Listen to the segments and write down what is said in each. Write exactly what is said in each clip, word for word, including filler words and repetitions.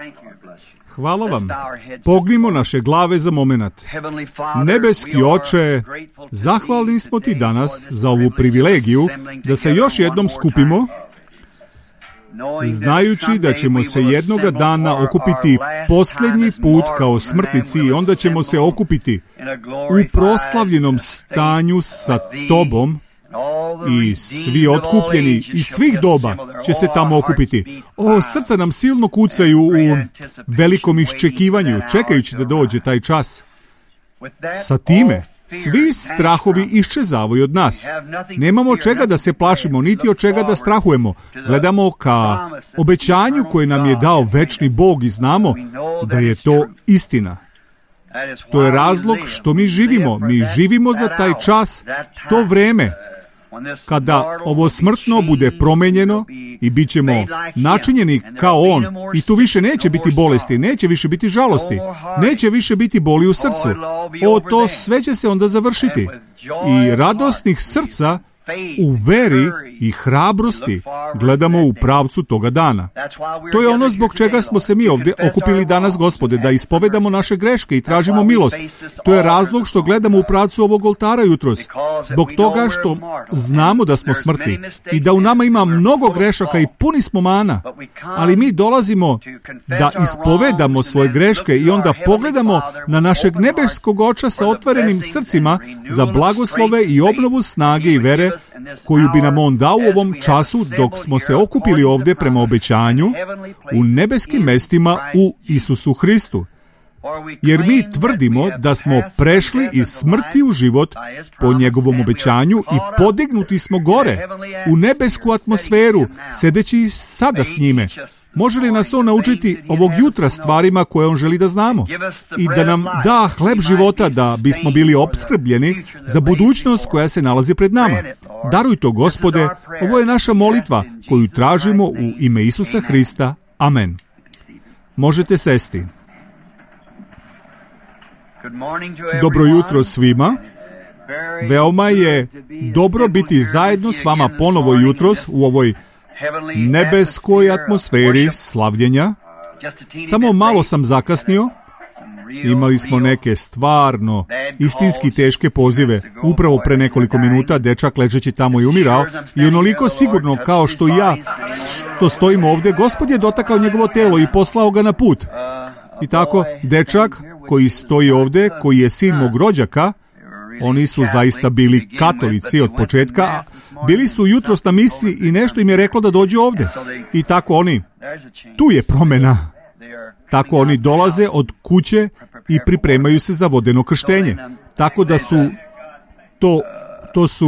Hvala vam. Pognimo naše glave za momenat. Nebeski Oče, zahvalni smo ti danas za ovu privilegiju da se još jednom skupimo, znajući da ćemo se jednoga dana okupiti posljednji put kao smrtnici i onda ćemo se okupiti u proslavljenom stanju sa tobom i svi otkupljeni iz svih doba će se tamo okupiti. O, srca nam silno kucaju u velikom iščekivanju, čekajući da dođe taj čas. Sa time svi strahovi iščezavaju od nas. Nemamo čega da se plašimo, niti od čega da strahujemo. Gledamo ka obećanju koje nam je dao večni Bog i znamo da je to istina. To je razlog što mi živimo. Mi živimo za taj čas, to vreme, kada ovo smrtno bude promenjeno i bit ćemo načinjeni kao on. I tu više neće biti bolesti, neće više biti žalosti, neće više biti boli u srcu. O, to sve će se onda završiti. I radosnih srca u veri i hrabrosti gledamo u pravcu toga dana. To je ono zbog čega smo se mi ovdje okupili danas, Gospode, da ispovedamo naše greške i tražimo milost. To je razlog što gledamo u pravcu ovog oltara jutros. Zbog toga što znamo da smo smrtni i da u nama ima mnogo grešaka i puni smo mana, ali mi dolazimo da ispovedamo svoje greške i onda pogledamo na našeg nebeskog Oča sa otvorenim srcima za blagoslove i obnovu snage i vere koju bi nam on dao u ovom času dok smo se okupili ovdje prema obećanju u nebeskim mestima u Isusu Hristu. Jer mi tvrdimo da smo prešli iz smrti u život po njegovom obećanju i podignuti smo gore u nebesku atmosferu, sedeći sada s njime. Može li nas on naučiti ovog jutra stvarima koje on želi da znamo? I da nam da hleb života da bismo bili opskrbljeni za budućnost koja se nalazi pred nama. Daruj to, Gospode, ovo je naša molitva koju tražimo u ime Isusa Hrista. Amen. Možete sesti. Dobro jutro svima. Veoma je dobro biti zajedno s vama ponovo jutros u ovoj nebeskoj atmosferi slavljenja. Samo malo sam zakasnio. Imali smo neke stvarno istinski teške pozive. Upravo pre nekoliko minuta dečak ležeći tamo i umirao i onoliko sigurno kao što i ja što stojim ovdje, Gospod je dotakao njegovo telo i poslao ga na put. I tako, dečak koji stoji ovdje, koji je sin mog rođaka, oni su zaista bili katolici od početka, bili su jutros na misiji i nešto im je reklo da dođu ovdje. I tako oni, tu je promjena. Tako oni dolaze od kuće i pripremaju se za vodeno krštenje. Tako da su, to, to su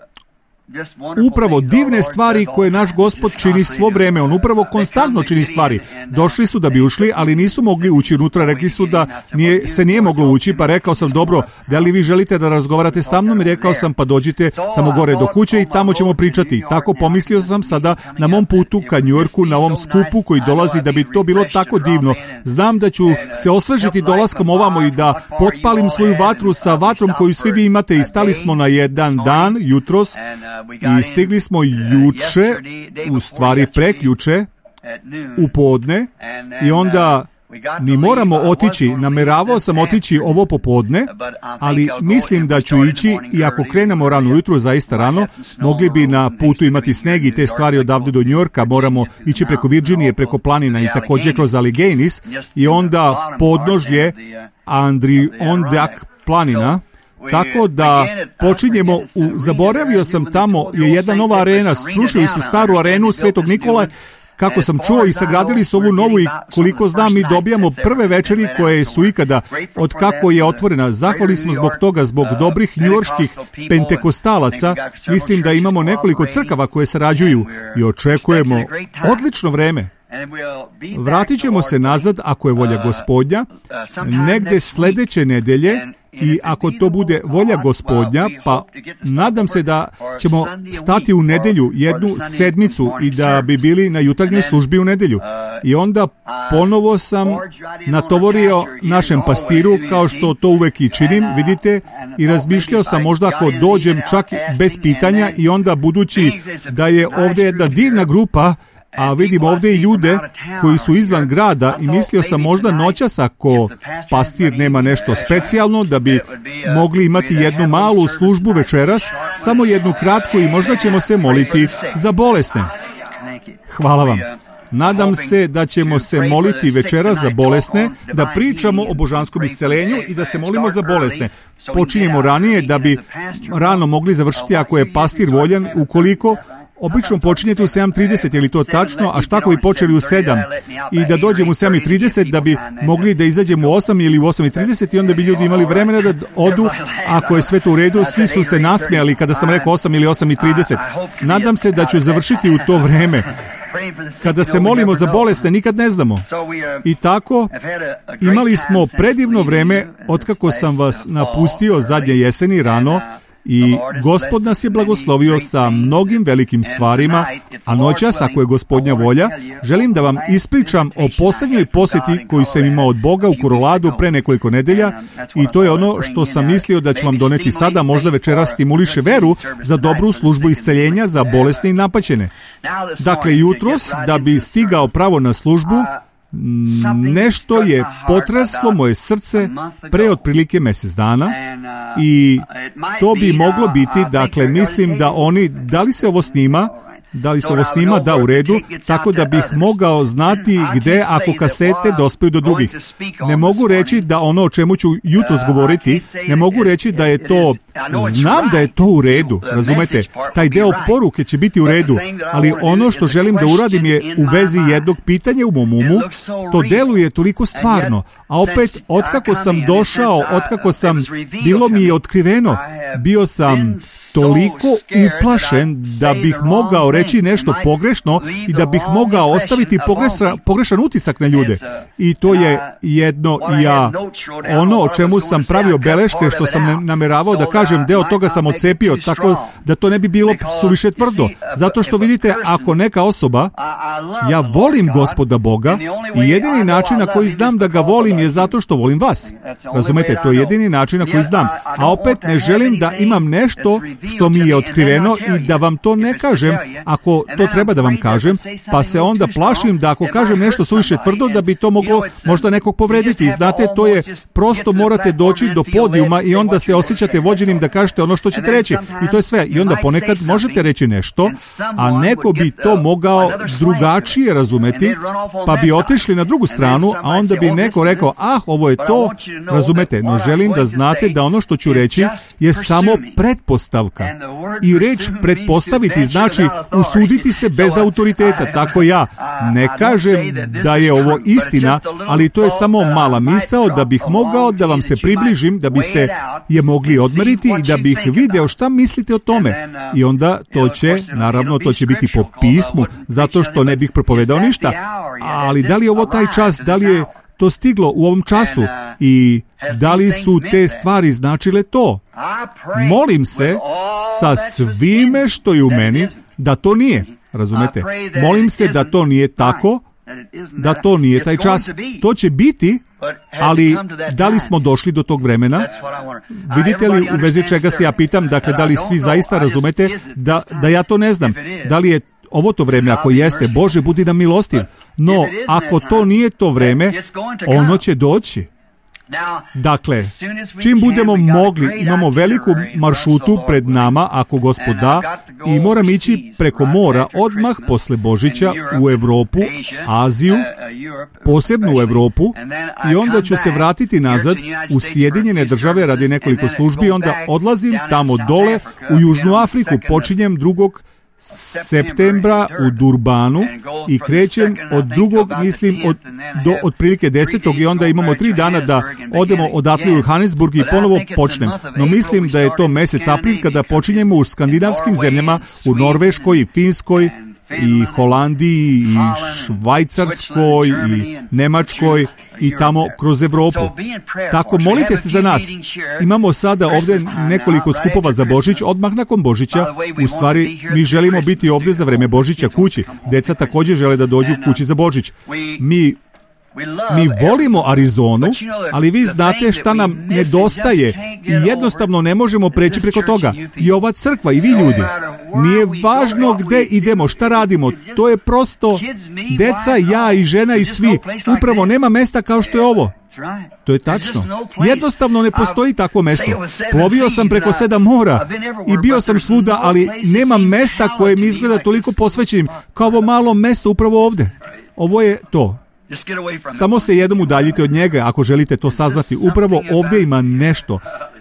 upravo divne stvari koje naš Gospod čini svo vreme. On upravo konstantno čini stvari. Došli su da bi ušli, ali nisu mogli ući unutra. Rekli su da nije, se nije moglo ući, pa rekao sam, dobro, da li vi želite da razgovarate sa mnom? I rekao sam, pa dođite samo gore do kuće i tamo ćemo pričati. Tako pomislio sam sada na mom putu ka Njujorku, na ovom skupu koji dolazi, da bi to bilo tako divno. Znam da ću se osvežiti dolaskom ovamo i da potpalim svoju vatru sa vatrom koju svi vi imate. I stali smo na jedan dan, jutros, i stigli smo juče, u stvari prekjuče, u podne, i onda mi moramo otići, nameravao sam otići ovo popodne, ali mislim da ću ići, i ako krenemo rano ujutro, zaista rano, mogli bi na putu imati sneg i te stvari odavde do Njujorka, moramo ići preko Virginije, preko planina i također kroz Alleghenies, i onda podnožje Adirondak planina. Tako da počinjemo u, zaboravio sam tamo je jedna nova arena, srušili su staru arenu Svetog Nikole, kako sam čuo, i sagradili su ovu novu, i koliko znam mi dobijamo prve večeri koje su ikada od kako je otvorena. Zahvalni smo zbog toga, zbog dobrih njujorških pentekostalaca. Mislim da imamo nekoliko crkava koje sarađuju i očekujemo odlično vreme. Vratit ćemo se nazad, ako je volja Gospodnja, negde sljedeće nedelje, i ako to bude volja Gospodnja, pa nadam se da ćemo stati u nedelju jednu sedmicu i da bi bili na jutarnjoj službi u nedelju. I onda ponovo sam natovorio našem pastiru, kao što to uvek i činim, vidite, i razmišljao sam možda ako dođem čak bez pitanja, i onda budući da je ovdje jedna divna grupa, a vidim ovdje i ljude koji su izvan grada i mislio sam možda noćas ako pastir nema nešto specijalno da bi mogli imati jednu malu službu večeras, samo jednu kratku i možda ćemo se moliti za bolesne. Hvala vam. Nadam se da ćemo se moliti večeras za bolesne, da pričamo o božanskom isceljenju i da se molimo za bolesne. Počinjemo ranije da bi rano mogli završiti ako je pastir voljan, ukoliko obično počinjete u sedam trideset, je li to tačno? A šta ako bi počeli u sedam? I da dođemo u sedam trideset da bi mogli da izađemo u osam ili u osam trideset i onda bi ljudi imali vremena da odu. Ako je sve to u redu, svi su se nasmijali kada sam rekao osam ili osam trideset. Nadam se da ću završiti u to vreme. Kada se molimo za bolesne, nikad ne znamo. I tako, imali smo predivno vreme otkako sam vas napustio zadnje jeseni rano i Gospod nas je blagoslovio sa mnogim velikim stvarima, a noćas, ako je Gospodnja volja, želim da vam ispričam o posljednjoj posjeti koju sam imao od Boga u Koloradu pre nekoliko nedelja i to je ono što sam mislio da ću vam doneti sada, možda večera stimuliše veru za dobru službu isceljenja za bolesne i napaćene. Dakle, jutros, da bi stigao pravo na službu, nešto je potreslo moje srce pre otprilike mjesec dana i to bi moglo biti, dakle, mislim da oni, da li se ovo snima, da li se ovo snima, da, u redu, tako da bih mogao znati gde ako kasete dospiju do drugih. Ne mogu reći da ono o čemu ću jutros govoriti, ne mogu reći da je to, znam da je to u redu, razumete, taj deo poruke će biti u redu, ali ono što želim da uradim je u vezi jednog pitanja u mom umu, to deluje toliko stvarno, a opet, otkako sam došao, otkako sam, bilo mi je otkriveno, bio sam toliko uplašen da bih mogao reći nešto pogrešno i da bih mogao ostaviti pogrešan, pogrešan utisak na ljude. I to je jedno, ja, ono o čemu sam pravio beleške, što sam nameravao da kažem, deo toga sam odcepio, tako da to ne bi bilo suviše tvrdo. Zato što vidite, ako neka osoba, ja volim Gospoda Boga i jedini način na koji znam da ga volim je zato što volim vas. Razumete, to je jedini način na koji znam. A opet ne želim da imam nešto što mi je otkriveno i da vam to ne kažem ako to treba da vam kažem, pa se onda plašim da ako kažem nešto suviše tvrdo da bi to moglo možda nekog povrediti. I znate, to je prosto morate doći do podijuma i onda se osjećate vođenim da kažete ono što ćete reći. I to je sve. I onda ponekad možete reći nešto, a neko bi to mogao drugačije razumeti, pa bi otišli na drugu stranu, a onda bi neko rekao, ah, ovo je to, razumete, no želim da znate da ono što ću reći je samo pretpostavka. I reč pretpostaviti znači usuditi se bez autoriteta. Tako ja ne kažem da je ovo istina, ali to je samo mala misao da bih mogao da vam se približim, da biste je mogli odmeriti i da bih video šta mislite o tome. I onda to će, naravno to će biti po pismu, zato što ne bih propovedao ništa. Ali da li je ovo taj čas, da li je to stiglo u ovom času i da li su te stvari značile to? Molim se sa svime što je u meni da to nije, razumete? Molim se da to nije tako, da to nije taj čas. To će biti, ali da li smo došli do tog vremena? Vidite li u vezi čega se ja pitam, dakle da li svi zaista razumete da, da ja to ne znam? Da li je ovo to vreme, ako jeste, Bože, budi nam milostiv. No, ako to nije to vreme, ono će doći. Dakle, čim budemo mogli, imamo veliku maršrutu pred nama, ako Gospod da, i moram ići preko mora odmah posle Božića u Evropu, Aziju, posebno u Evropu, i onda ću se vratiti nazad u Sjedinjene države radi nekoliko službi, onda odlazim tamo dole u Južnu Afriku, počinjem drugog septembra u Durbanu i krećem od drugog, mislim, od, do otprilike desetog i onda imamo tri dana da odemo odatle u Johannesburg i ponovo počnem. No mislim da je to mesec april kada počinjemo u skandinavskim zemljama, u Norveškoj i Finskoj i Holandiji i Švajcarskoj i Nemačkoj i tamo kroz Evropu. Tako, molite se za nas. Imamo sada ovdje nekoliko skupova za Božić, odmah nakon Božića. U stvari, mi želimo biti ovdje za vreme Božića kući. Deca također žele da dođu kući za Božić. Mi Mi volimo Arizonu, ali vi znate šta nam nedostaje i jednostavno ne možemo preći preko toga. I ova crkva i vi ljudi. Nije važno gde idemo, šta radimo. To je prosto deca, ja i žena i svi. Upravo nema mesta kao što je ovo. To je tačno. Jednostavno ne postoji takvo mesto. Plovio sam preko sedam mora i bio sam svuda, ali nema mesta koje mi izgleda toliko posvećenim kao ovo malo mesto upravo ovde. Ovo je to. Samo se jednom udaljite od njega ako želite to saznati. Upravo ovdje ima nešto.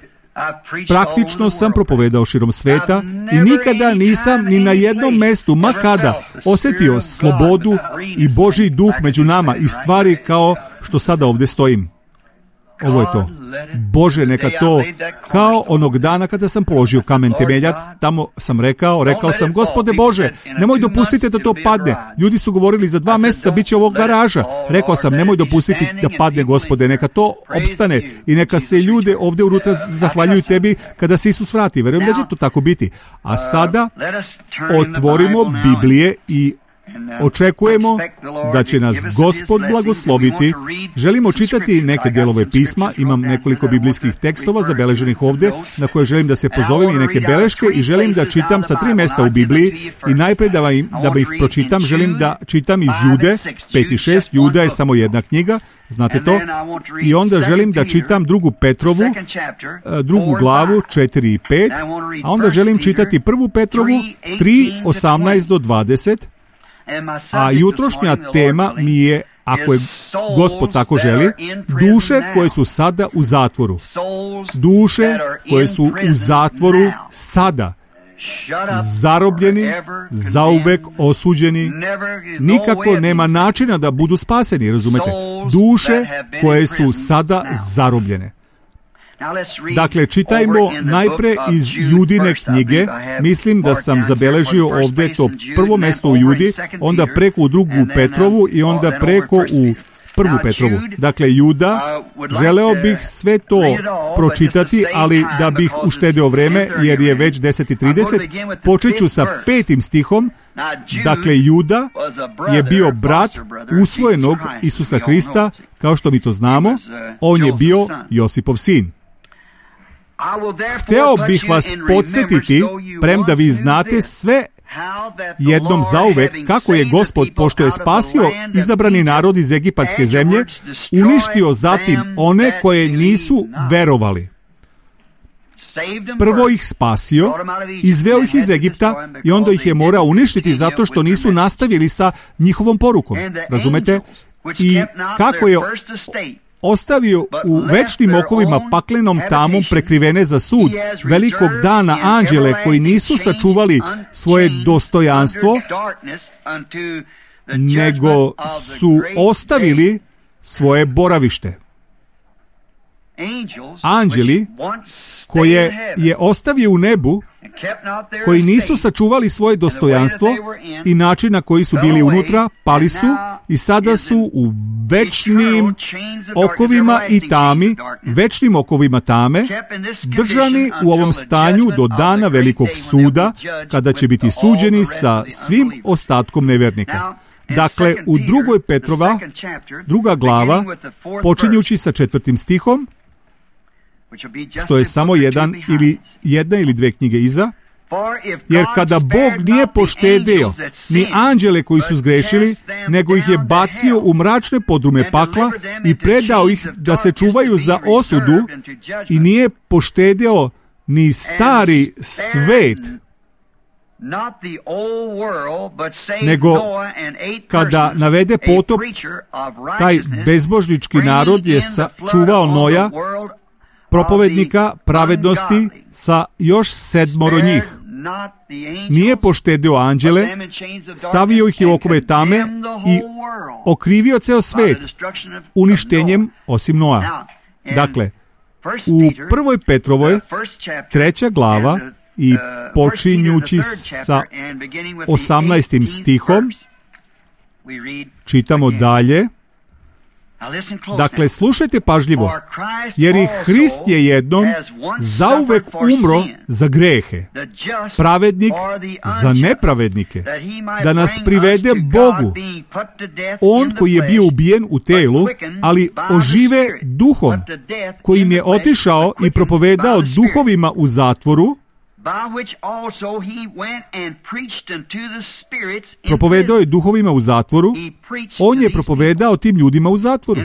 Praktično sam propovedao širom sveta i nikada nisam ni na jednom mestu, ma kada, osjetio slobodu i Božji duh među nama i stvari kao što sada ovdje stojim. Ovo je to. Bože, neka to, kao onog dana kada sam položio kamen temeljac, tamo sam rekao, rekao sam, Gospode Bože, nemoj dopustiti da to padne. Ljudi su govorili, za dva mjeseca bit će ovog garaža. Rekao sam, nemoj dopustiti da padne, Gospode, neka to opstane i neka se ljude ovdje unutra zahvaljuju tebi kada se Isus vrati. Verujem da će to tako biti. A sada otvorimo Biblije i očekujemo da će nas Gospod blagosloviti. Želimo čitati neke delove pisma, imam nekoliko biblijskih tekstova zabeleženih ovdje na koje želim da se pozovem i neke beleške i želim da čitam sa tri mesta u Bibliji i najprije da, vam, da ih pročitam, želim da čitam iz Jude, pet i šest, Juda je samo jedna knjiga, znate to, i onda želim da čitam drugu Petrovu, drugu glavu, četiri i pet, a onda želim čitati prvu Petrovu, tri, osamnaest do dvadeset, a jutrošnja tema mi je, ako je Gospod tako želi, duše koje su sada u zatvoru. Duše koje su u zatvoru sada. Zarobljeni, zauvek osuđeni, nikako nema načina da budu spaseni, razumete? Duše koje su sada zarobljene. Dakle, čitajmo najpre iz Judine knjige. Mislim da sam zabeležio ovdje to prvo mesto u Judi, onda preko u drugu Petrovu i onda preko u prvu Petrovu. Dakle, Juda, želeo bih sve to pročitati, ali da bih uštedeo vreme, jer je već deset i trideset, počet ću sa petim stihom. Dakle, Juda je bio brat usvojenog Isusa Hrista, kao što mi to znamo, on je bio Josipov sin. Hteo bih vas podsjetiti, premda vi znate sve jednom zauvek kako je Gospod, pošto je spasio izabrani narod iz egipatske zemlje, uništio zatim one koje nisu verovali. Prvo ih spasio, izveo ih iz Egipta i onda ih je morao uništiti zato što nisu nastavili sa njihovom porukom. Razumete? I kako je ostavio u večnim okovima paklenom tamom prekrivene za sud velikog dana anđele koji nisu sačuvali svoje dostojanstvo, nego su ostavili svoje boravište. Anđeli koje je ostavio u nebu, koji nisu sačuvali svoje dostojanstvo i način na koji su bili unutra, pali su i sada su u večnim okovima i tami, večnim okovima tame, držani u ovom stanju do dana velikog suda, kada će biti suđeni sa svim ostatkom nevernika. Dakle, u drugoj Petrova, druga glava, počinjući sa četvrtim stihom, što je samo jedan ili jedna ili dve knjige iza, jer kada Bog nije poštedeo ni anđele koji su zgrešili, nego ih je bacio u mračne podrume pakla i predao ih da se čuvaju za osudu i nije poštedeo ni stari svet, nego kada navede potop, taj bezbožnički narod je čuvao Noja, propovednika pravednosti, sa još sedmoro njih. Nije poštedeo anđele, stavio ih je u okove tame i okrivio ceo svet uništenjem osim Noa. Dakle, u prvoj Petrovoj, treća glava i počinjući sa osamnaestim stihom, čitamo dalje. Dakle, slušajte pažljivo, jer i Hrist je jednom zauvek umro za grehe, pravednik za nepravednike, da nas privede Bogu, on koji je bio ubijen u telu, ali ožive duhom, kojim je otišao i propovedao duhovima u zatvoru, propovedao je duhovima u zatvoru, on je propovedao tim ljudima u zatvoru.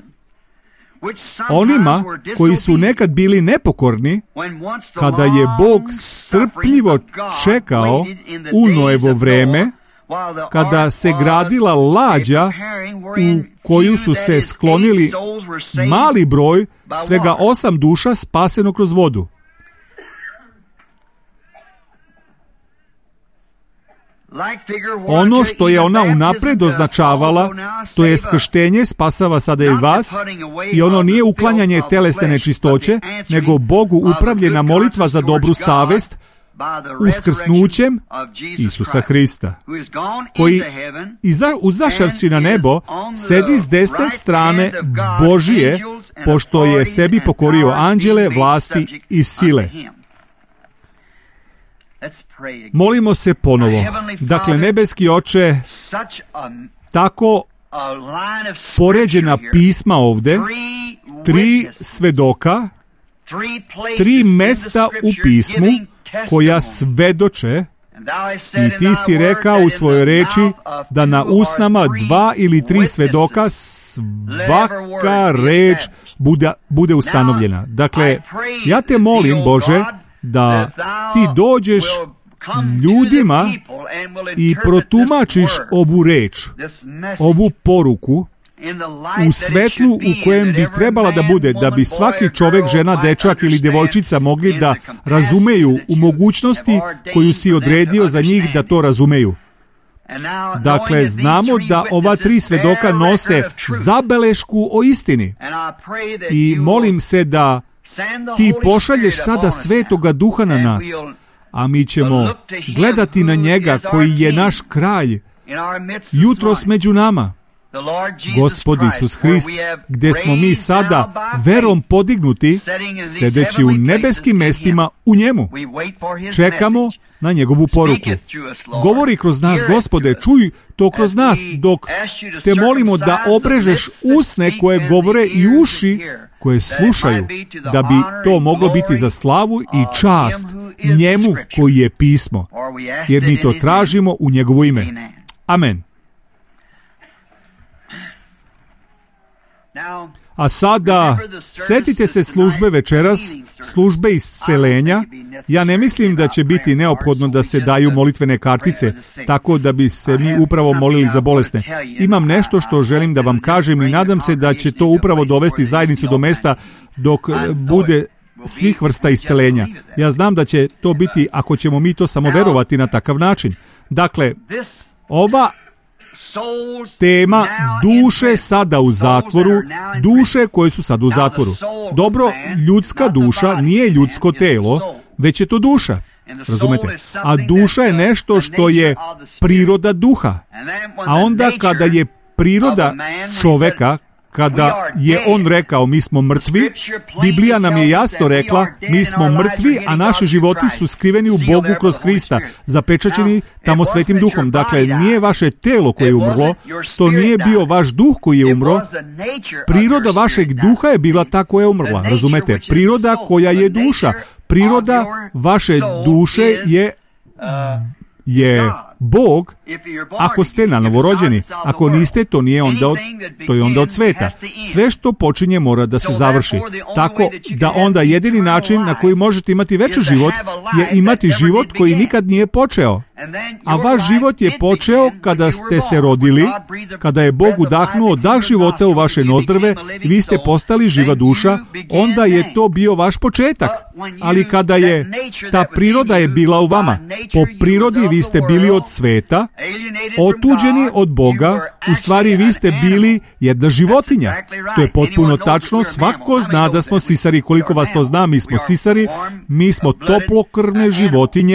Onima koji su nekad bili nepokorni, kada je Bog strpljivo čekao u Noevo vreme, kada se gradila lađa u koju su se sklonili mali broj, svega osam duša spaseno kroz vodu. Ono što je ona unapred označavala, to je krštenje, spasava sada i vas, i ono nije uklanjanje telesne nečistoće, nego Bogu upravljena molitva za dobru savest, uskrsnućem Isusa Hrista, koji iza, uzašavši na nebo, sedi s desne strane Božije, pošto je sebi pokorio anđele, vlasti i sile. Molimo se ponovo. Dakle, nebeski Oče, tako poređena pisma ovde, tri svedoka, tri mesta u pismu koja svedoče, i ti si rekao u svojoj reči da na usnama dva ili tri svedoka svaka reč bude, bude ustanovljena. Dakle, ja te molim, Bože, da ti dođeš ljudima i protumačiš ovu reč, ovu poruku u svetlu u kojem bi trebala da bude, da bi svaki čovek, žena, dečak ili devojčica mogli da razumeju u mogućnosti koju si odredio za njih da to razumeju. Dakle, znamo da ova tri svedoka nose zabelešku o istini i molim se da ti pošalješ sada Svetoga Duha na nas, a mi ćemo gledati na njega koji je naš kralj jutros među nama, Gospod Isus Hrist, gde smo mi sada verom podignuti, sedeći u nebeskim mestima u njemu. Čekamo na njegovu poruku. Govori kroz nas, Gospode, čuj to kroz nas, dok te molimo da obrežeš usne koje govore i uši koje slušaju, da bi to moglo biti za slavu i čast njemu koji je pismo, jer mi to tražimo u njegovo ime. Amen. A sada, setite se službe večeras, službe iscelenja. Ja ne mislim da će biti neophodno da se daju molitvene kartice, tako da bi se mi upravo molili za bolesne. Imam nešto što želim da vam kažem i nadam se da će to upravo dovesti zajednicu do mesta dok bude svih vrsta iscelenja. Ja znam da će to biti ako ćemo mi to samo verovati na takav način. Dakle, ova tema duše sada u zatvoru, duše koje su sad u zatvoru. Dobro, ljudska duša nije ljudsko telo, već je to duša. Razumete? A duša je nešto što je priroda duha. A onda kada je priroda čoveka, kada je on rekao mi smo mrtvi, Biblija nam je jasno rekla mi smo mrtvi, a naši životi su skriveni u Bogu kroz Hrista, zapečaćeni tamo Svetim Duhom. Dakle, nije vaše telo koje je umrlo, to nije bio vaš duh koji je umro, priroda vašeg duha je bila ta koja je umrla. Razumete? Priroda koja je duša, priroda vaše duše je je Bog, ako ste na novorođeni. Ako niste, to nije onda od, to je onda od sveta. Sve što počinje mora da se završi. Tako da onda jedini način na koji možete imati veći život je imati život koji nikad nije počeo. A vaš život je počeo kada ste se rodili, kada je Bog udahnuo dah života u vaše nozdrve i vi ste postali živa duša, onda je to bio vaš početak. Ali kada je ta priroda je bila u vama, po prirodi vi ste bili od sveta, otuđeni od Boga, u stvari vi ste bili jedna životinja. To je potpuno tačno, svako zna da smo sisari, koliko vas to zna, mi smo sisari, mi smo toplokrvne životinje,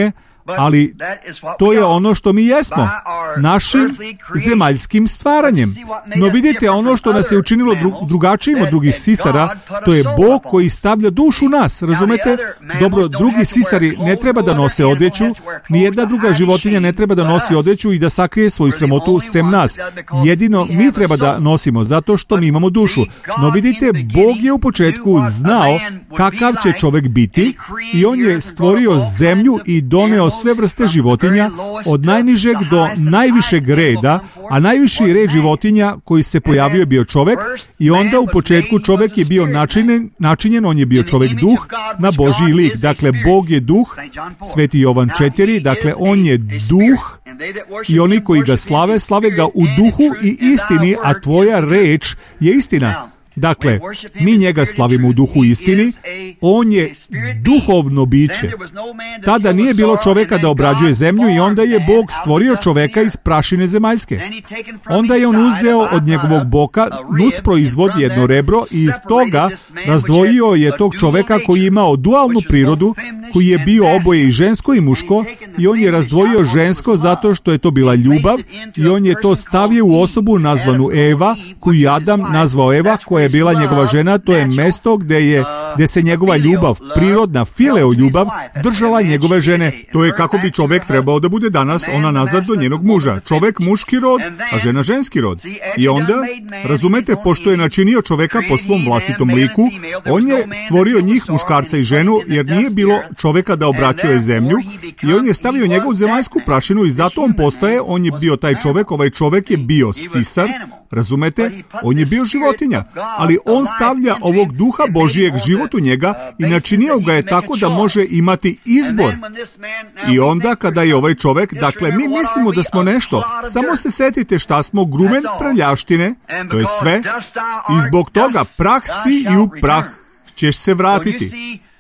ali to je ono što mi jesmo, našim zemaljskim stvaranjem. No vidite, ono što nas je učinilo dru- drugačijim od drugih sisara, to je Bog koji stavlja dušu u nas, razumete? Dobro, drugi sisari ne treba da nose odjeću, nijedna druga životinja ne treba da nosi odjeću i da sakrije svoju sramotu sem nas. Jedino mi treba da nosimo, zato što mi imamo dušu. No vidite, Bog je u početku znao kakav će čovjek biti i on je stvorio zemlju i doneo sve vrste životinja od najnižeg do najvišeg reda, a najviši red životinja koji se pojavio je bio čovjek i onda u početku čovjek je bio načinjen, načinjen on je bio čovjek duh na Božji lik. Dakle, Bog je duh, Sveti Jovan četiri, dakle, on je duh i oni koji ga slave, slave ga u duhu i istini, a tvoja reč je istina. Dakle, mi njega slavimo u duhu istini, on je duhovno biće. Tada nije bilo čovjeka da obrađuje zemlju i onda je Bog stvorio čovjeka iz prašine zemaljske. Onda je on uzeo od njegovog boka nus proizvod, jedno rebro, i iz toga razdvojio je tog čovjeka koji je imao dualnu prirodu, koji je bio oboje i žensko i muško, i on je razdvojio žensko zato što je to bila ljubav i on je to stavio u osobu nazvanu Eva, koju je Adam nazvao Eva, koja je bila njegova žena. To je mesto gdje je gdje se njegova ljubav, prirodna fileo ljubav, držala njegove žene. To je kako bi čovjek trebao da bude danas, ona nazad do njenog muža. Čovjek muški rod, a žena ženski rod. I onda, razumete, pošto je načinio čovjeka po svom vlastitom liku, on je stvorio njih, muškarca i ženu, jer nije bilo čovjeka da obraćuje zemlju, i on je stavio njegovu zemaljsku prašinu i zato on postaje, on je bio taj čovjek, ovaj čovjek je bio sisar, razumete, on je bio životinja, ali on stavlja ovog duha Božijeg život u njega i načinio ga je tako da može imati izbor. I onda kada je ovaj čovjek, dakle, mi mislimo da smo nešto, samo se setite šta smo, grumen prljaštine, to je sve, i zbog toga prah si i u prah ćeš se vratiti.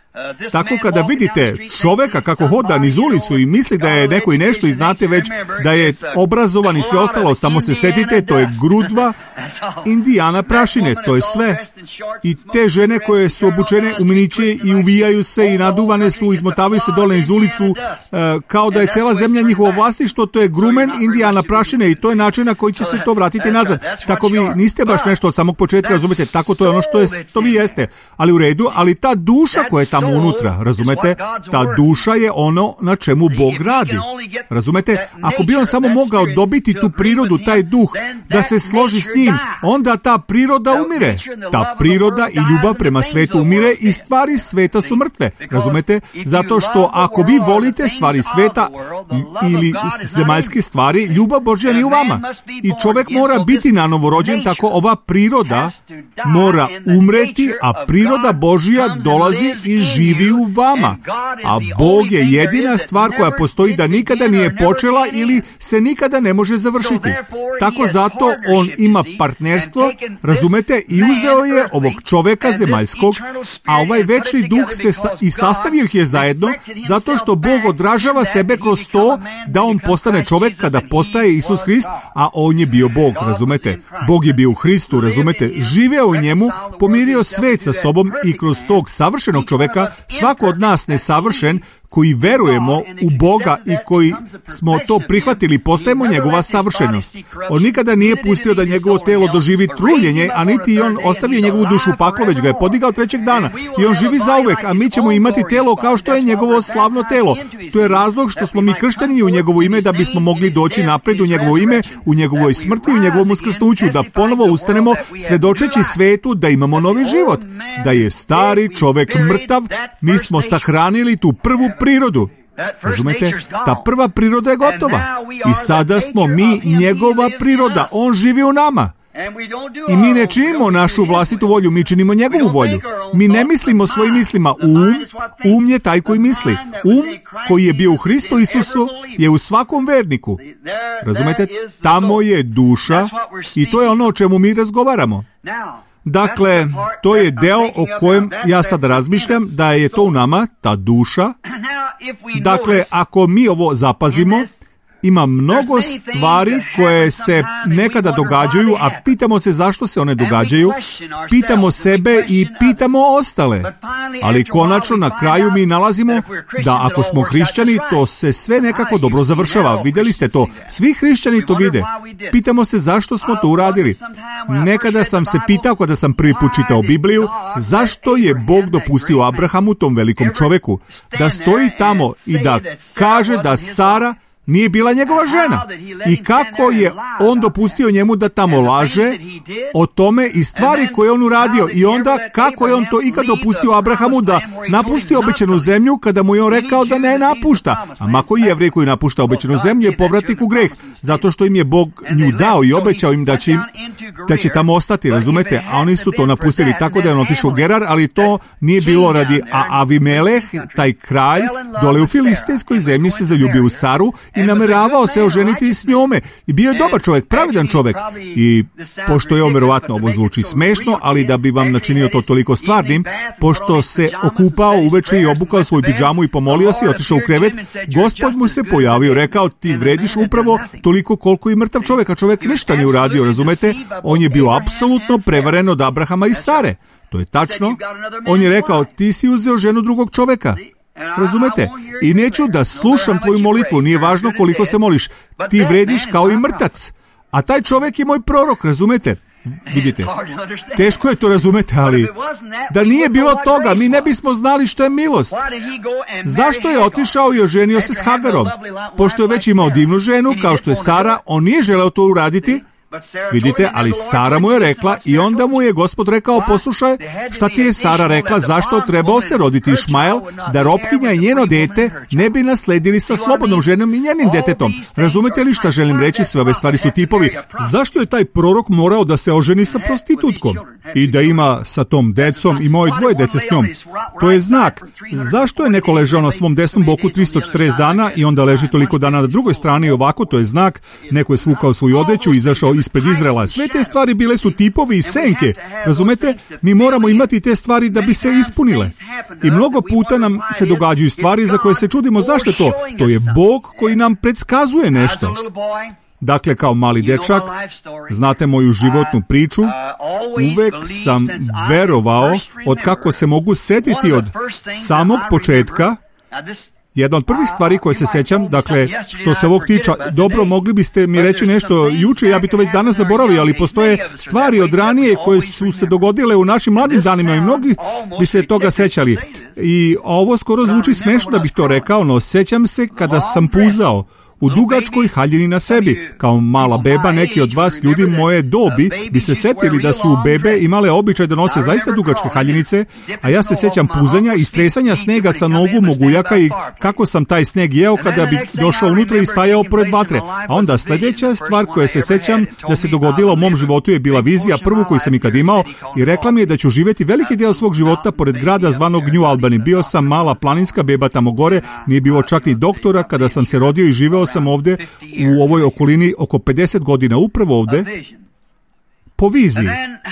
Tako kada vidite čovjeka kako hoda niz ulicu i misli da je neko i nešto i znate već da je obrazovan i sve ostalo, samo se setite, to je grudva Indijana prašine, to je sve. I te žene koje su obučene u miniće i uvijaju se i naduvane su, izmotavaju se dole niz ulicu kao da je cela zemlja njihovo vlasništvo, to je grumen Indijana prašine i to je način na koji će se to vratiti nazad. Tako vi niste baš nešto od samog početka, razumete, tako to je ono što, je, to vi jeste, ali u redu, ali ta duša koja je tamo unutra, razumete, ta duša je ono na čemu Bog radi. Razumete, ako bi on samo mogao dobiti tu prirodu, taj duh, da se složi s njim, onda ta priroda umire. Ta priroda i ljubav prema svetu umire i stvari sveta su mrtve. Razumete, zato što ako vi volite stvari sveta ili zemaljske stvari, ljubav Božja nije u vama. I čovjek mora biti nanovo rođen, tako ova priroda mora umreti, a priroda Božja dolazi i živi u vama. A Bog je jedina stvar koja postoji da nikada nije počela ili se nikada ne može završiti. Tako zato on ima partnerstvo, razumete, i uzeo je ovog čovjeka zemaljskog, a ovaj večni duh se sa, i sastavio ih je zajedno, zato što Bog odražava sebe kroz to da on postane čovjek kada postaje Isus Hrist, a on je bio Bog, razumete. Bog je bio u Hristu, razumete, živeo u njemu, pomirio svet sa sobom i kroz tog savršenog čovjeka, svako od nas nesavršen, koji verujemo u Boga i koji smo to prihvatili, postajemo njegova savršenost. On nikada nije pustio da njegovo telo doživi truljenje, a niti on ostavio njegovu dušu u paklu, već ga je podigao trećeg dana. I on živi zauvek, a mi ćemo imati telo kao što je njegovo slavno telo. To je razlog što smo mi kršteni u njegovo ime, da bismo mogli doći napred u njegovo ime, u njegovoj smrti, u njegovom uskrsnuću, da ponovo ustanemo svedočeći svetu da imamo novi život. Da je stari čovek mrtav, mi smo sahranili tu prvu prirodu. Razumete? Ta prva priroda je gotova. I sada smo mi njegova priroda. On živi u nama. I mi ne činimo našu vlastitu volju, mi činimo njegovu volju. Mi ne mislimo svojim mislima. Um, um je taj koji misli. Um koji je bio u Hristu Isusu je u svakom verniku. Razumete? Tamo je duša i to je ono o čemu mi razgovaramo. Dakle, to je deo o kojem ja sad razmišljam, da je to u nama, ta duša. Dakle, ako mi ovo zapazimo, Ima mnogo stvari koje se nekada događaju, a pitamo se zašto se one događaju, pitamo sebe i pitamo ostale. Ali konačno na kraju mi nalazimo da ako smo hrišćani, to se sve nekako dobro završava. Vidjeli ste to? Svi hrišćani to vide. Pitamo se zašto smo to uradili. Nekada sam se pitao kada sam prvi put čitao Bibliju, zašto je Bog dopustio Abrahamu, tom velikom čoveku, da stoji tamo i da kaže da Sara nije bila njegova žena. I kako je on dopustio njemu da tamo laže o tome i stvari koje on uradio. I onda kako je on to ikad dopustio Abrahamu da napusti obećanu zemlju kada mu je on rekao da ne napušta. A mako Jevrej koji napušta obećanu zemlju je povratnik u greh. Zato što im je Bog nju dao i obećao im da će, im, da će tamo ostati, razumete? A oni su to napustili tako da je on otišao u Gerar, ali to nije bilo radi a Avimeleh, taj kralj, dole u filistejskoj zemlji se zaljubio u Saru i nameravao se oženiti s njome. I bio je dobar čovjek, pravedan čovjek. I pošto je on, verovatno, ovo zvuči smešno, ali da bi vam načinio to toliko stvarnim, pošto se okupao uveče i obukao svoju pidžamu i pomolio se i otišao u krevet, Gospod mu se pojavio, rekao, ti vrediš upravo toliko koliko i mrtav čovjek, a čovjek ništa nije uradio, razumete? On je bio apsolutno prevaren od Abrahama i Sare. To je tačno. On je rekao, ti si uzeo ženu drugog čovjeka. Razumete? I neću da slušam tvoju molitvu, nije važno koliko se moliš. Ti vrediš kao i mrtac. A taj čovjek je moj prorok, razumete? Vidite, teško je to razumete, ali da nije bilo toga, mi ne bismo znali što je milost. Zašto je otišao i oženio se s Hagarom? Pošto je već imao divnu ženu, kao što je Sara, on nije želeo to uraditi. Vidite, ali Sara mu je rekla i onda mu je Gospod rekao, poslušaj, šta ti je Sara rekla, zašto trebao se roditi Išmael, da robkinja i njeno dete ne bi nasledili sa slobodnom ženom i njenim detetom. Razumete li šta želim reći? Sve ove stvari su tipovi. Zašto je taj prorok morao da se oženi sa prostitutkom i da ima sa tom decom i moje dvoje dece s njom? To je znak. Zašto je neko ležao na svom desnom boku tristo četrdeset dana i onda leži toliko dana na drugoj strani ovako? To je znak. Neko je svukao svoju odeću i izašao ispred Izraela. Sve te stvari bile su tipovi i senke. Razumete? Mi moramo imati te stvari da bi se ispunile. I mnogo puta nam se događaju stvari za koje se čudimo. Zašto je to? To je Bog koji nam predskazuje nešto. Dakle, kao mali dečak, znate moju životnu priču, uvek sam verovao od kako se mogu setiti od samog početka. Jedna od prvih stvari koje se sećam, dakle, što se ovog tiče, dobro, mogli biste mi reći nešto juče, ja bi to već danas zaboravio, ali postoje stvari od ranije koje su se dogodile u našim mladim danima i mnogi bi se toga sećali. I ovo skoro zvuči smešno da bih to rekao, no sećam se kada sam puzao u dugačkoj haljini na sebi. Kao mala beba, neki od vas ljudi moje dobi bi se setili da su bebe imale običaj da nose zaista dugačke haljinice, a ja se sećam puzanja i stresanja snega sa nogu mogujaka i kako sam taj sneg jeo kada bi došao unutra i stajao pored vatre. A onda sljedeća stvar koja se sećam da se dogodila u mom životu je bila vizija, prvu koju sam ikad imao, i rekla mi je da ću živjeti veliki dio svog života pored grada zvanog New Albany. Bio sam mala planinska beba tamo gore, nije bilo čak ni doktora kada sam se rodio i živeo sam ovde u ovoj okolini oko pedeset godina, upravo ovde, po viziji.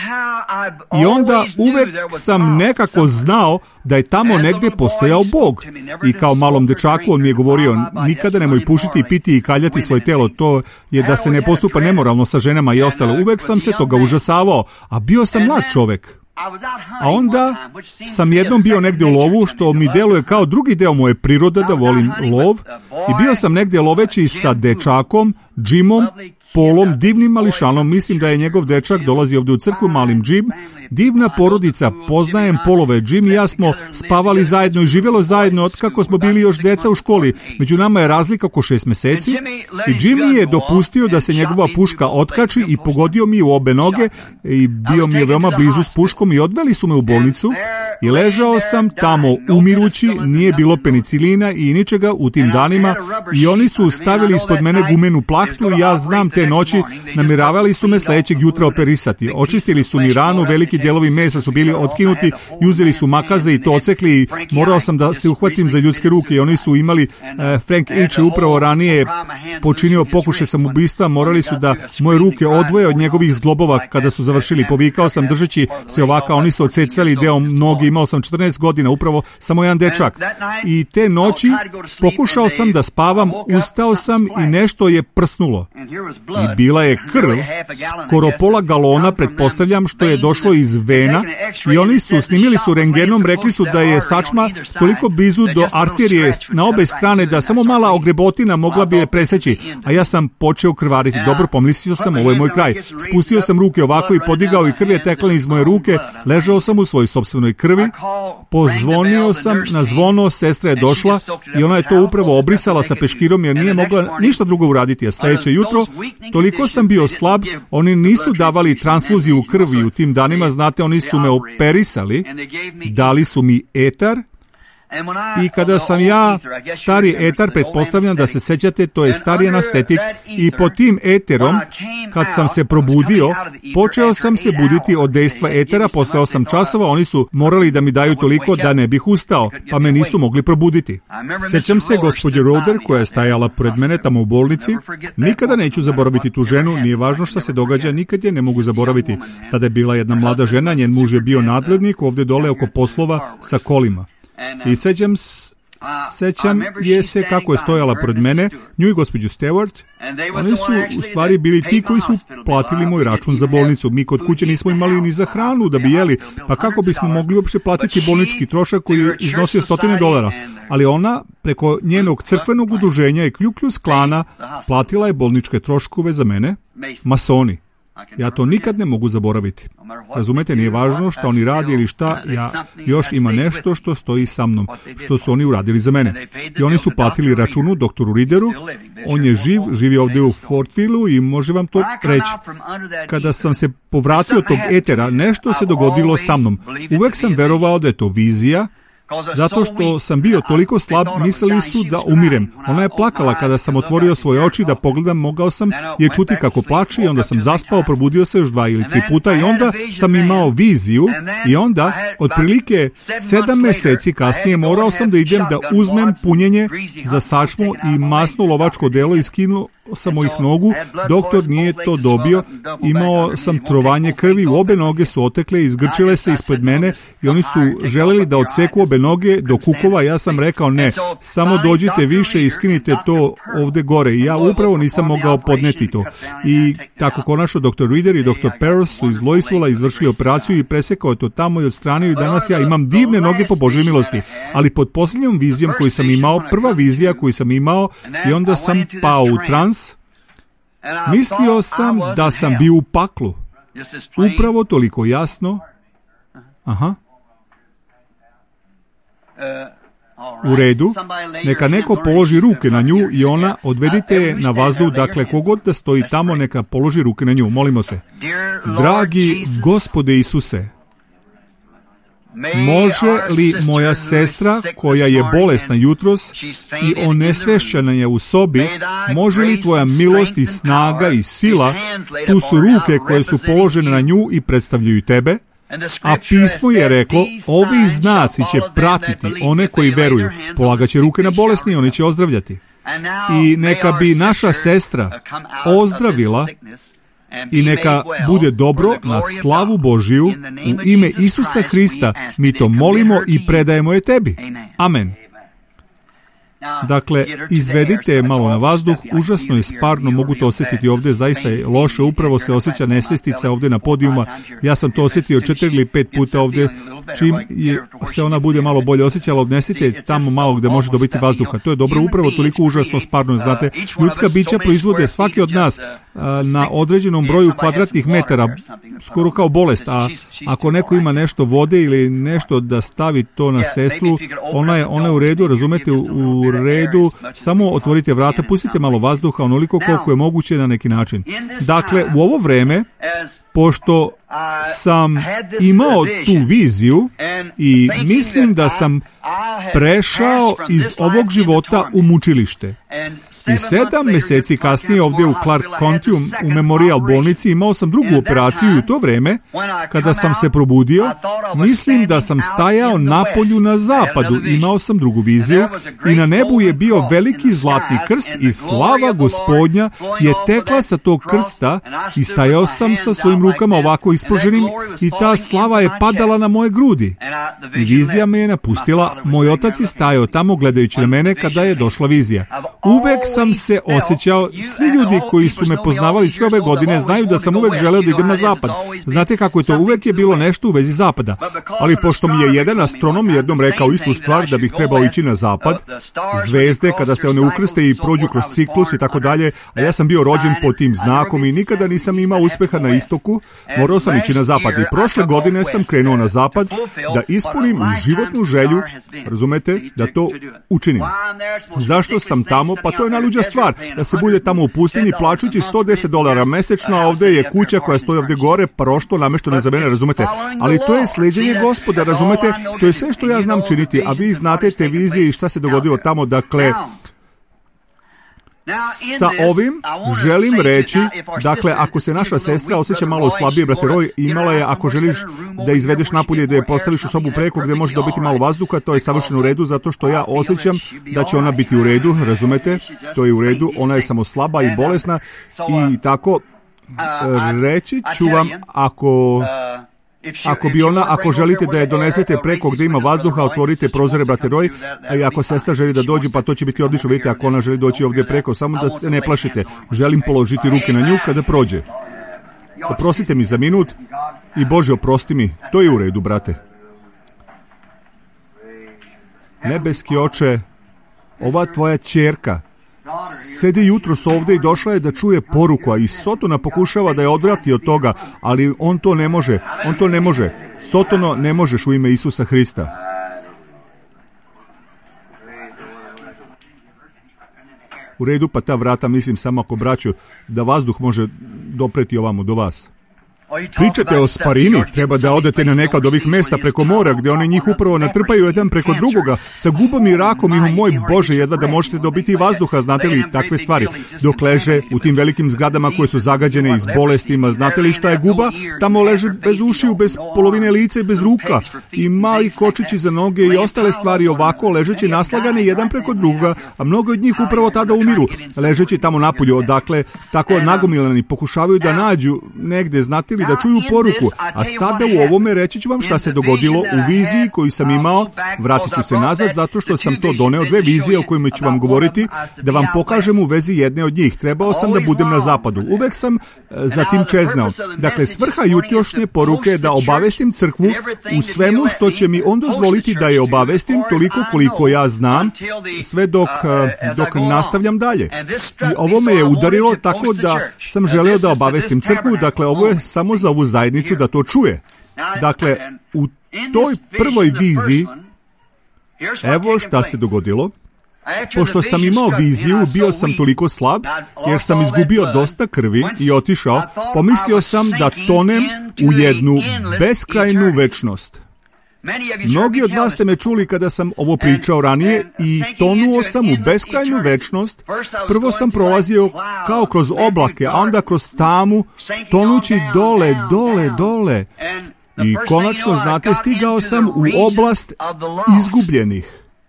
I onda uvek sam nekako znao da je tamo negdje postojao Bog. I kao malom dečaku on mi je govorio, nikada nemoj pušiti, piti i kaljati svoje telo, to je da se ne postupa nemoralno sa ženama i ostalo. Uvek sam se toga užasavao, a bio sam mlad čovek. A onda sam jednom bio negdje u lovu, što mi deluje kao drugi deo moje prirode da volim lov, i bio sam negdje loveći sa dečakom, Jimom, Polom, divnim mališanom, mislim da je njegov dečak, dolazi ovdje u crkvu, malim Jim, divna porodica, poznajem Polove, Jim i ja smo spavali zajedno i živjelo zajedno od kako smo bili još deca u školi, među nama je razlika oko šest mjeseci, i Jimmy je dopustio da se njegova puška otkači i pogodio mi u obe noge i bio mi je veoma blizu s puškom i odveli su me u bolnicu i ležao sam tamo umirući, nije bilo penicilina i ničega u tim danima i oni su stavili ispod mene gumenu plahtu i ja znam te noći namiravali su me sljedećeg jutra operisati. Očistili su mi ranu, veliki delovi mesa su bili otkinuti i uzeli su makaze i to ocekli i morao sam da se uhvatim za ljudske ruke i oni su imali, uh, Frank H. upravo ranije počinio pokušaj samoubistva, morali su da moje ruke odvoje od njegovih zglobova kada su završili. Povikao sam držeći se ovaka, oni su odsecali deo noge noge, imao sam četrnaest godina, upravo samo jedan dečak. I te noći pokušao sam da spavam, ustao sam i nešto je prsnulo. I bila je krv, skoro pola galona, pretpostavljam, što je došlo iz vena, i oni su snimili su rengenom, rekli su da je sačma toliko blizu do arterije na obe strane da samo mala ogrebotina mogla bi je preseći, a ja sam počeo krvariti. Dobro, pomislio sam, ovo je moj kraj. Spustio sam ruke ovako i podigao i krv je tekla iz moje ruke, ležao sam u svojoj sopstvenoj krvi, pozvonio sam na zvono, sestra je došla i ona je to upravo obrisala sa peškirom jer nije mogla ništa drugo uraditi, a sljedeće jutro toliko sam bio slab, oni nisu davali transfuziju krvi u tim danima, znate, oni su me operisali, dali su mi etar. I kada sam ja stari etar, pretpostavljam da se sećate, to je stari anestetik, i pod tim eterom, kad sam se probudio, počeo sam se buditi od dejstva etera, posle osam časova, oni su morali da mi daju toliko da ne bih ustao, pa me nisu mogli probuditi. Sećam se gospođe Roder, koja je stajala pored mene tamo u bolnici, nikada neću zaboraviti tu ženu, nije važno šta se događa, nikad je ne mogu zaboraviti. Tada je bila jedna mlada žena, njen muž je bio nadglednik ovdje dole oko poslova sa kolima. I sećam, sećam je se kako je stojala pred mene, nju i gospođu Stewart. Oni su u stvari bili ti koji su platili moj račun za bolnicu. Mi kod kuće nismo imali ni za hranu da bi jeli, pa kako bismo mogli uopšte platiti bolnički trošak koji je iznosio stotine dolara. Ali ona, preko njenog crkvenog udruženja i Ku Klux Klana, platila je bolničke troškove za mene, masoni. Ja to nikad ne mogu zaboraviti. Razumete, nije važno šta oni radi ili šta, ja još ima nešto što stoji sa mnom, što su oni uradili za mene. I oni su platili računu doktoru Rideru, on je živ, živi ovdje u Fortvilleu i može vam to reći. Kada sam se povratio tog etera, nešto se dogodilo sa mnom. Uvek sam verovao da je to vizija, zato što sam bio toliko slab, mislili su da umirem. Ona je plakala kada sam otvorio svoje oči da pogledam, mogao sam je čuti kako plače i onda sam zaspao, probudio se još dva ili tri puta i onda sam imao viziju i onda, otprilike sedam meseci kasnije, morao sam da idem da uzmem punjenje za sačmu i masno lovačko delo i skinuo sam mojih nogu, doktor nije to dobio, imao sam trovanje krvi, u obe noge su otekle, izgrčile se ispred mene i oni su želeli da odseku obe noge do kukova, ja sam rekao ne, samo dođite više i skinite to ovde gore i ja upravo nisam mogao podneti to. I tako konačno doktor Reeder i doktor Peros su iz Louisvilla izvršili operaciju i presekao je to tamo i odstranio i danas ja imam divne noge po Božoj milosti, ali pod posljednjom vizijom koju sam imao, prva vizija koju sam imao i onda sam pao u trans. Mislio sam da sam bio u paklu. Upravo toliko jasno. Aha. U redu. Neka neko položi ruke na nju i ona odvedite je na vazduh, dakle kogod da stoji tamo neka položi ruke na nju. Molimo se. Dragi Gospode Isuse, može li moja sestra koja je bolesna jutros i onesvešćena je u sobi, može li tvoja milost i snaga i sila, tu su ruke koje su položene na nju i predstavljaju tebe, a pismo je reklo, ovi znaci će pratiti one koji veruju, polagaće ruke na bolesni i oni će ozdravljati. I neka bi naša sestra ozdravila i neka bude dobro na slavu Božiju, u ime Isusa Hrista mi to molimo i predajemo je tebi. Amen. Dakle, izvedite malo na vazduh, užasno je sparno, mogu to osjetiti ovdje, zaista je loše, upravo se osjeća nesvjestica ovdje na podijuma, ja sam to osjetio četiri ili pet puta ovdje, čim je, se ona bude malo bolje osjećala, odnesite tamo malo gdje može dobiti vazduha, to je dobro, upravo toliko užasno sparno, znate, ljudska bića proizvode svaki od nas a, na određenom broju kvadratnih metara, skoro kao bolest, a ako neko ima nešto vode ili nešto da stavi to na sestru, ona je, ona je u redu, razumete, u, u redu, samo otvorite vrata, pustite malo vazduha, onoliko koliko je moguće na neki način. Dakle, u ovo vreme, pošto sam imao tu viziju i mislim da sam prešao iz ovog života u mučilište. I sedam meseci kasnije ovdje u Clark County u Memorial bolnici imao sam drugu operaciju i u to vreme, kada sam se probudio, mislim da sam stajao napolju na zapadu, imao sam drugu viziju i na nebu je bio veliki zlatni krst i slava Gospodnja je tekla sa tog krsta i stajao sam sa svojim rukama ovako ispruženim i ta slava je padala na moje grudi. I vizija me je napustila. Moj otac je stajao tamo gledajući na mene kada je došla vizija. Uvek sam se osjećao, svi ljudi koji su me poznavali sve ove godine znaju da sam uvek želeo da idem na zapad. Znate kako je to, uvek je bilo nešto u vezi zapada. Ali pošto mi je jedan astronom jednom rekao istu stvar da bih trebao ići na zapad, zvezde kada se one ukrste i prođu kroz ciklus i tako dalje, a ja sam bio rođen pod tim znakom i nikada nisam imao uspeha na istoku, morao sam ići na zapad. I prošle godine sam krenuo na zapad da ispunim životnu želju, razumete, da to učinim. Zašto sam tamo? Pa to je najluđa stvar, da se bude tamo u pustinji plaćući sto deset dolara mesečno, a ovde je kuća koja stoji ovde gore, prošto nameštena za mene, razumete? Ali to je sleđenje Gospoda, razumete? To je sve što ja znam činiti, a vi znate te vizije i šta se dogodilo tamo, dakle... Sa ovim želim reći, dakle, ako se naša sestra osjeća malo slabije, brate Roy, imala je, ako želiš da izvedeš napolje, da je postaviš u sobu preko gde može dobiti malo vazduha, to je savršeno u redu, zato što ja osjećam da će ona biti u redu, razumete? To je u redu, ona je samo slaba i bolesna i tako, reći ću vam, ako... Ako bi ona, ako želite da je donesete preko gde ima vazduha, otvorite prozore, brate Roy, i ako sestra želi da dođe, pa to će biti odlično, vidite, ako ona želi doći ovdje preko, samo da se ne plašite. Želim položiti ruke na nju kada prođe. Oprostite mi za minut i Bože, oprosti mi. To je u redu, brate. Nebeski Oče, ova tvoja ćerka sedi jutros ovdje i došla je da čuje poruku, a i Sotona pokušava da je odvrati od toga, ali on to ne može, on to ne može. Sotono, ne možeš u ime Isusa Hrista. U redu, pa ta vrata, mislim samo ako braću, da vazduh može dopreti ovamo do vas. Pričate o Sparini, treba da odete na neka od ovih mesta preko mora, gdje oni njih upravo natrpaju jedan preko drugoga, sa gubom i rakom i, moj Bože, jedva da možete dobiti vazduha, znate li, takve stvari. Dok leže u tim velikim zgradama koje su zagađene i s bolestima, znate li šta je guba? Tamo leže bez ušiju, bez polovine lica i bez ruka, i mali kočići za noge i ostale stvari ovako, ležeći naslagane jedan preko drugoga, a mnogo od njih upravo tada umiru, ležeći tamo napolju, odakle tako nagomilani pokušavaju da nađu negde, znate li, da čuju poruku. A sada u ovome reći ću vam šta se dogodilo u viziji koju sam imao. Vratit ću se nazad zato što sam to doneo, dve vizije o kojima ću vam govoriti, da vam pokažem u vezi jedne od njih. Trebao sam da budem na zapadu. Uvek sam za tim čeznao. Dakle, svrha jutrošnje poruke je da obavestim crkvu u svemu što će mi on dozvoliti da je obavestim, toliko koliko ja znam, sve dok, dok nastavljam dalje. I ovo me je udarilo tako da sam želeo da obavestim crkvu. Dakle, ovo je samo za ovu zajednicu da to čuje. Dakle, u toj prvoj viziji, evo šta se dogodilo. Pošto sam imao viziju, bio sam toliko slab, jer sam izgubio dosta krvi i otišao, pomislio sam da tonem u jednu beskrajnu večnost. Mnogi od vas ste me čuli kada sam ovo pričao ranije i tonuo sam u beskrajnu večnost. Prvo sam prolazio kao kroz oblake, a onda kroz tamu, tonući dole, dole, dole. I konačno, znate, stigao sam u oblast izgubljenih.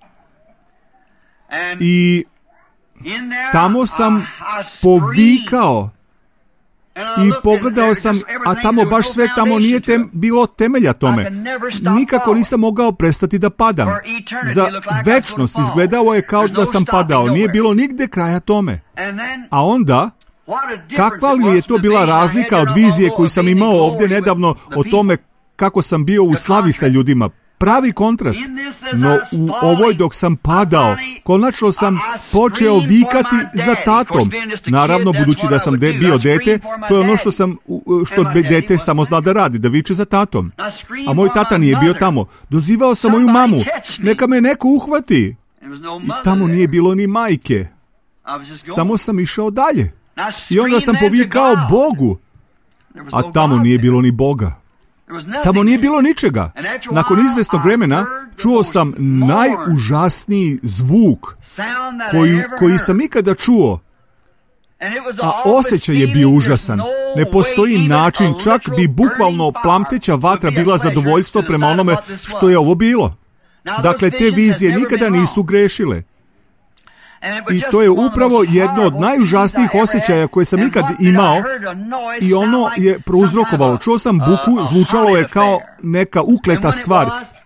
I tamo sam povikao i pogledao sam, a tamo baš sve tamo nije tem, bilo temelja tome. Nikako nisam mogao prestati da padam. Za večnost izgledao je kao da sam padao. Nije bilo nigde kraja tome. A onda, kakva li je to bila razlika od vizije koju sam imao ovdje nedavno o tome kako sam bio u slavi sa ljudima? Pravi kontrast. No u ovoj dok sam padao, konačno sam počeo vikati za tatom. Naravno, budući da sam de, bio dete, to je ono što sam što dete samo zna da radi, da viče za tatom. A moj tata nije bio tamo. Dozivao sam moju mamu. Neka me neko uhvati. I tamo nije bilo ni majke. Samo sam išao dalje. I onda sam povikao Bogu. A tamo nije bilo ni Boga. Tamo nije bilo ničega. Nakon izvesnog vremena čuo sam najužasniji zvuk koji, koji sam ikada čuo. A osjećaj je bio užasan. Ne postoji način, čak bi bukvalno plamteća vatra bila zadovoljstvo prema onome što je ovo bilo. Dakle, te vizije nikada nisu grešile. I to je upravo jedno od najužasnijih osjećaja koje sam ikad imao i ono je prouzrokovalo. Čuo sam buku, zvučalo je kao neka ukleta stvar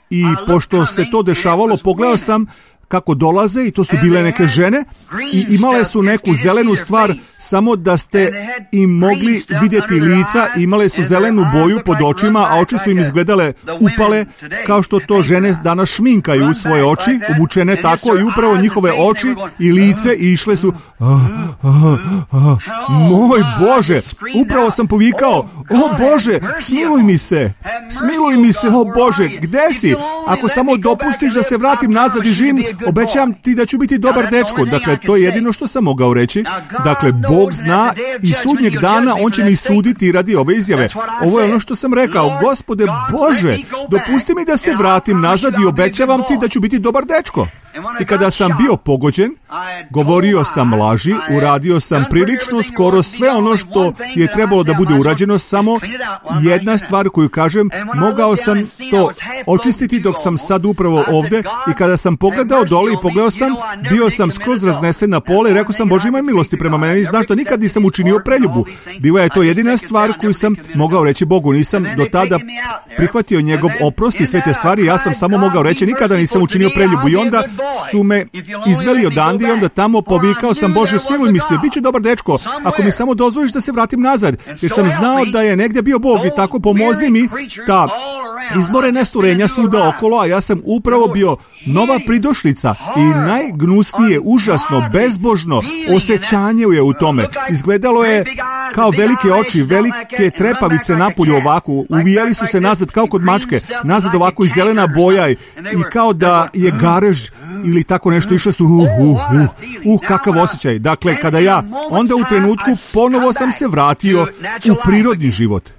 I pošto se to dešavalo, pogledao sam kako dolaze i to su bile neke žene i imale su neku zelenu stvar samo da ste im mogli vidjeti lica, imale su zelenu boju pod očima, a oči su im izgledale upale kao što to žene danas šminkaju svoje oči, uvučene tako i upravo njihove oči i lice i išle su ah, ah, ah, moj Bože, upravo sam povikao, o Bože, smiluj mi se, smiluj mi se, o Bože, gde si? Ako samo dopustiš da se vratim nazad i živim, obećavam ti da ću biti dobar dečko. Dakle, to je jedino što sam mogao reći. Dakle, Bog zna i sudnjeg dana On će mi suditi radi ove izjave. Ovo je ono što sam rekao. Gospode Bože, dopusti mi da se vratim nazad i obećavam ti da ću biti dobar dečko. I kada sam bio pogođen, govorio sam laži, uradio sam prilično skoro sve ono što je trebalo da bude urađeno, samo jedna stvar koju kažem, mogao sam to očistiti dok sam sad upravo ovde i kada sam pogledao dole i pogledao sam, bio sam skroz raznesen na pola i rekao sam, Bože imaj milosti prema meni, znaš da nikad nisam učinio preljubu. Bila je to jedina stvar koju sam mogao reći Bogu, nisam do tada prihvatio njegov oprost i sve te stvari, ja sam samo mogao reći, nikada nisam učinio preljubu i onda su me izveli odande i onda tamo povikao sam, Bože, smiluj mi se, bit ću dobar dečko, ako mi samo dozvoliš da se vratim nazad, jer sam znao da je negdje bio Bog i tako pomozi mi ta izborena stvorenja svuda okolo, a ja sam upravo bio nova pridošlica i najgnusnije, užasno, bezbožno osjećanje je u tome. Izgledalo je kao velike oči, velike trepavice napolju ovako, uvijali su se nazad kao kod mačke, nazad ovako i zelena boja i kao da je garež ili tako nešto, išlo su uh, uh, uh, uh, kakav osjećaj. Dakle, kada ja, onda u trenutku ponovo sam se vratio u prirodni život.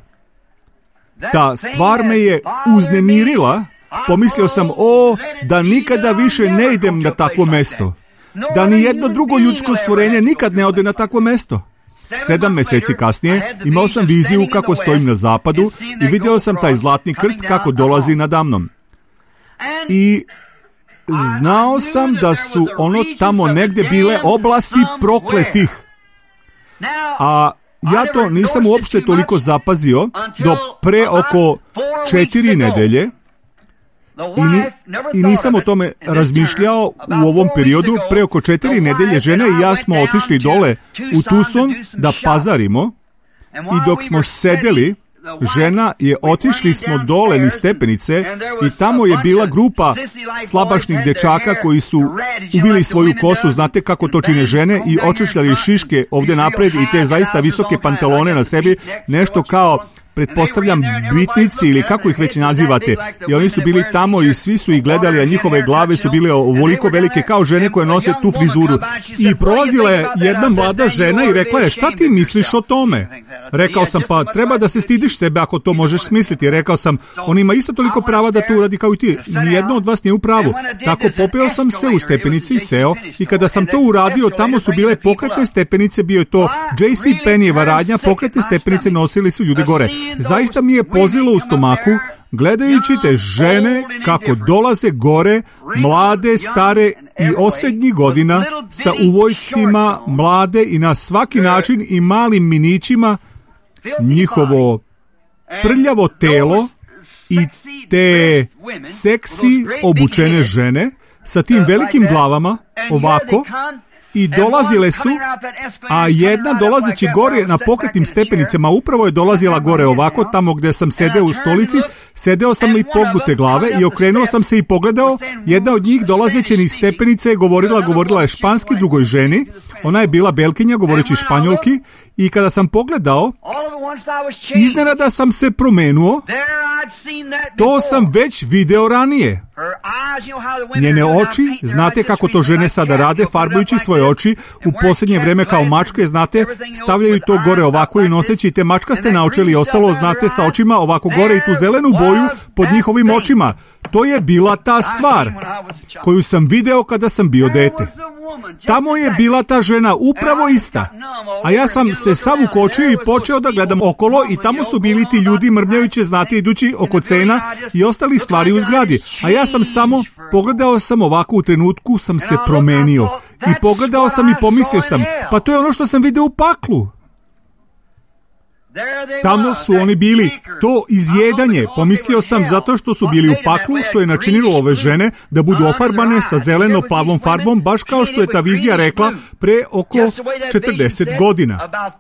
Ta stvar me je uznemirila, pomislio sam, o, da nikada više ne idem na takvo mesto. Da ni jedno drugo ljudsko stvorenje nikad ne ode na takvo mesto. Sedam mjeseci kasnije imao sam viziju kako stojim na zapadu i vidio sam taj zlatni krst kako dolazi nadamnom. I znao sam da su ono tamo negdje bile oblasti prokletih. A ja to nisam uopšte toliko zapazio do pre oko četiri nedelje i, ni, i nisam o tome razmišljao u ovom periodu. Pre oko četiri nedelje žene i ja smo otišli dole u Tucson da pazarimo i dok smo sedeli, žena je, otišli smo dole niz stepenice i tamo je bila grupa slabašnih dečaka koji su uvili svoju kosu, znate kako to čine žene, i očešljali šiške ovdje napred i te zaista visoke pantalone na sebi, nešto kao, pretpostavljam, bitnici ili kako ih već nazivate. I oni su bili tamo i svi su ih gledali, a njihove glave su bile ovoliko velike kao žene koje nose tu frizuru. I prolazila je jedna mlada žena i rekla je, šta ti misliš o tome? Rekao sam, pa treba da se stidiš sebe ako to možeš smisliti. Rekao sam, on ima isto toliko prava da to uradi kao i ti. Nijedno od vas nije u pravu. Tako popeo sam se u stepenici i seo i kada sam to uradio, tamo su bile pokretne stepenice, bio je to J C Penneyeva radnja, pokretne stepenice nosili su ljude gore. Zaista mi je pozilo u stomaku gledajući te žene kako dolaze gore, mlade, stare i osrednjih godina sa uvojcima, mlade i na svaki način i malim minićima, njihovo prljavo telo i te seksi obučene žene sa tim velikim glavama ovako. I dolazile su, a jedna dolazeći gore na pokretnim stepenicama, upravo je dolazila gore ovako, tamo gdje sam sedeo u stolici, sedeo sam i pognute glave i okrenuo sam se i pogledao, jedna od njih dolazeći niz stepenice je govorila, govorila je španski drugoj ženi, ona je bila Belkinja govoreći španjolki i kada sam pogledao, iznenada sam se promenuo, to sam već video ranije. Njene oči, znate kako to žene sada rade, farbujući svoje oči, u posljednje vrijeme kao mačke, znate, stavljaju to gore ovako i noseći te mačkaste naočali i ostalo, znate, sa očima ovako gore i tu zelenu boju pod njihovim očima. To je bila ta stvar koju sam video kada sam bio dete. Tamo je bila ta žena upravo ista. A ja sam se sav ukočio i počeo da gledam okolo i tamo su bili ti ljudi mrmljajući, znate, idući oko cena i ostali stvari u zgradi. A ja sam samo pogledao sam ovako, u trenutku sam se promenio. I pogledao sam i pomislio sam, pa to je ono što sam video u paklu. Tamo su oni bili. To izjedanje, pomislio sam, zato što su bili u paklu, što je načinilo ove žene da budu ofarbane sa zeleno-plavom farbom, baš kao što je ta vizija rekla pre oko četrdeset godina.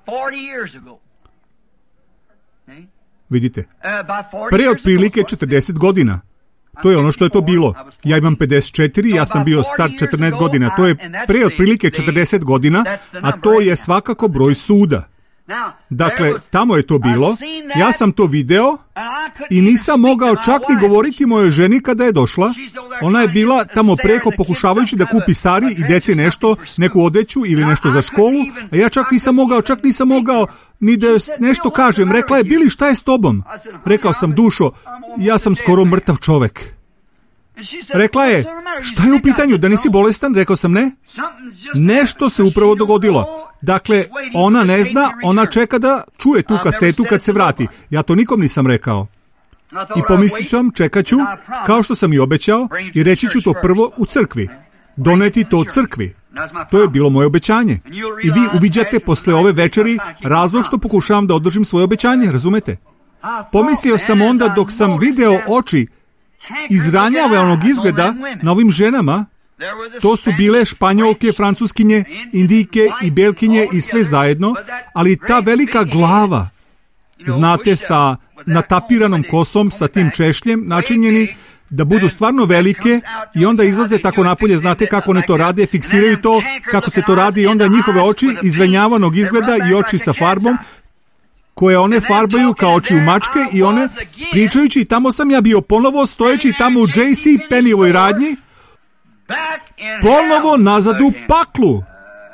Vidite, pre otprilike četrdeset godina. To je ono što je to bilo. Ja imam pedeset četiri, ja sam bio star četrnaest godina. To je pre otprilike četrdeset godina, a to je svakako broj suda. Dakle, tamo je to bilo, ja sam to video i nisam mogao čak ni govoriti mojoj ženi kada je došla. Ona je bila tamo preko pokušavajući da kupi Sari i deci nešto, neku odeću ili nešto za školu, a ja čak nisam mogao, čak nisam mogao ni da nešto kažem. Rekla je, Bili, šta je s tobom? Rekao sam, dušo, ja sam skoro mrtav čovek. Rekla je, šta je u pitanju, da nisi bolestan? Rekao sam, ne. Nešto se upravo dogodilo. Dakle, ona ne zna, ona čeka da čuje tu kasetu kad se vrati. Ja to nikom nisam rekao. I pomislio sam, čekat ću, kao što sam i obećao, i reći ću to prvo u crkvi. Doneti to crkvi. To je bilo moje obećanje. I vi uviđate posle ove večeri razlog što pokušavam da održim svoje obećanje, razumete? Pomislio sam onda dok sam video oči izranjavanog izgleda na ovim ženama, to su bile Španjolke, Francuskinje, Indijke i Belkinje i sve zajedno, ali ta velika glava, znate, sa natapiranom kosom, sa tim češljem, načinjeni da budu stvarno velike i onda izlaze tako napolje, znate kako one to rade, fiksiraju to, kako se to radi i onda njihove oči izranjavanog izgleda i oči sa farbom, koje one farbaju kao oči u mačke i one, pričajući, tamo sam ja bio ponovo, stojeći tamo u J C Penneyovoj radnji, ponovo nazad u paklu.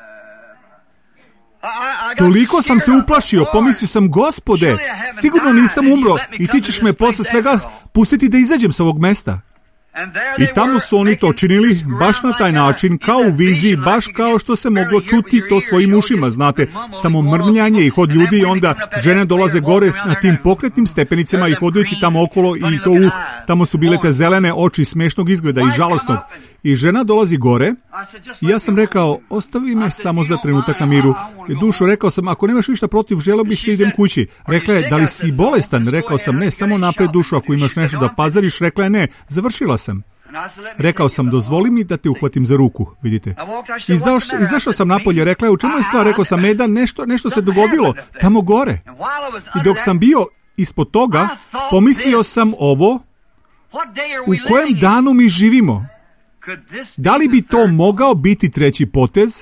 Toliko sam se uplašio, pomislio sam, Gospode, sigurno nisam umro i ti ćeš me posle svega pustiti da izađem sa ovog mesta. I tamo su oni to činili baš na taj način, kao u viziji, baš kao što se moglo čuti to svojim ušima, znate, samo mrmljanje i hod ljudi i onda žene dolaze gore na tim pokretnim stepenicama i hodajući tamo okolo i to uh, tamo su bile te zelene oči smešnog izgleda i žalosnog. I žena dolazi gore i ja sam rekao, ostavi me samo za trenutak na miru. I dušo, rekao sam, ako nemaš ništa protiv, želeo bih da idem kući. Rekla je, da li si bolestan? Rekao sam, ne, samo napred dušo, ako imaš nešto da pazariš. Rekla je, ne, završila sam. Rekao sam, dozvoli mi da te uhvatim za ruku, vidite. Izaš, izašao sam napolje, rekla je, u čemu je stvar? Rekao sam, Eda, nešto, nešto se dogodilo, tamo gore. I dok sam bio ispod toga, pomislio sam ovo, u kojem danu mi živimo? Da li bi to mogao biti treći potez?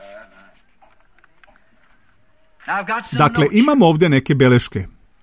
Dakle, imam ovdje neke beleške.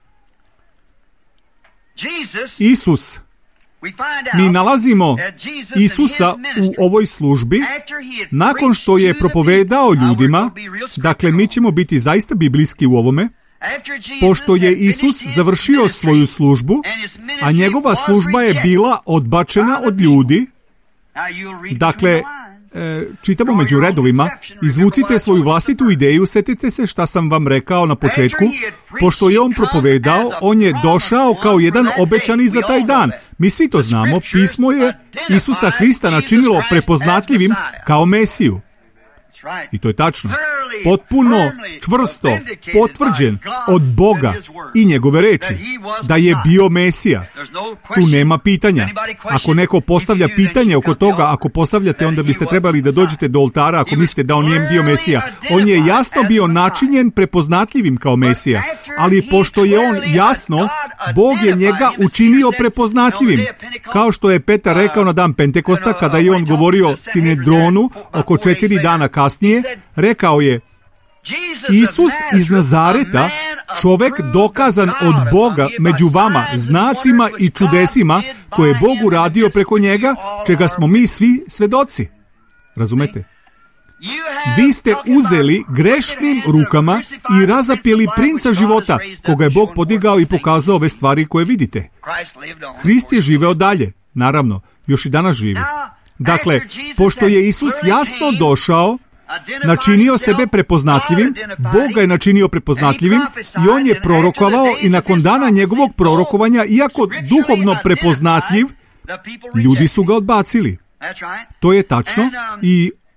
Isus. Mi nalazimo Isusa u ovoj službi nakon što je propovedao ljudima, dakle mi ćemo biti zaista biblijski u ovome, pošto je Isus završio svoju službu, a njegova služba je bila odbačena od ljudi. Dakle, čitamo među redovima, izvucite svoju vlastitu ideju, setite se šta sam vam rekao na početku, pošto je on propovedao, on je došao kao jedan obećani za taj dan. Mi svi to znamo, pismo je Isusa Hrista načinilo prepoznatljivim kao Mesiju. I to je tačno. Potpuno, čvrsto, potvrđen od Boga i njegove reči da je bio Mesija. Tu nema pitanja. Ako neko postavlja pitanje oko toga, ako postavljate, onda biste trebali da dođete do oltara ako mislite da on nije bio Mesija. On je jasno bio načinjen prepoznatljivim kao Mesija, ali pošto je on jasno, Bog je njega učinio prepoznatljivim. Kao što je Petar rekao na dan Pentekosta, kada je on govorio Sinedronu oko četiri dana kasnije, rekao je, Isus iz Nazareta, čovek dokazan od Boga među vama znacima i čudesima koje je Bog uradio preko njega, čega smo mi svi svedoci. Razumete? Vi ste uzeli grešnim rukama i razapeli princa života, koga je Bog podigao i pokazao ove stvari koje vidite. Hrist je živeo dalje, naravno, još i danas živi. Dakle, pošto je Isus jasno došao, načinio sebe prepoznatljivim, Bog ga je načinio prepoznatljivim i on je prorokovao i nakon dana njegovog prorokovanja, iako duhovno prepoznatljiv, ljudi su ga odbacili. To je tačno i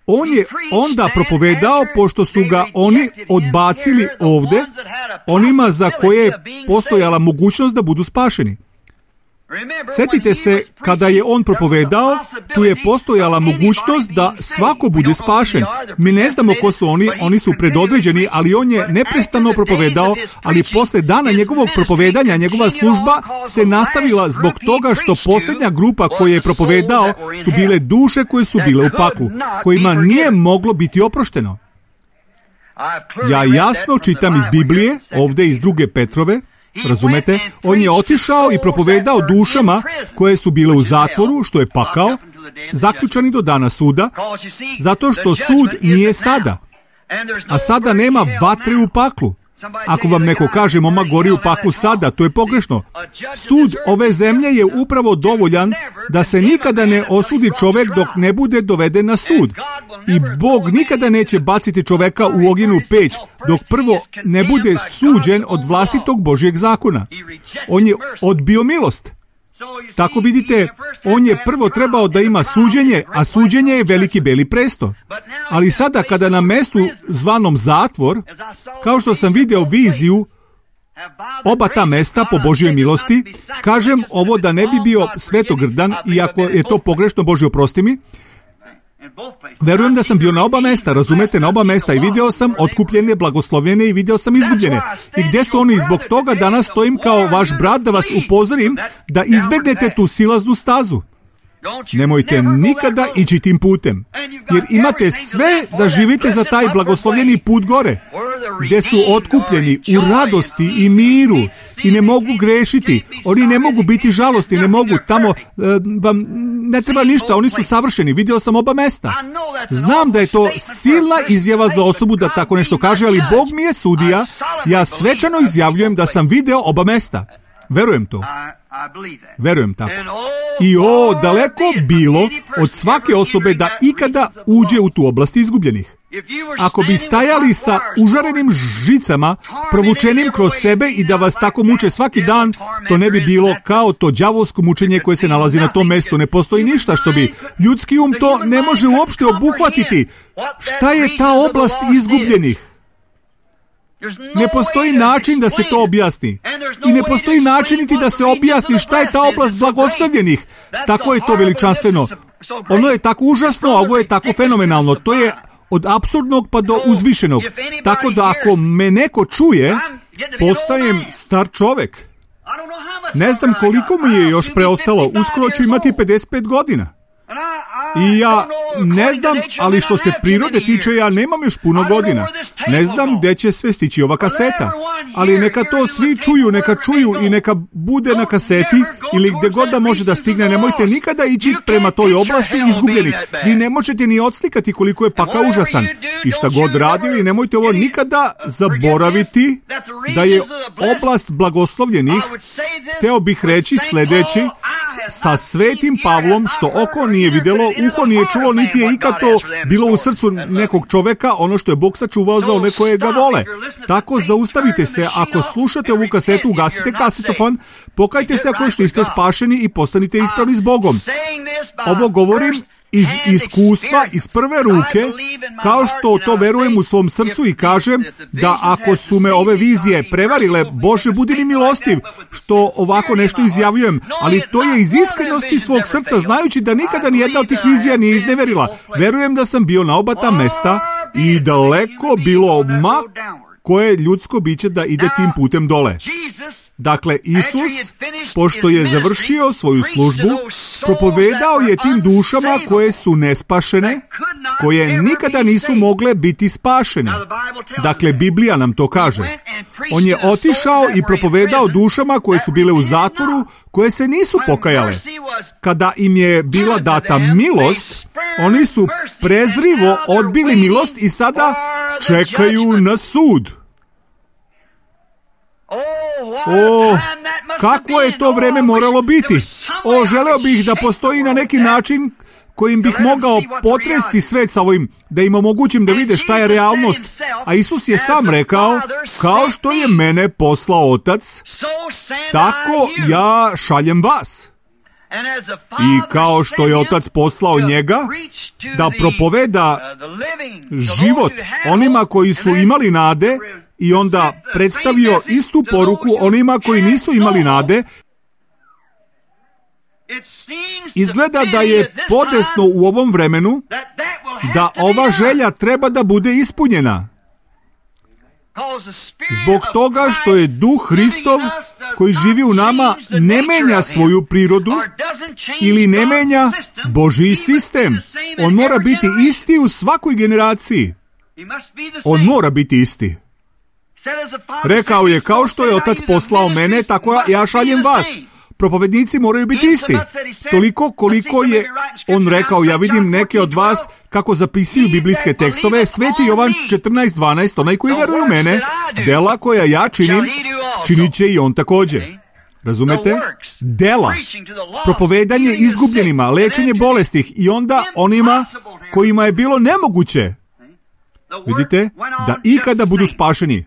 on je onda propovedao, pošto su ga oni odbacili ovde, onima za koje je postojala mogućnost da budu spašeni. Sjetite se, kada je on propovedao, tu je postojala mogućnost da svako bude spašen. Mi ne znamo ko su oni, oni su predodređeni, ali on je neprestano propovedao, ali posle dana njegovog propovedanja, njegova služba se nastavila zbog toga što posljednja grupa koja je propovedao su bile duše koje su bile u paklu, kojima nije moglo biti oprošteno. Ja jasno čitam iz Biblije, ovdje iz druge Petrove, razumete, on je otišao i propovedao dušama koje su bile u zatvoru, što je pakao, zaključani do dana suda, zato što sud nije sada, a sada nema vatre u paklu. Ako vam neko kaže, moma gori u paklu sada, to je pogrešno. Sud ove zemlje je upravo dovoljan da se nikada ne osudi čovek dok ne bude doveden na sud. I Bog nikada neće baciti čoveka u ognjenu peć dok prvo ne bude suđen od vlastitog Božjeg zakona. On je odbio milost. Tako vidite, on je prvo trebao da ima suđenje, a suđenje je veliki beli presto. Ali sada kada na mestu zvanom zatvor, kao što sam video viziju, oba ta mesta po Božjoj milosti, kažem ovo da ne bi bio svetogrdan, iako je to pogrešno, Bože oprosti mi, verujem da sam bio na oba mesta, razumete, na oba mesta i video sam otkupljene, blagoslovljene i video sam izgubljene. I gdje su oni? Zbog toga danas stojim kao vaš brat da vas upozorim da izbegnete tu silaznu stazu. Nemojte nikada ići tim putem, jer imate sve da živite za taj blagoslovljeni put gore, gdje su otkupljeni u radosti i miru i ne mogu grešiti, oni ne mogu biti žalosti, ne mogu, tamo e, vam ne treba ništa, oni su savršeni, vidio sam oba mesta. Znam da je to silna izjava za osobu da tako nešto kaže, ali Bog mi je sudija, ja svečano izjavljujem da sam video oba mesta. Verujem to. Verujem tako. I o, daleko bilo od svake osobe da ikada uđe u tu oblast izgubljenih. Ako bi stajali sa užarenim žicama, provučenim kroz sebe i da vas tako muče svaki dan, to ne bi bilo kao to đavolsko mučenje koje se nalazi na tom mestu. Ne postoji ništa što bi ljudski um to ne može uopšte obuhvatiti. Šta je ta oblast izgubljenih? Ne postoji način da se to objasni. I ne postoji način niti da se objasni šta je ta oblast blagoslovljenih. Tako je to veličanstveno. Ono je tako užasno, a ovo je tako fenomenalno. To je od apsurdnog pa do uzvišenog. Tako da ako me neko čuje, postajem star čovek. Ne znam koliko mi je još preostalo. Uskoro ću imati pedeset pet godina. I ja ne znam, ali što se prirode tiče, ja nemam još puno godina. Ne znam gdje će sve stići ova kaseta. Ali neka to svi čuju, neka čuju i neka bude na kaseti ili gdje god da može da stigne. Nemojte nikada ići prema toj oblasti izgubljenih. Vi ne možete ni odslikati koliko je pakao užasan. I šta god radili, nemojte ovo nikada zaboraviti da je oblast blagoslovljenih, hteo bih reći sljedeći, sa svetim Pavlom, što oko nije vidjelo, uho nije čulo, niti je ikad to bilo u srcu nekog čoveka, ono što je Bog sačuvao za one koje ga vole. Tako zaustavite se, ako slušate ovu kasetu, ugasite kasetofon, pokajte se ako još niste spašeni i postanite ispravni s Bogom. Ovo govorim iz iskustva, iz prve ruke, kao što to verujem u svom srcu i kažem da ako su me ove vizije prevarile, Bože, budi mi milostiv što ovako nešto izjavljujem, ali to je iz iskrenosti svog srca, znajući da nikada nijedna od tih vizija nije izneverila. Verujem da sam bio na oba ta mesta i daleko bilo ma koje ljudsko biće da ide tim putem dole. Dakle, Isus, pošto je završio svoju službu, propovedao je tim dušama koje su nespašene, koje nikada nisu mogle biti spašene. Dakle, Biblija nam to kaže. On je otišao i propovedao dušama koje su bile u zatvoru, koje se nisu pokajale. Kada im je bila data milost, oni su prezrivo odbili milost i sada čekaju na sud. O, kako je to vreme moralo biti? O, želeo bih da postoji na neki način kojim bih mogao potresti svet sa ovim, da im omogućim da vide šta je realnost. A Isus je sam rekao, kao što je mene poslao Otac, tako ja šaljem vas. I kao što je Otac poslao njega da propoveda život onima koji su imali nade i onda predstavio istu poruku onima koji nisu imali nade, izgleda da je podesno u ovom vremenu da ova želja treba da bude ispunjena. Zbog toga što je Duh Hristov koji živi u nama ne menja svoju prirodu ili ne menja Božji sistem. On mora biti isti u svakoj generaciji. On mora biti isti. Rekao je, kao što je Otac poslao mene, tako ja šaljem vas. Propovednici moraju biti isti. Toliko koliko je on rekao, ja vidim neke od vas kako zapisuju biblijske tekstove, Sveti Jovan četrnaest dvanaest, onaj koji veruje u mene, dela koja ja činim, činit će i on također. Razumete? Dela, propovedanje izgubljenima, lečenje bolestih i onda onima kojima je bilo nemoguće, vidite, da ikada budu spašeni.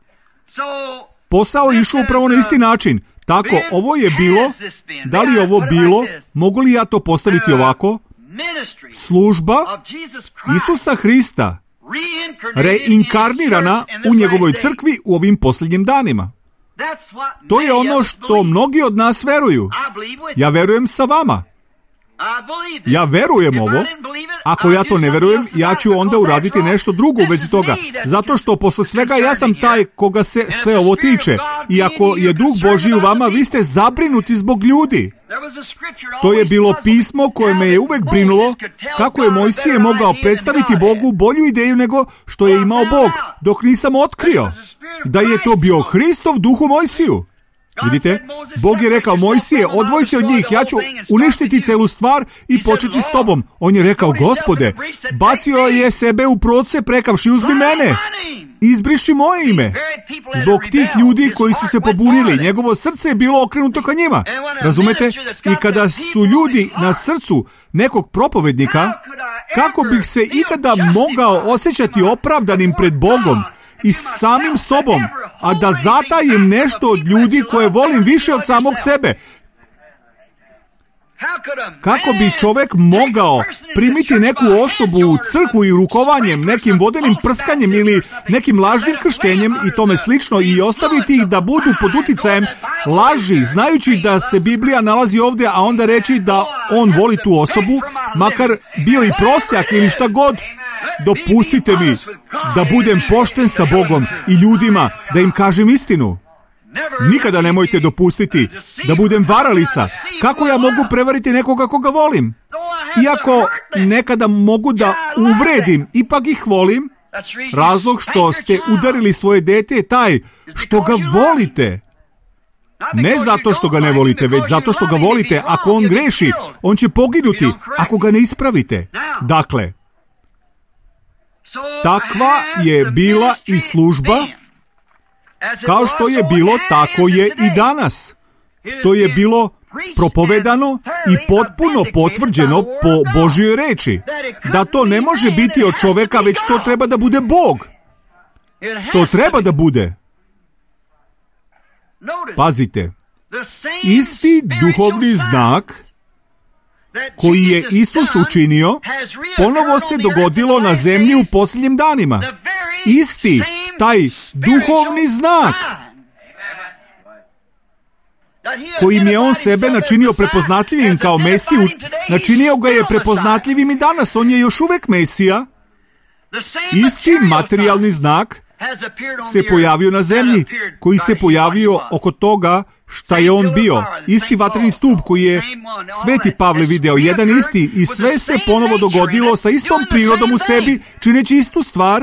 Posao je išao upravo na isti način. Tako, ovo je bilo, da li je ovo bilo, mogu li ja to postaviti ovako? Služba Isusa Hrista, reinkarnirana u njegovoj crkvi u ovim posljednjim danima. To je ono što mnogi od nas veruju. Ja verujem sa vama. Ja verujem ovo. Ako ja to ne verujem, ja ću onda uraditi nešto drugo u vezi toga. Zato što posle svega ja sam taj koga se sve ovo tiče. I ako je Duh Božji u vama, vi ste zabrinuti zbog ljudi. To je bilo pismo koje me je uvek brinulo kako je Mojsije mogao predstaviti Bogu bolju ideju nego što je imao Bog, dok nisam otkrio da je to bio Hristov Duh u Mojsiju. Vidite, Bog je rekao, Mojsije, odvoj se od njih, ja ću uništiti celu stvar i početi s tobom. On je rekao, Gospode, bacio je sebe u proce prekavši, uzmi mene, izbriši moje ime. Zbog tih ljudi koji su se pobunili, njegovo srce je bilo okrenuto ka njima. Razumete? I kada su ljudi na srcu nekog propovednika, kako bih se ikada mogao osjećati opravdanim pred Bogom i samim sobom, a da zatajim nešto od ljudi koje volim više od samog sebe? Kako bi čovjek mogao primiti neku osobu u crkvu i rukovanjem, nekim vodenim prskanjem ili nekim lažnim krštenjem i tome slično i ostaviti ih da budu pod uticajem laži, znajući da se Biblija nalazi ovdje, a onda reći da on voli tu osobu, makar bio i prosjak ili šta god? Dopustite mi da budem pošten sa Bogom i ljudima, da im kažem istinu. Nikada nemojte dopustiti da budem varalica. Kako ja mogu prevariti nekoga koga volim? Iako nekada mogu da uvredim, ipak ih volim. Razlog što ste udarili svoje dete je taj što ga volite. Ne zato što ga ne volite, već zato što ga volite. Ako on greši, on će poginuti ako ga ne ispravite. Dakle, takva je bila i služba, kao što je bilo, tako je i danas. To je bilo propovedano i potpuno potvrđeno po Božjoj reči. Da to ne može biti od čoveka, već to treba da bude Bog. To treba da bude. Pazite, isti duhovni znak koji je Isus učinio, ponovo se dogodilo na zemlji u posljednjim danima. Isti taj duhovni znak kojim je on sebe načinio prepoznatljivim kao Mesiju, načinio ga je prepoznatljivim i danas. On je još uvek Mesija. Isti materijalni znak se pojavio na zemlji, koji se pojavio oko toga šta je on bio. Isti vatreni stup koji je Sveti Pavle video, jedan isti, i sve se ponovo dogodilo sa istom prirodom u sebi, čineći istu stvar.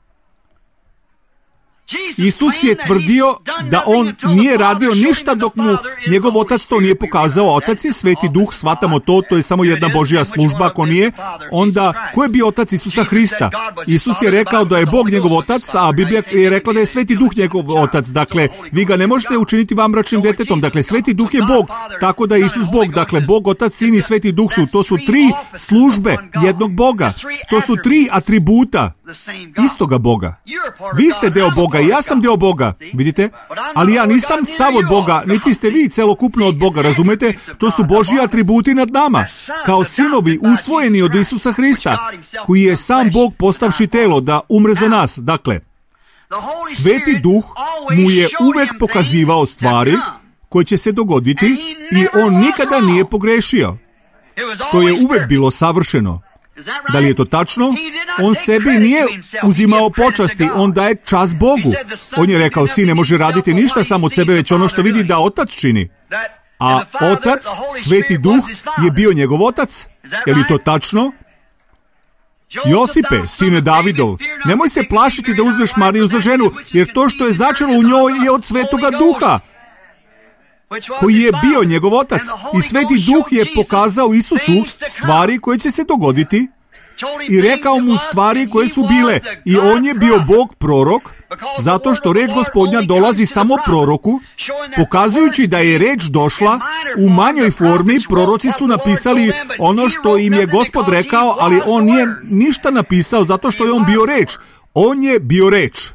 Isus je tvrdio da on nije radio ništa dok mu njegov otac to nije pokazao. Otac je Sveti Duh, shvatamo to, to je samo jedna Božja služba. Ako nije, onda ko je bio otac Isusa Hrista? Isus je rekao da je Bog njegov otac, a Biblija je rekla da je Sveti Duh njegov otac. Dakle, vi ga ne možete učiniti vanbračnim detetom. Dakle, Sveti Duh je Bog, tako da je Isus Bog. Dakle, Bog, Otac, Sin i Sveti Duh su, to su tri službe jednog Boga. To su tri atributa istoga Boga. Vi ste deo Boga. Boga i ja sam deo Boga, vidite? Ali ja nisam sav od Boga, niti ste vi celokupno od Boga, razumete? To su Božji atributi nad nama, kao sinovi usvojeni od Isusa Hrista, koji je sam Bog postavši telo da umre za nas. Dakle, Sveti Duh mu je uvek pokazivao stvari koje će se dogoditi i on nikada nije pogrešio. To je uvek bilo savršeno. Da li je to tačno? On sebi nije uzimao počasti, on daje čast Bogu. On je rekao, sin ne može raditi ništa sam od sebe, već ono što vidi da otac čini. A otac, Sveti Duh, je bio njegov otac. Je li to tačno? Josipe, sine Davidov, nemoj se plašiti da uzmeš Mariju za ženu, jer to što je začelo u njoj je od Svetoga Duha, koji je bio njegov otac. I Sveti Duh je pokazao Isusu stvari koje će se dogoditi i rekao mu stvari koje su bile. I on je bio Bog prorok, zato što reč Gospodnja dolazi samo proroku, pokazujući da je reč došla u manjoj formi. Proroci su napisali ono što im je Gospod rekao, ali on nije ništa napisao zato što je on bio reč. On je bio reč.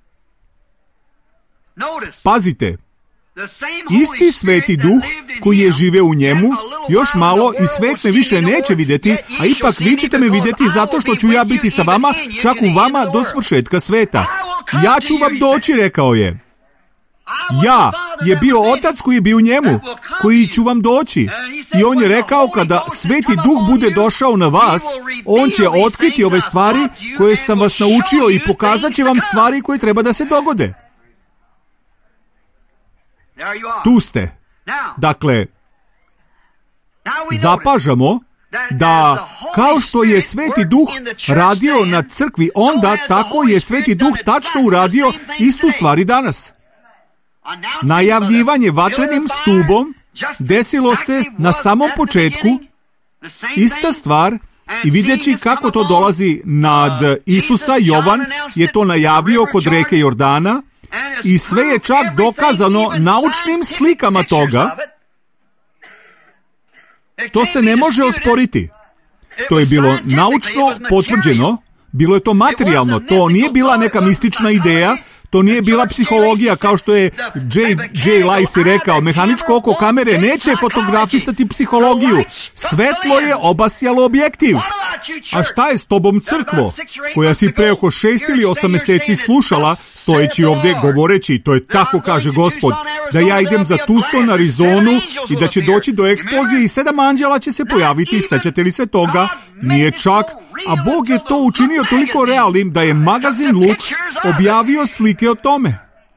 Pazite, isti Sveti Duh koji je živeo u njemu, još malo i svet me više neće vidjeti, a ipak vi ćete me vidjeti zato što ću ja biti sa vama, čak u vama do svršetka sveta. Ja ću vam doći, rekao je. Ja je bio otac koji je bio u njemu, koji ću vam doći. I on je rekao, kada Sveti Duh bude došao na vas, on će otkriti ove stvari koje sam vas naučio i pokazat će vam stvari koje treba da se dogode. Tu ste. Dakle, zapažamo da kao što je Sveti Duh radio na crkvi onda, tako je Sveti Duh tačno uradio istu stvar i danas. Najavljivanje vatrenim stubom desilo se na samom početku, ista stvar, i vidjeći kako to dolazi nad Isusa, Jovan je to najavio kod reke Jordana, i sve je čak dokazano naučnim slikama toga. To se ne može osporiti. To je bilo naučno potvrđeno, bilo je to materijalno, to nije bila neka mistična ideja, to nije bila psihologija, kao što je J. Lacey rekao, mehaničko oko kamere neće fotografisati psihologiju. Svetlo je obasjalo objektiv. A šta je s tobom, crkvo, koja si pre oko šest ili osam mjeseci slušala, stojeći ovdje govoreći, to je tako kaže Gospod, da ja idem za Tucson, Arizonu i da će doći do eksplozije i sedam anđela će se pojaviti, sećate li se toga? Nije čak, a Bog je to učinio toliko realnim da je magazin Look objavio slike o tome.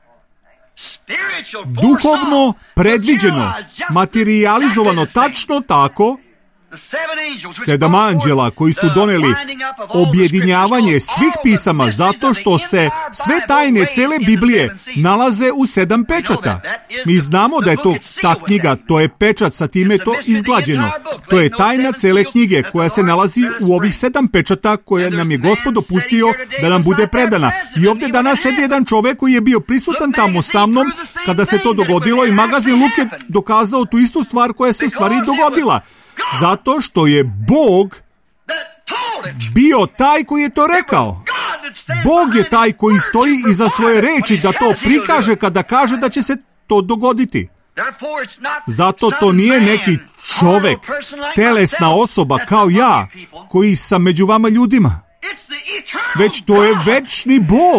Duhovno predviđeno, materializovano tačno tako, sedam anđela koji su doneli objedinjavanje svih pisama zato što se sve tajne cele Biblije nalaze u sedam pečata. Mi znamo da je to ta knjiga, to je pečat, sa time je to izglađeno. To je tajna cele knjige koja se nalazi u ovih sedam pečata koje nam je Gospod dopustio da nam bude predana. I ovdje danas sedi jedan čovjek koji je bio prisutan tamo sa mnom kada se to dogodilo i magazin Luk je dokazao tu istu stvar koja se u stvari dogodila. Zato što je Bog bio taj koji je to rekao. Bog je taj koji stoji iza svoje reči da to prikaže kada kaže da će se to dogoditi. Zato to nije neki čovek, telesna osoba kao ja, koji sam među vama ljudima. Već to je večni Bog.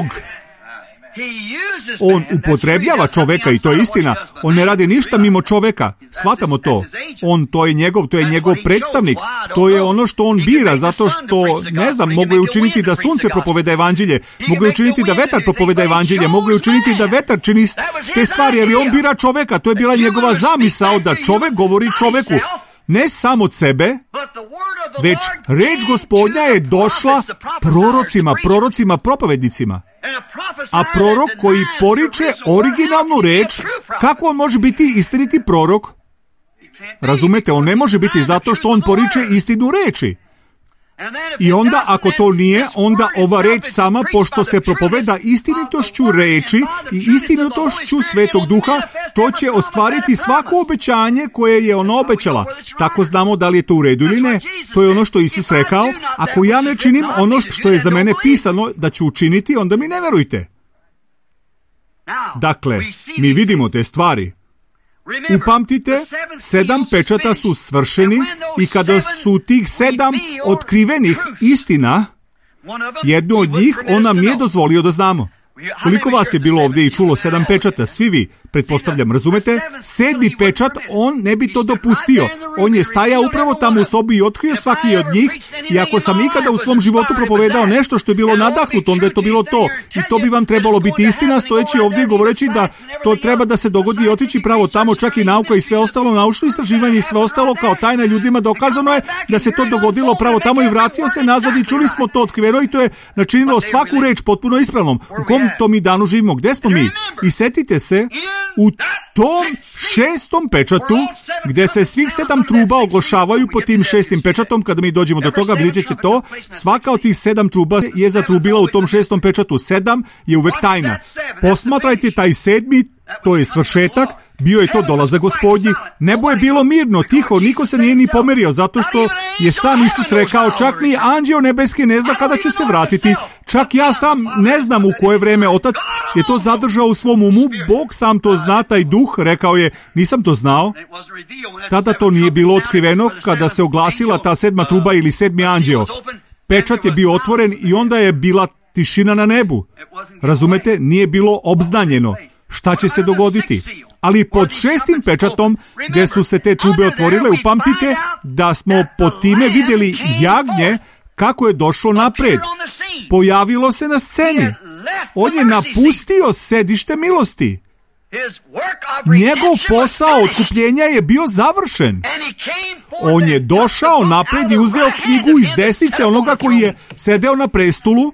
On upotrebljava čoveka i to je istina. On ne radi ništa mimo čoveka. Shvatamo to. On, to je njegov, to je njegov predstavnik. To je ono što on bira, zato što, ne znam, mogu je učiniti da sunce propoveda evanđelje, mogu je učiniti da vetar propoveda evanđelje, mogu je učiniti da vetar čini te stvari, ali on bira čoveka. To je bila njegova zamisao da čovek govori čoveku. Ne samo od sebe, već reč Gospodnja je došla prorocima, prorocima, propovednicima. A prorok koji poriče originalnu reč, kako on može biti istiniti prorok? Razumete, on ne može biti zato što on poriče istinu reči. I onda, ako to nije, onda ova reč sama, pošto se propoveda istinitošću reči i istinitošću Svetog Duha, to će ostvariti svako obećanje koje je ona obećala. Tako znamo da li je to u redu ili ne. To je ono što Isus rekao. Ako ja ne činim ono što je za mene pisano da ću učiniti, onda mi ne verujte. Dakle, mi vidimo te stvari. Upamtite, sedam pečata su svršeni i kada su tih sedam otkrivenih istina, jednu od njih on nam nije dozvolio da znamo. Koliko vas je bilo ovdje i čulo sedam pečata? Svi vi, pretpostavljam, razumete? Sedmi pečat, on ne bi to dopustio. On je stajao upravo tamo u sobi i otkrio svaki od njih. I ako sam ikada u svom životu propovedao nešto što je bilo nadahnuto, onda je to bilo to. I to bi vam trebalo biti istina, stojeći ovdje i govoreći da to treba da se dogodi i otići pravo tamo, čak i nauka i sve ostalo, naučno istraživanje i sve ostalo kao tajna ljudima dokazano je da se to dogodilo pravo tamo i vratio se nazad i čuli smo to otkriveno i to je načinilo svaku reč potpuno ispravnom. U kom to mi danu živimo? Gde smo mi? I setite se, u tom šestom pečatu, gde se svih sedam truba oglašavaju po tim šestim pečatom, kada mi dođemo do toga, vidjet će to, svaka od tih sedam truba je zatrubila u tom šestom pečatu. Sedam je uvek tajna. Posmatrajte taj sedmi, to je svršetak, bio je to dolazak Gospodnji. Nebo je bilo mirno, tiho, niko se nije ni pomerio, zato što je sam Isus rekao, čak ni anđeo nebeski ne zna kada će se vratiti. Čak ja sam ne znam u koje vreme. Otac je to zadržao u svom umu, Bog sam to zna, taj duh, rekao je, nisam to znao. Tada to nije bilo otkriveno kada se oglasila ta sedma truba ili sedmi anđeo. Pečat je bio otvoren i onda je bila tišina na nebu. Razumete, nije bilo obznanjeno šta će se dogoditi. Ali pod šestim pečatom, gdje su se te trube otvorile, upamtite da smo pod time vidjeli jagnje kako je došlo napred. Pojavilo se na sceni. On je napustio sedište milosti. Njegov posao otkupljenja je bio završen. On je došao napred i uzeo knjigu iz desnice onoga koji je sedeo na prestolu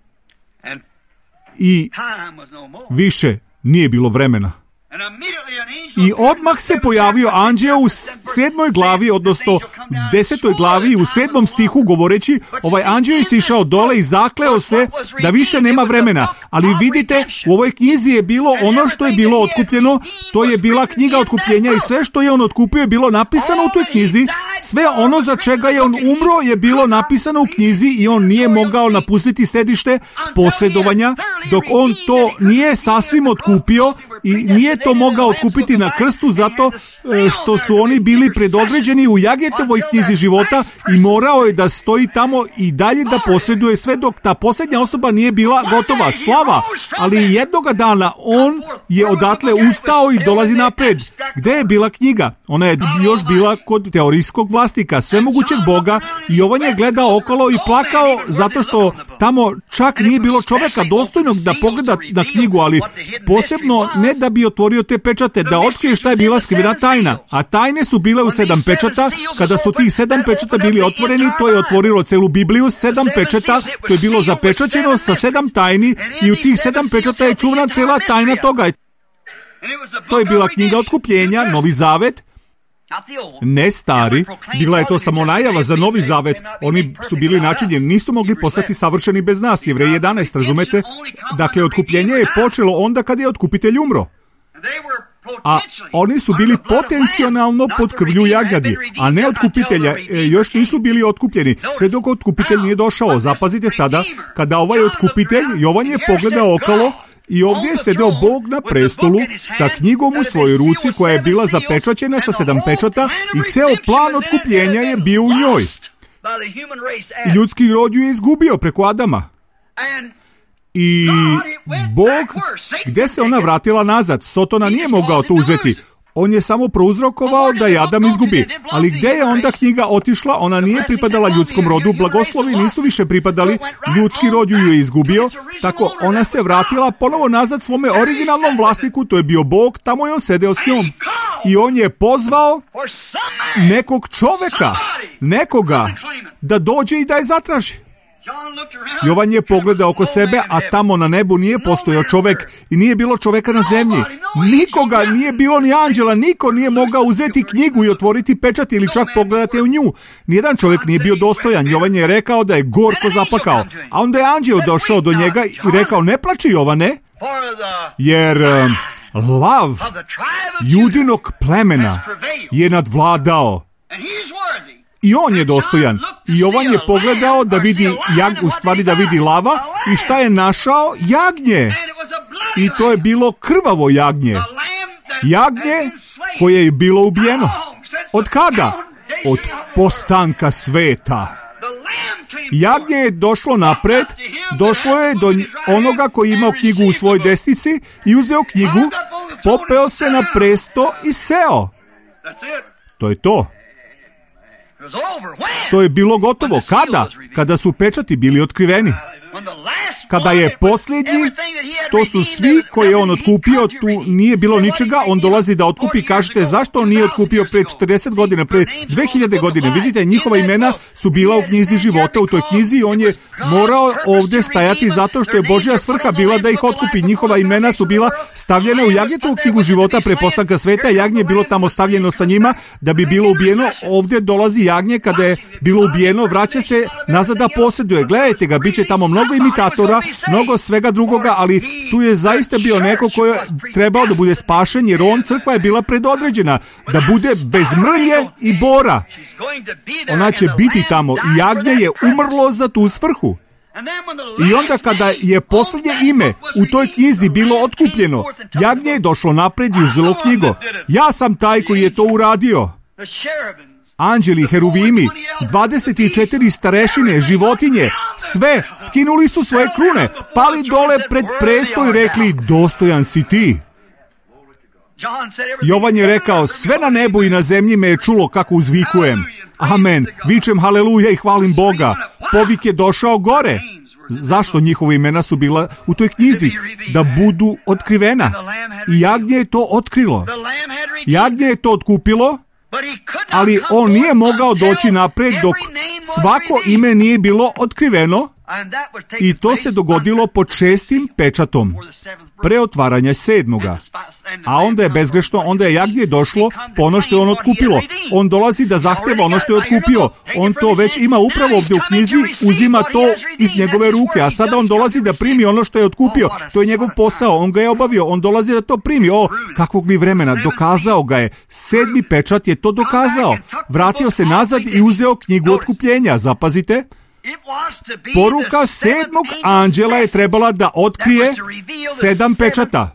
i više nije bilo vremena. I odmah se pojavio anđeo u sedmoj glavi, odnosno desetoj glavi, u sedmom stihu govoreći, ovaj anđeo je sišao dole i zakleo se da više nema vremena. Ali vidite, u ovoj knjizi je bilo ono što je bilo otkupljeno, to je bila knjiga otkupljenja i sve što je on otkupio je bilo napisano u toj knjizi. Sve ono za čega je on umro je bilo napisano u knjizi i on nije mogao napustiti sedište posredovanja dok on to nije sasvim otkupio i nije to mogao otkupiti na krstu zato što su oni bili predodređeni u Jagetovoj knjizi života i morao je da stoji tamo i dalje da posreduje sve dok ta posljednja osoba nije bila gotova. Slava! Ali jednoga dana on je odatle ustao i dolazi napred. Gde je bila knjiga? Ona je još bila kod teorijskog vlasnika, svemogućeg Boga, i on je gledao okolo i plakao zato što tamo čak nije bilo čoveka dostojnog da pogleda na knjigu, ali posebno ne da bi otvorio te pečate, da otkrije šta je bila skrivena tajna. A tajne su bile u sedam pečata. Kada su tih sedam pečata bili otvoreni, to je otvorilo celu Bibliju. Sedam pečata, to je bilo zapečaćeno sa sedam tajni i u tih sedam pečata je čuvana cela tajna toga. To je bila knjiga otkupljenja, Novi Zavet. Ne stari, bila je to samo najava za Novi Zavet. Oni su bili načinjeni, nisu mogli postati savršeni bez nas. Jevreji jedanaest, razumete? Dakle, otkupljenje je počelo onda kad je otkupitelj umro. A oni su bili potencijalno pod krvlju jagnjadi, a ne otkupitelja, e, još nisu bili otkupljeni, sve dok otkupitelj nije došao. Zapazite sada, kada ovaj otkupitelj, Jovan je pogledao okolo i ovdje je sedeo Bog na prestolu sa knjigom u svojoj ruci koja je bila zapečaćena sa sedam pečata i ceo plan otkupljenja je bio u njoj. I ljudski rod ju je izgubio preko Adama. I Bog, gdje se ona vratila nazad? Sotona nije mogao to uzeti. On je samo prouzrokovao da je Adam izgubi. Ali gdje je onda knjiga otišla? Ona nije pripadala ljudskom rodu. Blagoslovi nisu više pripadali. Ljudski rod ju je izgubio. Tako ona se vratila ponovo nazad svome originalnom vlasniku. To je bio Bog. Tamo je on sedeo s njom. I on je pozvao nekog čoveka, nekoga, da dođe i da je zatraži. Jovan je pogledao oko sebe, a tamo na nebu nije postojao čovek i nije bilo čoveka na zemlji. Nikoga, nije bilo ni anđela, niko nije mogao uzeti knjigu i otvoriti pečat ili čak pogledati u nju. Nijedan čovek nije bio dostojan. Jovan je rekao da je gorko zaplakao. A onda je anđeo došao do njega i rekao, ne plači Jovane, jer um, lav judinog plemena je nadvladao. I on je dostojan. I Jovan je pogledao da vidi jag, u stvari da vidi lava, i šta je našao? Jagnje. I to je bilo krvavo jagnje. Jagnje koje je bilo ubijeno. Od kada? Od postanka sveta. Jagnje je došlo napred, došlo je do onoga koji imao knjigu u svojoj desnici i uzeo knjigu, popeo se na presto i seo. To je to. To je bilo gotovo. Kada? Kada su pečati bili otkriveni. Kada je posljednji, to su svi koje je on otkupio, tu nije bilo ničega, on dolazi da otkupi. Kažete, zašto on nije otkupio pre četrdeset godina, pre dve hiljade godine? Vidite, njihova imena su bila u knjizi života, u toj knjizi, on je morao ovdje stajati zato što je Božja svrha bila da ih otkupi. Njihova imena su bila stavljena u jagnjetovu knjigu života pre postanka sveta, jagnje je bilo tamo stavljeno sa njima da bi bilo ubijeno. Ovdje dolazi jagnje, kada je bilo ubijeno, vraća se nazad da posjeduje. Gledajte ga, bit će tamo mnogo imitatora, mnogo svega drugoga, ali tu je zaista bio neko koji je trebao da bude spašen, jer on, crkva je bila predodređena da bude bez mrlje i bora. Ona će biti tamo i jagnje je umrlo za tu svrhu. I onda kada je posljednje ime u toj knjizi bilo otkupljeno, jagnje je došlo napred i uzelo knjigu. Ja sam taj koji je to uradio. Anđeli, heruvimi, dvadeset četiri starešine, životinje, sve skinuli su svoje krune, pali dole pred presto i rekli, dostojan si ti. Jovan je rekao, sve na nebu i na zemlji me je čulo kako uzvikujem. Amen, vičem haleluja i hvalim Boga. Povik je došao gore. Zašto? Njihova imena su bila u toj knjizi, da budu otkrivena. I jagnje je to otkrilo. Jagnje je to otkupilo, ali on nije mogao doći napred dok svako ime nije bilo otkriveno, i to se dogodilo pod šestim pečatom, pre otvaranja sedmoga. A onda je bezgrešno, onda je jagnje došlo po ono što je on otkupilo. On dolazi da zahteva ono što je otkupio. On to već ima upravo ovdje u knjizi, uzima to iz njegove ruke, a sada on dolazi da primi ono što je otkupio. To je njegov posao, on ga je obavio, on dolazi da to primi. O, kakvog mi vremena, dokazao ga je. Sedmi pečat je to dokazao. Vratio se nazad i uzeo knjigu otkupljenja, zapazite. Poruka sedmog anđela je trebala da otkrije sedam pečata.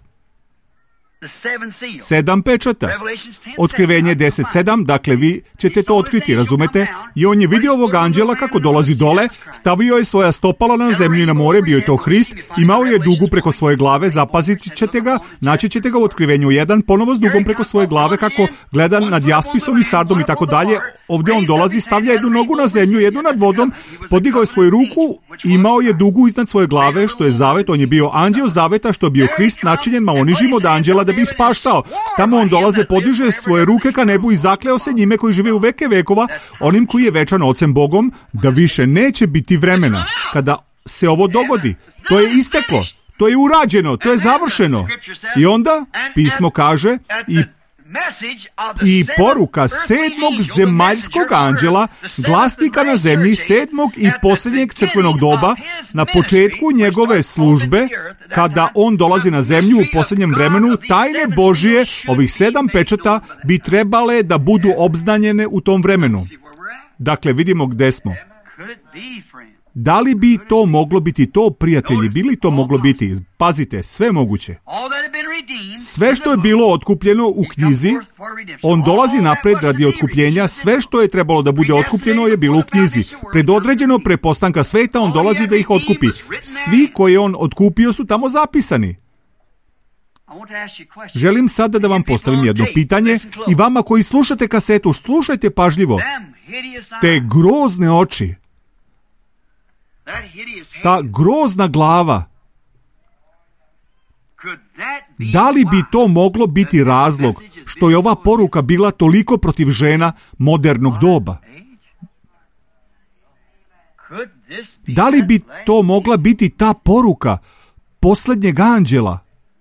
Sedam pečata. Otkrivenje deset sedam, dakle vi ćete to otkriti, razumete? I on je vidio ovog anđela kako dolazi dole, stavio je svoja stopala na zemlju i na more, bio je to Hrist, imao je dugu preko svoje glave, zapazit ćete ga, naći ćete ga u otkrivenju jedan, ponovo s dugom preko svoje glave, kako gleda nad jaspisom i sardom i tako dalje. Ovdje on dolazi, stavlja jednu nogu na zemlju, jednu nad vodom, podigao je svoju ruku, imao je dugu iznad svoje glave, što je zavet, on je bio anđeo zaveta, što je bio Hrist načinjen maonižim od anđela da bi ispaštao. Tamo on dolaze, podiže svoje ruke ka nebu i zakleo se njime koji žive u veke vekova, onim koji je večan ocem Bogom, da više neće biti vremena kada se ovo dogodi. To je isteklo, to je urađeno, to je završeno. I onda pismo kaže i I poruka sedmog zemaljskog anđela, glasnika na zemlji, sedmog i posljednjeg crkvenog doba, na početku njegove službe, kada on dolazi na zemlju u posljednjem vremenu, tajne Božije, ovih sedam pečata, bi trebale da budu obznanjene u tom vremenu. Dakle, vidimo gde smo. Da li bi to moglo biti to, prijatelji? Bi li to moglo biti? Pazite, sve moguće. Sve što je bilo otkupljeno u knjizi, on dolazi napred radi otkupljenja. Sve što je trebalo da bude otkupljeno je bilo u knjizi. Predodređeno pre postanka sveta, on dolazi da ih otkupi. Svi koje on otkupio su tamo zapisani. Želim sada da vam postavim jedno pitanje i vama koji slušate kasetu, slušajte pažljivo. Te grozne oči, ta grozna glava, da li bi to moglo biti razlog što je ova poruka bila toliko protiv žena modernog doba? Da li bi to mogla biti ta poruka posljednjeg anđela?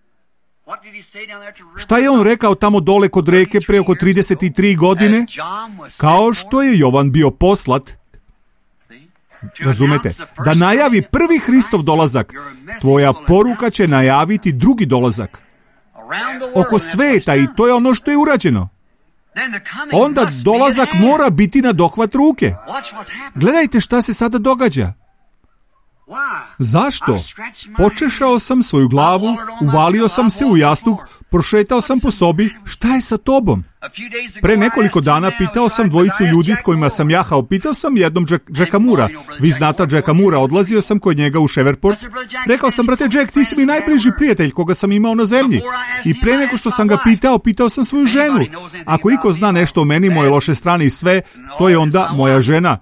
Šta je on rekao tamo dole kod reke pre oko trideset tri godine? Kao što je Jovan bio poslat, razumete, da najavi prvi Hristov dolazak, tvoja poruka će najaviti drugi dolazak. Oko sveta, i to je ono što je urađeno. Onda dolazak mora biti na dohvat ruke. Gledajte šta se sada događa. Zašto? Počešao sam svoju glavu, uvalio sam se u jastuk, prošetao sam po sobi, šta je sa tobom? Pre nekoliko dana pitao sam dvojicu ljudi s kojima sam jahao, pitao sam jednom Jack, Jacka Mura. Vi znate Jacka Mura, odlazio sam kod njega u Shreveport. Rekao sam, brate Jack, ti si mi najbliži prijatelj koga sam imao na zemlji. I pre nego što sam ga pitao, pitao sam svoju ženu. Ako iko zna nešto o meni, moje loše strane i sve, to je onda moja žena.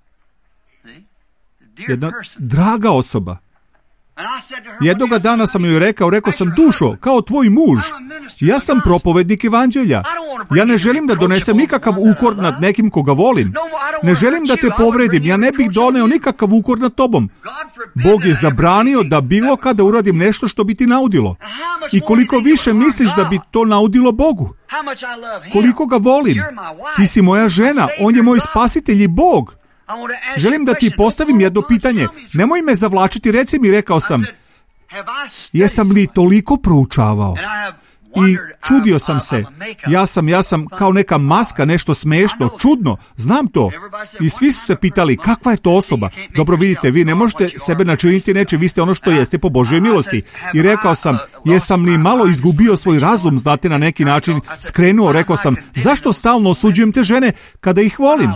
Jedna draga osoba. Jednoga dana sam joj rekao, rekao sam, dušo, kao tvoj muž, ja sam propovednik evanđelja. Ja ne želim da donesem nikakav ukor nad nekim koga volim. Ne želim da te povredim, ja ne bih doneo nikakav ukor nad tobom. Bog je zabranio da bilo kada uradim nešto što bi ti naudilo. I koliko više misliš da bi to naudilo Bogu? Koliko ga volim? Ti si moja žena, on je moj spasitelj i Bog. Želim da ti postavim jedno pitanje. Nemoj me zavlačiti, reci mi, rekao sam, jesam li toliko proučavao? I čudio sam se. Ja sam, ja sam kao neka maska, nešto smešno, čudno, znam to. I svi su se pitali, kakva je to osoba? Dobro, vidite, vi ne možete sebe načiniti neče, vi ste ono što jeste po Božjoj milosti. I rekao sam, jesam li malo izgubio svoj razum, znate, na neki način skrenuo, rekao sam, zašto stalno osuđujem te žene kada ih volim?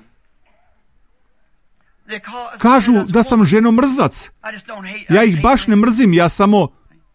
Kažu da sam ženomrzac. Ja ih baš ne mrzim, ja samo...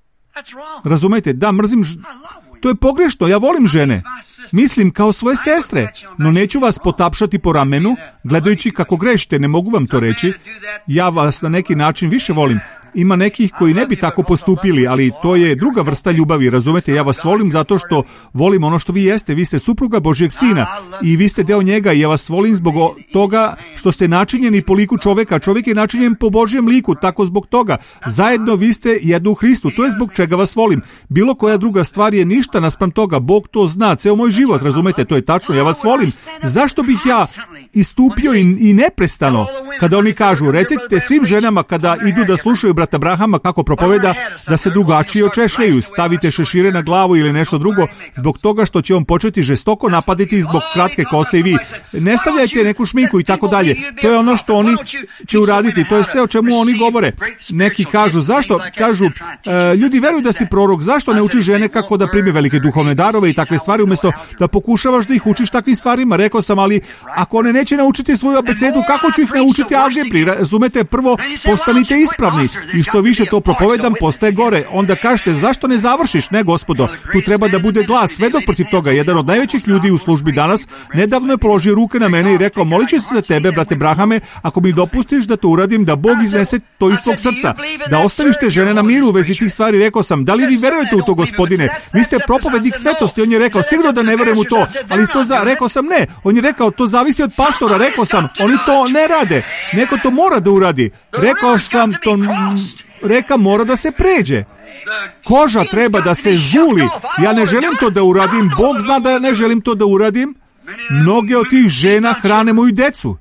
Razumete, da, mrzim... Ž... To je pogrešno, ja volim žene. Mislim kao svoje sestre, no neću vas potapšati po ramenu, gledajući kako grešite, ne mogu vam to reći. Ja vas na neki način više volim. Ima nekih koji ne bi tako postupili, ali to je druga vrsta ljubavi, razumete? Ja vas volim zato što volim ono što vi jeste. Vi ste supruga Božjeg Sina i vi ste deo njega i ja vas volim zbog toga što ste načinjeni po liku čoveka. Čovjek je načinjen po Božjem liku, tako zbog toga. Zajedno vi ste jedno u Hristu, to je zbog čega vas volim. Bilo koja druga stvar je ništa naspram toga, Bog to zna, ceo moj život, razumete? To je tačno, ja vas volim. Zašto bih ja istupio i, i neprestano kada oni kažu, recite svim ženama kada idu da slušaju brata Brahama kako propoveda da se drugačije očešljaju, stavite šešire na glavu ili nešto drugo zbog toga što će on početi žestoko napaditi zbog kratke kose i vi ne stavljajte neku šminku i tako dalje. To je ono što oni će uraditi, to je sve o čemu oni govore. Neki kažu, zašto? Kažu, e, ljudi veruju da si prorok, zašto ne učiš žene kako da prime velike duhovne darove i takve stvari umjesto da pokušavaš da ih učiš takvim stvarima? Rekao sam, ali ako one neće naučiti svoju abecedu, kako ću ih naučiti algebri? Razumete, prvo postanite ispravni i što više to propovedam, postaje gore. Onda kažete, zašto ne završiš? Ne, gospodo, tu treba da bude glas. Svedok protiv toga, jedan od najvećih ljudi u službi danas, nedavno je položio ruke na mene i rekao, molit ću se za tebe, brate Brahame, ako mi dopustiš da to uradim, da Bog iznese to iz tvog srca. Da ostaviš te žene na miru u vezi tih stvari. Rekao sam, da li vi verujete u to, gospodine? Vi ste propovednik svetosti. On je rekao, sigurno da ne verujem u to, ali to za... Rekao sam, ne. On je rekao, to zavisi od pastora. Rekao sam, oni to ne rade. Neko to mora da uradi. Rekao sam, to... Reka mora da se pređe. Koža treba da se zguli. Ja ne želim to da uradim. Bog zna da ne želim to da uradim. Mnoge od tih žena hrane moju decu.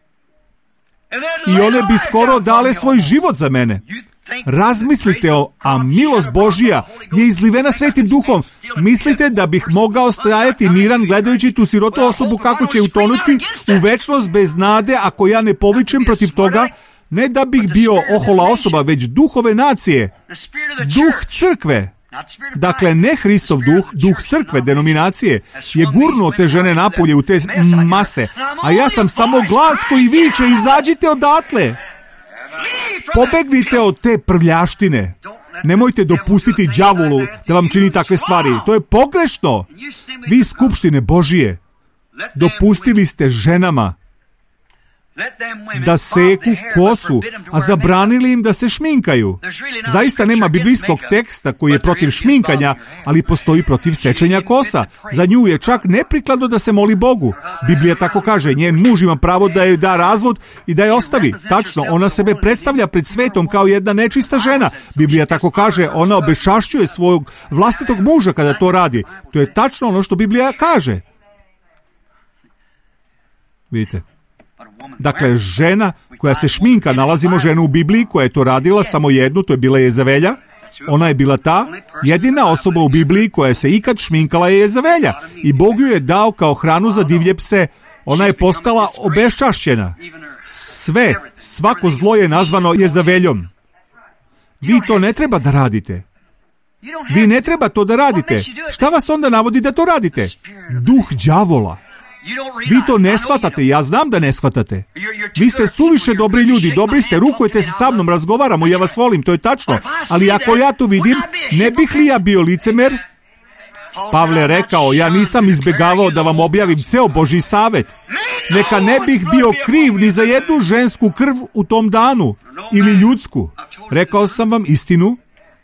I one bi skoro dale svoj život za mene. Razmislite o, a milost Božija je izlivena Svetim Duhom. Mislite da bih mogao stajati miran gledajući tu sirotu osobu kako će utonuti u večnost bez nade ako ja ne povičem protiv toga? Ne da bih bio ohola osoba, već duhove nacije, duh crkve. Dakle, ne Hristov duh, duh crkve, denominacije, je gurnuo te žene napolje u te mase, a ja sam samo glas koji viče, izađite odatle. Pobegnite od te prljaštine. Nemojte dopustiti đavolu da vam čini takve stvari. To je pogrešno. Vi skupštine Božije dopustili ste ženama da seku kosu, a zabranili im da se šminkaju. Zaista nema biblijskog teksta koji je protiv šminkanja, ali postoji protiv sečenja kosa. Za nju je čak neprikladno da se moli Bogu. Biblija tako kaže, njen muž ima pravo da joj da razvod i da je ostavi. Tačno, ona sebe predstavlja pred svetom kao jedna nečista žena. Biblija tako kaže, ona obešašćuje svojeg vlastitog muža kada to radi. To je tačno ono što Biblija kaže. Vidite? Dakle, žena koja se šminka, nalazimo ženu u Bibliji koja je to radila, samo jednu, to je bila Jezavelja. Ona je bila ta jedina osoba u Bibliji koja se ikad šminkala je Jezavelja. I Bog ju je dao kao hranu za divlje pse. Ona je postala obeščašćena. Sve, svako zlo je nazvano Jezaveljom. Vi to ne treba da radite. Vi ne treba to da radite. Šta vas onda navodi da to radite? Duh đavola. Vi to ne shvatate, ja znam da ne shvatate. Vi ste suviše dobri ljudi, dobri ste, rukujete se sa mnom, razgovaramo, ja vas volim, to je tačno. Ali ako ja to vidim, ne bih li ja bio licemer? Pavle je rekao, ja nisam izbjegavao da vam objavim ceo Božji savet. Neka ne bih bio kriv ni za jednu žensku krv u tom danu, ili ljudsku. Rekao sam vam istinu.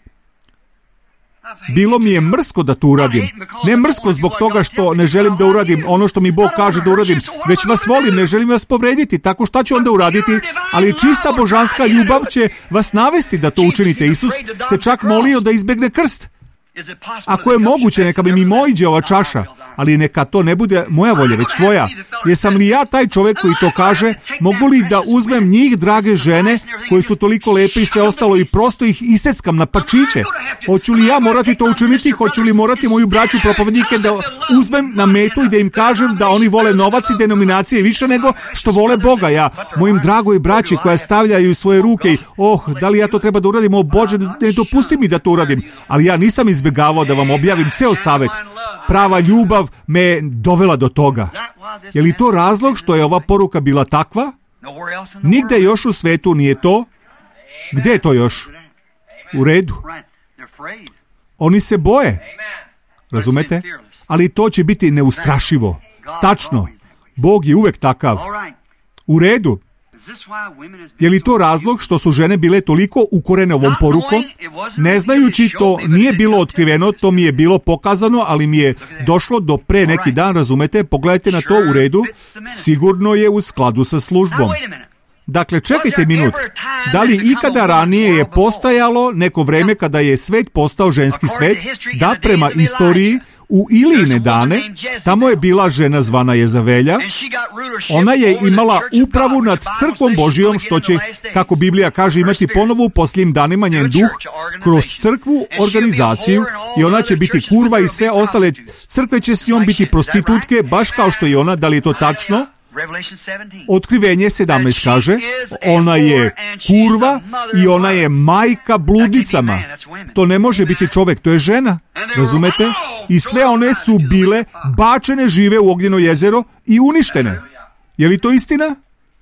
Bilo mi je mrsko da to uradim. Ne mrsko zbog toga što ne želim da uradim ono što mi Bog kaže da uradim, već vas volim, ne želim vas povrediti, tako šta ću onda uraditi, ali čista božanska ljubav će vas navesti da to učinite. Isus se čak molio da izbegne krst. Ako je moguće, neka bi mi mojiđe ova čaša, ali neka to ne bude moja volja, već tvoja. Jesam li ja taj čovjek koji to kaže? Mogu li da uzmem njih, drage žene, koje su toliko lepe i sve ostalo, i prosto ih iseckam na parčiće? Hoću li ja morati to učiniti? Hoću li morati moju braću propovednike da uzmem na metu i da im kažem da oni vole novac i denominacije više nego što vole Boga? Ja, mojim dragoj braći koja stavljaju svoje ruke i, oh, da li ja to treba da uradim? O Bože, ne dopusti mi da to uradim. Ali ja nisam izbjegavao da vam objavim ceo savet. Prava ljubav me dovela do toga. Je li to razlog što je ova poruka bila takva? Nigde još u svetu nije to. Gde je to još? U redu. Oni se boje. Razumete? Ali to će biti neustrašivo. Tačno. Bog je uvek takav. U redu. Je li to razlog što su žene bile toliko ukorene ovom porukom? Ne znajući, to nije bilo otkriveno, to mi je bilo pokazano, ali mi je došlo do pre neki dan, razumete? Pogledajte na to, u redu. Sigurno je u skladu sa službom. Dakle, čekajte minut. Da li ikada ranije je postajalo neko vreme kada je svet postao ženski svet, da prema istoriji u Ilijine dane tamo je bila žena zvana Jezavelja. Ona je imala upravu nad crkvom Božijom, što će, kako Biblija kaže, imati ponovo u posljednjim danima njen duh kroz crkvu, organizaciju, i ona će biti kurva i sve ostale crkve će s njom biti prostitutke, baš kao što i ona. Da li je to tačno? Otkrivenje sedamnaest kaže, ona je kurva i ona je majka bludnicama. To ne može biti čovjek, to je žena. Razumete? I sve one su bile bačene žive u ognjeno jezero i uništene. Je li to istina?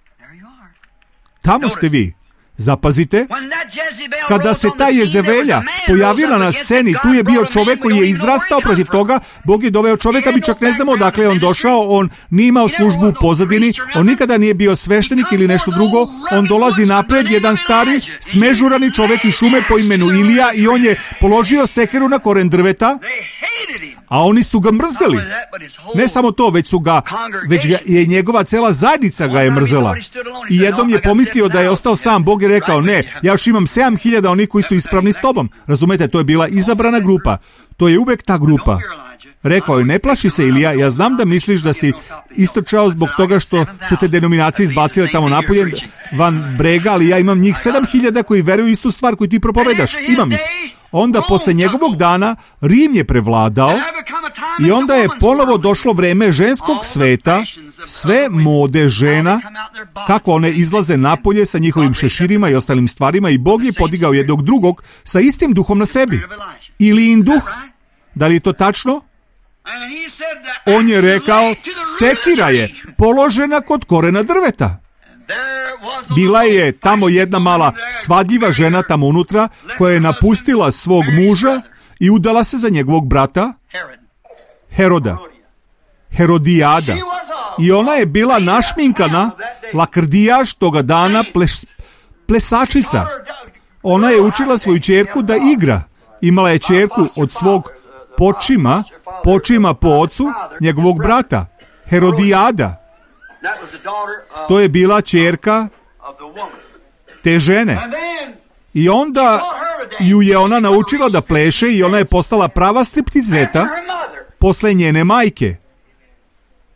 Tamo ste vi. Zapazite, kada se ta Jezavelja pojavila na sceni, tu je bio čovjek koji je izrastao protiv toga. Bog je doveo čovjeka, mi čak ne znamo odakle je on došao, on nije imao službu u pozadini, on nikada nije bio sveštenik ili nešto drugo. On dolazi napred, jedan stari, smežurani čovjek iz šume po imenu Ilija, i on je položio sekeru na koren drveta, a oni su ga mrzeli. Ne samo to, već su ga, već ga je njegova cela zajednica ga je mrzela. I jednom je pomislio da je ostao sam. Bog je rekao, ne, ja još imam sedam hiljada onih koji su ispravni s tobom. Razumete, to je bila izabrana grupa. To je uvek ta grupa. Rekao je, ne plaši se Ilija, ja znam da misliš da si istrčao zbog toga što su te denominacije izbacile tamo napolje van brega, ali ja imam njih sedam hiljada koji veruju istu stvar koju ti propovedaš. Imam ih. Onda posle njegovog dana Rim je prevladao i onda je ponovo došlo vreme ženskog sveta, sve mode žena, kako one izlaze napolje sa njihovim šeširima i ostalim stvarima, i Bog je podigao jednog drugog sa istim duhom na sebi. Ilijin duh. Da li je to tačno? On je rekao, sekira je položena kod korena drveta. Bila je tamo jedna mala svadljiva žena tamo unutra, koja je napustila svog muža i udala se za njegovog brata Heroda. Herodijada. I ona je bila našminkana, lakrdijaš toga dana, pleš, plesačica. Ona je učila svoju ćerku da igra. Imala je ćerku od svog počima, počima po ocu njegovog brata, Herodijada. To je bila ćerka te žene. I onda ju je ona naučila da pleše i ona je postala prava striptizeta posle njene majke.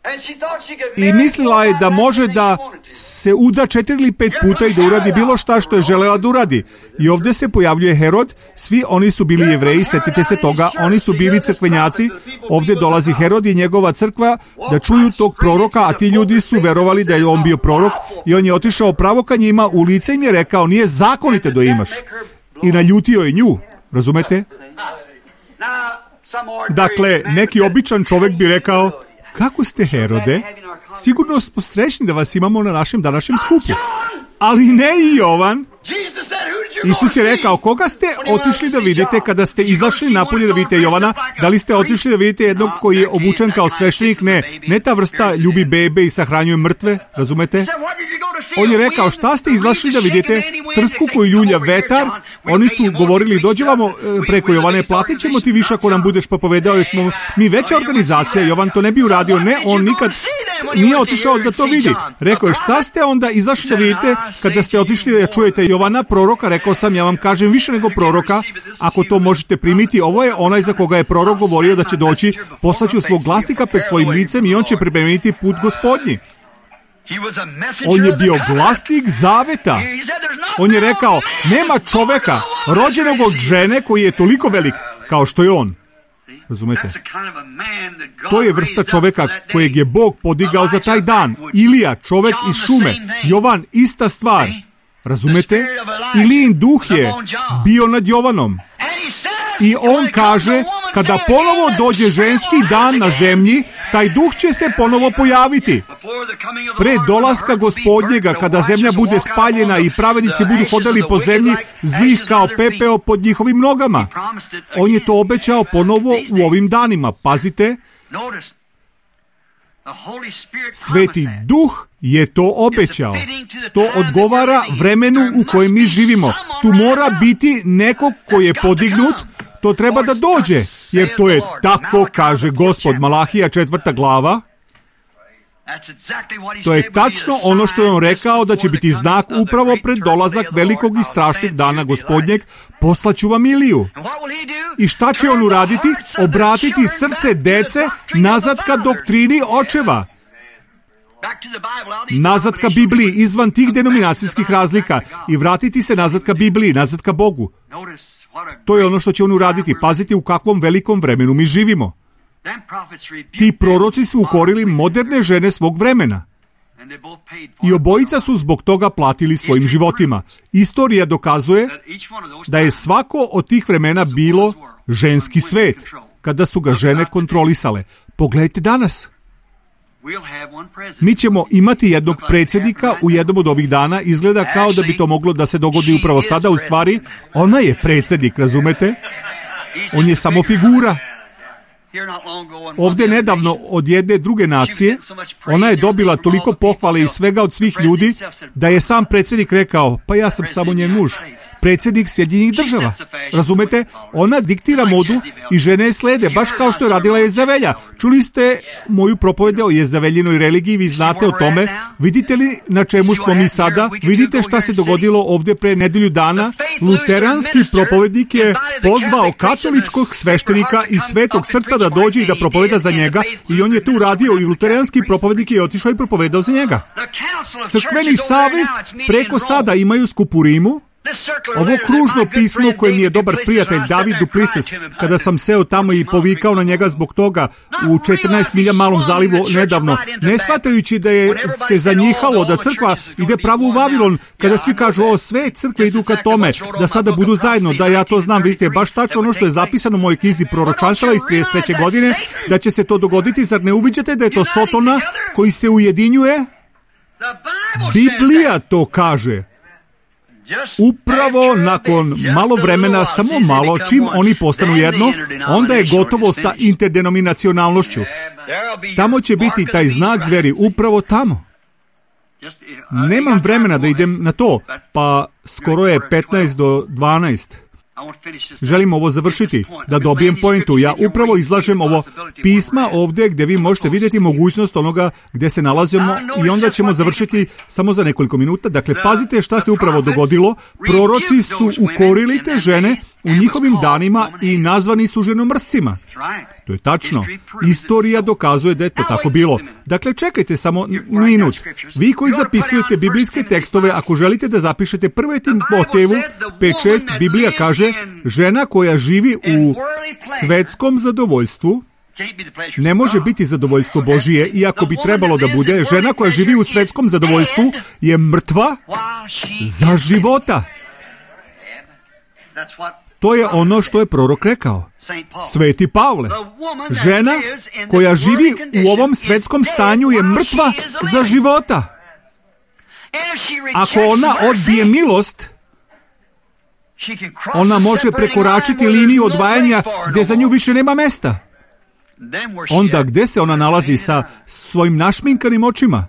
I mislila je da može da se uda četiri ili pet puta i da uradi bilo šta što je želela da uradi. I ovdje se pojavljuje Herod, svi oni su bili Jevreji, setite se toga, oni su bili crkvenjaci, ovdje dolazi Herod i njegova crkva da čuju tog proroka, a ti ljudi su verovali da je on bio prorok i on je otišao pravo ka njima, u lice im je rekao, nije zakonite da imaš. I naljutio je nju, razumete? Dakle, neki običan čovjek bi rekao, kako ste, Herode? Sigurno smo srećni da vas imamo na našem današnjem skupu. Ali ne i Jovan. Isus je rekao, koga ste otišli da vidite kada ste izašli napolje da vidite Jovana? Da li ste otišli da vidite jednog koji je obučen kao sveštenik? Ne, ne ta vrsta ljubi bebe i sahranjuje mrtve, razumete? On je rekao, šta ste izašli da vidite? Trsku koju ljulja vetar. Oni su govorili, dođevamo preko Jovane, platit ćemo ti više ako nam budeš propovedao, jer smo mi veća organizacija. Jovan to ne bi uradio, ne, on nikad nije otišao da to vidi. Rekao je, šta ste onda izašli da vidite kada ste otišli da čujete Jovana proroka? Rekao sam, ja vam kažem više nego proroka, ako to možete primiti, ovo je onaj za koga je prorok govorio da će doći, poslaću svog glasnika pred svojim licem i on će pripremiti put Gospodnji. On je bio glasnik zaveta. On je rekao, nema čoveka rođenog od žene koji je toliko velik kao što je on. Razumete? To je vrsta čoveka kojeg je Bog podigao za taj dan. Ilija, čovek iz šume. Jovan, ista stvar. Razumete? Ilijin duh je bio nad Jovanom. I on kaže, kada ponovo dođe ženski dan na zemlji, taj duh će se ponovo pojaviti. Pre dolaska Gospodnjega, kada zemlja bude spaljena i pravednici budu hodali po zemlji, zlih kao pepeo pod njihovim nogama. On je to obećao ponovo u ovim danima. Pazite, Sveti Duh je to obećao. To odgovara vremenu u kojem mi živimo. Tu mora biti neko koji je podignut, to treba da dođe, jer to je tako, kaže Gospod, Malahija četvrta glava. To je tačno ono što je on rekao da će biti znak upravo pred dolazak velikog i strašnog dana Gospodnjeg, poslaću vam Iliju. I šta će on uraditi? Obratiti srce dece nazad ka doktrini očeva. Nazad ka Bibliji, izvan tih denominacijskih razlika i vratiti se nazad ka Bibliji, nazad ka Bogu. To je ono što će on uraditi. Pazite u kakvom velikom vremenu mi živimo. Ti proroci su ukorili moderne žene svog vremena. I obojica su zbog toga platili svojim životima. Istorija dokazuje da je svako od tih vremena bilo ženski svet, kada su ga žene kontrolisale. Pogledajte danas. Mi ćemo imati jednog predsjednika u jednom od ovih dana. Izgleda kao da bi to moglo da se dogodi upravo sada. U stvari, ona je predsjednik, razumete? On je samo figura. Ovdje nedavno od jedne druge nacije, ona je dobila toliko pohvale i svega od svih ljudi, da je sam predsjednik rekao, pa ja sam samo njen muž. Predsjednik Sjedinjenih država. Razumete? Ona diktira modu i žene je slede, baš kao što je radila Jezavelja. Čuli ste moju propovede o Jezaveljinoj religiji, vi znate o tome. Vidite li na čemu smo mi sada? Vidite šta se dogodilo ovdje pre nedelju dana? Luteranski propovednik je pozvao katoličkog sveštenika iz Svetog srca da dođe i da propoveda za njega, i on je to uradio i luteranski propovednik je otišao i propovedao za njega. Crkveni savez preko sada imaju skup u Rimu. Ovo kružno pismo koje mi je dobar prijatelj David Duplessis, kada sam seo tamo i povikao na njega zbog toga u četrnaest milja malom zalivu nedavno, ne shvatajući da je se zanjihalo da crkva ide pravo u Vavilon, kada svi kažu, o, sve crkve idu ka tome, da sada budu zajedno, da ja to znam, vidite, baš tačno ono što je zapisano u mojoj knjizi proročanstava iz trideset treće godine, da će se to dogoditi. Zar ne uviđate da je to Sotona koji se ujedinjuje? Biblija to kaže. Upravo nakon malo vremena, samo malo, čim oni postanu jedno, onda je gotovo sa interdenominacionalnošću. Tamo će biti taj znak zveri, upravo tamo. Nemam vremena da idem na to, pa skoro je petnaest do dvanaest. Želim ovo završiti, da dobijem pointu. Ja upravo izlažem ovo pisma ovdje gdje vi možete vidjeti mogućnost onoga gdje se nalazimo i onda ćemo završiti samo za nekoliko minuta. Dakle, pazite šta se upravo dogodilo. Proroci su ukorili te žene u njihovim danima i nazvani su ženomrscima. To je tačno. Istorija dokazuje da je to tako bilo. Dakle, čekajte samo minut. Vi koji zapisujete biblijske tekstove, ako želite da zapišete prve Timotejevu pet šest, Biblija kaže, žena koja živi u svetskom zadovoljstvu ne može biti zadovoljstvo Božije, iako bi trebalo da bude. Žena koja živi u svetskom zadovoljstvu je mrtva za života. To je ono što je prorok rekao. Sveti Pavle. Žena koja živi u ovom svetskom stanju je mrtva za života. Ako ona odbije milost, ona može prekoračiti liniju odvajanja gdje za nju više nema mesta. Onda gdje se ona nalazi sa svojim našminkanim očima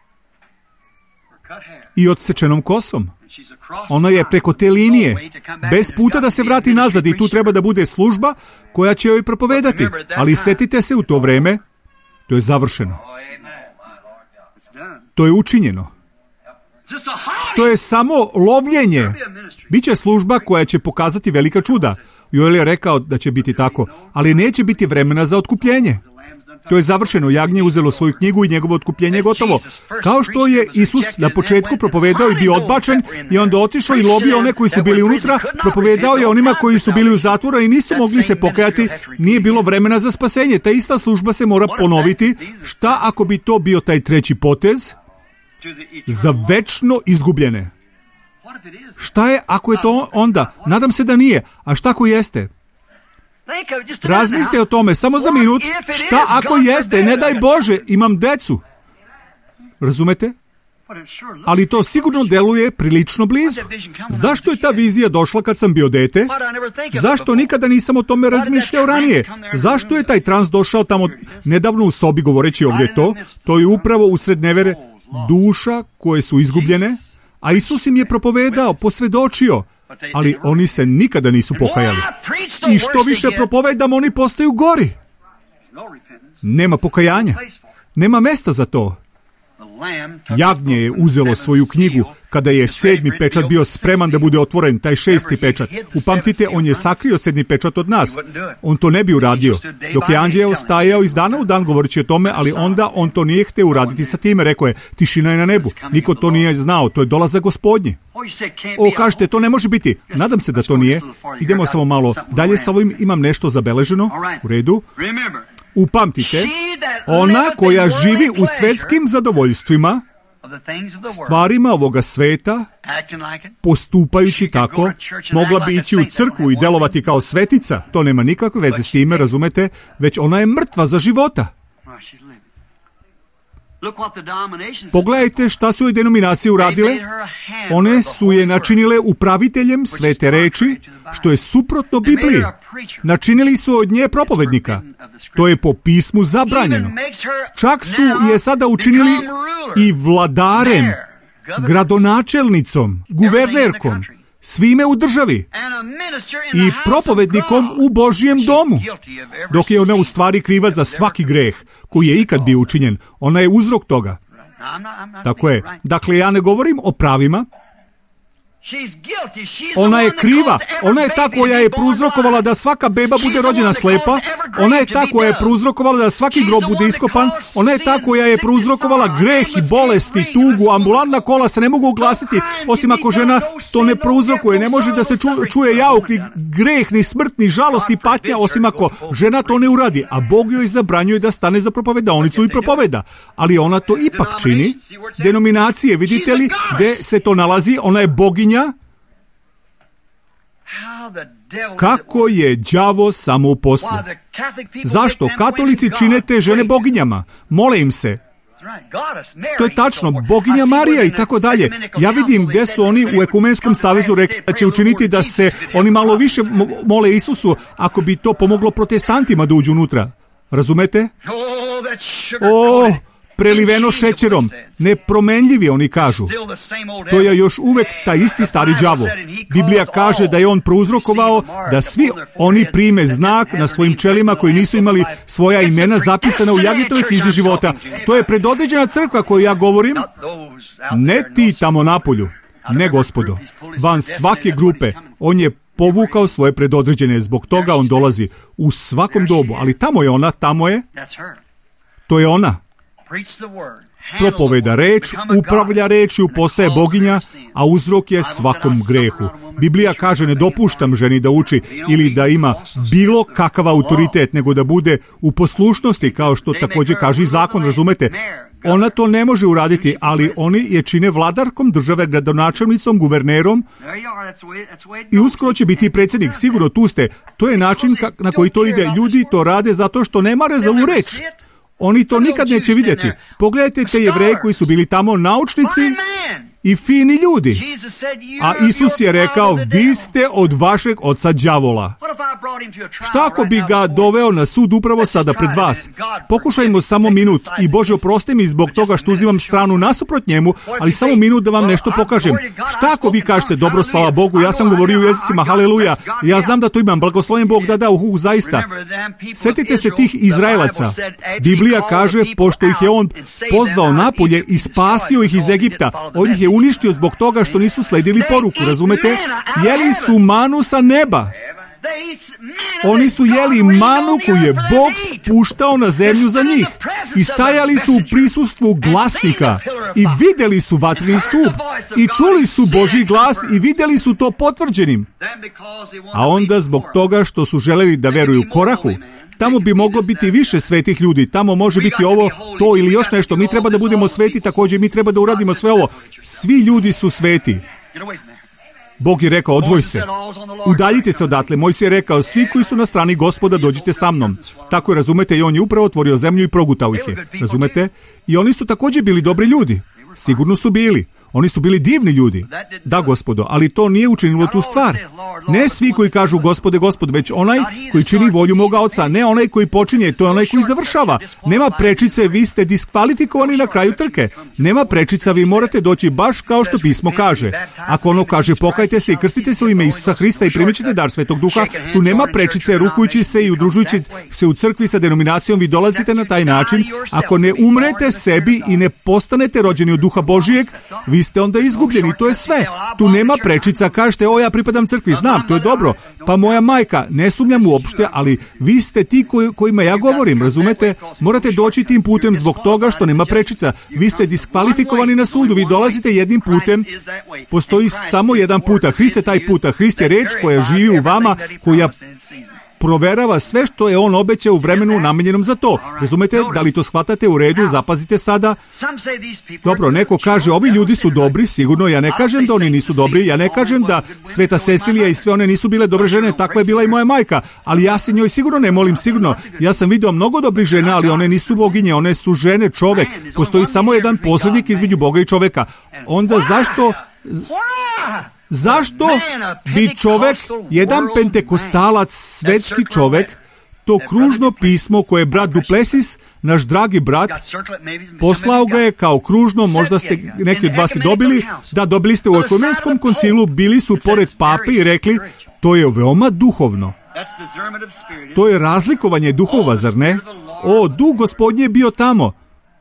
i odsečenom kosom? Ona je preko te linije, bez puta da se vrati nazad, i tu treba da bude služba koja će joj propovedati. Ali setite se, u to vreme, to je završeno. To je učinjeno. To je samo lovljenje. Biće služba koja će pokazati velika čuda. Joel je rekao da će biti tako, ali neće biti vremena za otkupljenje. To je završeno. Jagnje uzelo svoju knjigu i njegovo otkupljenje je gotovo. Kao što je Isus na početku propovedao i bio odbačen i onda otišao i lovio one koji su bili unutra, propovedao je onima koji su bili u zatvoru i nisu mogli se pokajati, nije bilo vremena za spasenje. Ta ista služba se mora ponoviti. Šta ako bi to bio taj treći potez? Za večno izgubljene. Šta je ako je to onda? Nadam se da nije. A šta ako jeste? Razmislite o tome, samo za minut. Šta ako jeste? Ne daj Bože, imam decu. Razumete? Ali to sigurno deluje prilično blizu. Zašto je ta vizija došla kad sam bio dete? Zašto nikada nisam o tome razmišljao ranije? Zašto je taj trans došao tamo nedavno u sobi govoreći ovdje to? To je upravo usred nevere duša koje su izgubljene, a Isus im je propovedao, posvedočio, ali oni se nikada nisu pokajali. I što više propovedam, oni postaju gori. Nema pokajanja. Nema mesta za to. Jagnje je uzelo svoju knjigu kada je sedmi pečat bio spreman da bude otvoren, taj šesti pečat. Upamtite, on je sakrio sedmi pečat od nas. On to ne bi uradio. Dok je anđeo stajao iz dana u dan govoreći o tome, ali onda on to nije hteo uraditi sa time. Rekao je, tišina je na nebu. Niko to nije znao, to je dolazak Gospodnji. O, kažete, to ne može biti. Nadam se da to nije. Idemo samo malo dalje sa ovim, imam nešto zabeleženo. U redu. Upamtite, ona koja živi u svetskim zadovoljstvima, stvarima ovoga sveta, postupajući tako, mogla bi ići u crkvu i delovati kao svetica. To nema nikakve veze s time, razumete, već ona je mrtva za života. Pogledajte šta su joj denominacije uradile. One su je načinile upraviteljem svete reči, što je suprotno Bibliji. Načinili su od nje propovednika. To je po pismu zabranjeno. Čak su je sada učinili i vladarem, gradonačelnicom, guvernerkom, svime u državi i propovednikom u Božjem domu, dok je ona u stvari kriva za svaki greh koji je ikad bio učinjen. Ona je uzrok toga. Tako je. Dakle, ja ne govorim o pravima. Ona je kriva. Ona je ta koja je prouzrokovala da svaka beba bude rođena slepa. Ona je ta koja je prouzrokovala da svaki grob bude iskopan. Ona je ta koja je prouzrokovala greh i bolesti, tugu. Ambulantna kola se ne mogu oglasiti, osim ako žena to ne prouzrokuje. Ne može da se ču, čuje jauk, ni greh, ni smrt, ni žalost, ni patnja, osim ako žena to ne uradi. A Bog joj zabranjuje da stane za propovedaonicu i propoveda. Ali ona to ipak čini. Denominacije, vidite li gde se to nalazi? Ona je boginja. Kako je đavo samo u poslu? Zašto? Katolici čine te žene boginjama. Mole im se. To je tačno, boginja Marija i tako dalje. Ja vidim gdje su oni u Ekumenskom savezu rekli da će učiniti da se oni malo više mole Isusu, ako bi to pomoglo protestantima da uđu unutra. Razumete? O, preliveno šećerom, nepromenljivi, oni kažu. To je još uvek taj isti stari đavo. Biblija kaže da je on prouzrokovao da svi oni prime znak na svojim čelima koji nisu imali svoja imena zapisana u Jagitovoj knjizi života. To je predodređena crkva koju ja govorim. Ne ti tamo napolju. Ne, gospodo. Van svake grupe. On je povukao svoje predodređene. Zbog toga on dolazi u svakom dobu. Ali tamo je ona, tamo je. To je ona. Propoveda reč, upravlja rečju, postaje boginja, a uzrok je svakom grehu. Biblija kaže, ne dopuštam ženi da uči ili da ima bilo kakav autoritet, nego da bude u poslušnosti, kao što također kaže i zakon, razumete? Ona to ne može uraditi, ali oni je čine vladarkom države, gradonačelnicom, guvernerom i uskoro će biti predsjednik. Sigurno tu ste. To je način na koji to ide. Ljudi to rade zato što ne mare za ovu reč. Oni to nikad neće vidjeti. Pogledajte te Jevreje koji su bili tamo naučnici i fini ljudi. A Isus je rekao, vi ste od vašeg oca đavola. Šta ako bi ga doveo na sud upravo sada pred vas? Pokušajmo samo minut i Bože oprosti mi zbog toga što uzimam stranu nasuprot njemu, ali samo minut da vam nešto pokažem. Šta ako vi kažete, dobro, slava Bogu, ja sam govorio u jezicima, haleluja, ja znam da to imam, blagosloven Bog, da da, uhu, zaista. Sjetite se tih Izraelaca. Biblija kaže, pošto ih je on pozvao napolje i spasio ih iz Egipta, on ih je uništio zbog toga što nisu sledili poruku, razumete? Jeli su manu sa neba. Oni su jeli manu koju je Bog spuštao na zemlju za njih i stajali su u prisustvu glasnika i vidjeli su vatreni stup i čuli su Božji glas i vidjeli su to potvrđenim. A onda zbog toga što su želeli da veruju Korahu, tamo bi moglo biti više svetih ljudi, tamo može biti ovo, to ili još nešto, mi treba da budemo sveti, također mi treba da uradimo sve ovo. Svi ljudi su sveti. Bog je rekao, odvoj se, udaljite se odatle. Mojsije je rekao, svi koji su na strani Gospoda, dođite sa mnom. Tako je, razumete, i on je upravo otvorio zemlju i progutao ih je, razumete? I oni su također bili dobri ljudi, sigurno su bili. Oni su bili divni ljudi. Da, Gospodo, ali to nije učinilo tu stvar. Ne svi koji kažu Gospode, Gospod, već onaj koji čini volju moga Oca, ne onaj koji počinje, to je onaj koji završava. Nema prečice, vi ste diskvalifikovani na kraju trke. Nema prečica, vi morate doći baš kao što pismo kaže. Ako ono kaže, pokajte se i krstite se u ime Isusa Hrista i primit ćete dar Svetog Duha, tu nema prečice, rukujući se i udružujući se u crkvi sa denominacijom, vi dolazite na taj način. Ako ne umrete sebi i ne postanete rođeni od Duha Božijeg, vi ste onda izgubljeni, to je sve. Tu nema prečica, kažete, o, ja pripadam crkvi, znam, to je dobro. Pa moja majka, ne sumnjam uopšte, ali vi ste ti koji, kojima ja govorim, razumete? Morate doći tim putem zbog toga što nema prečica. Vi ste diskvalifikovani na sudu, vi dolazite jednim putem. Postoji samo jedan put, a Hrist je taj put, a Hrist je reč koja živi u vama, koja proverava sve što je on obećao u vremenu namenjenom za to. Razumete? Da li to shvatate u redu? Zapazite sada. Dobro, neko kaže, ovi ljudi su dobri, sigurno. Ja ne kažem da oni nisu dobri. Ja ne kažem da Sveta Cecilija i sve one nisu bile dobre žene. Takva je bila i moja majka. Ali ja se njoj sigurno ne molim, sigurno. Ja sam vidio mnogo dobrih žena, ali one nisu boginje. One su žene, čovek. Postoji samo jedan posrednik između Boga i čoveka. Onda zašto... Zašto bi čovek, jedan pentekostalac, svetski čovek, to kružno pismo koje je brat Duplessis, naš dragi brat, poslao ga je kao kružno, možda ste neki od vas i dobili, da dobili ste u Ekumenskom koncilu, bili su pored pape i rekli, to je veoma duhovno. To je razlikovanje duhova, zar ne? O, duh Gospodnje je bio tamo.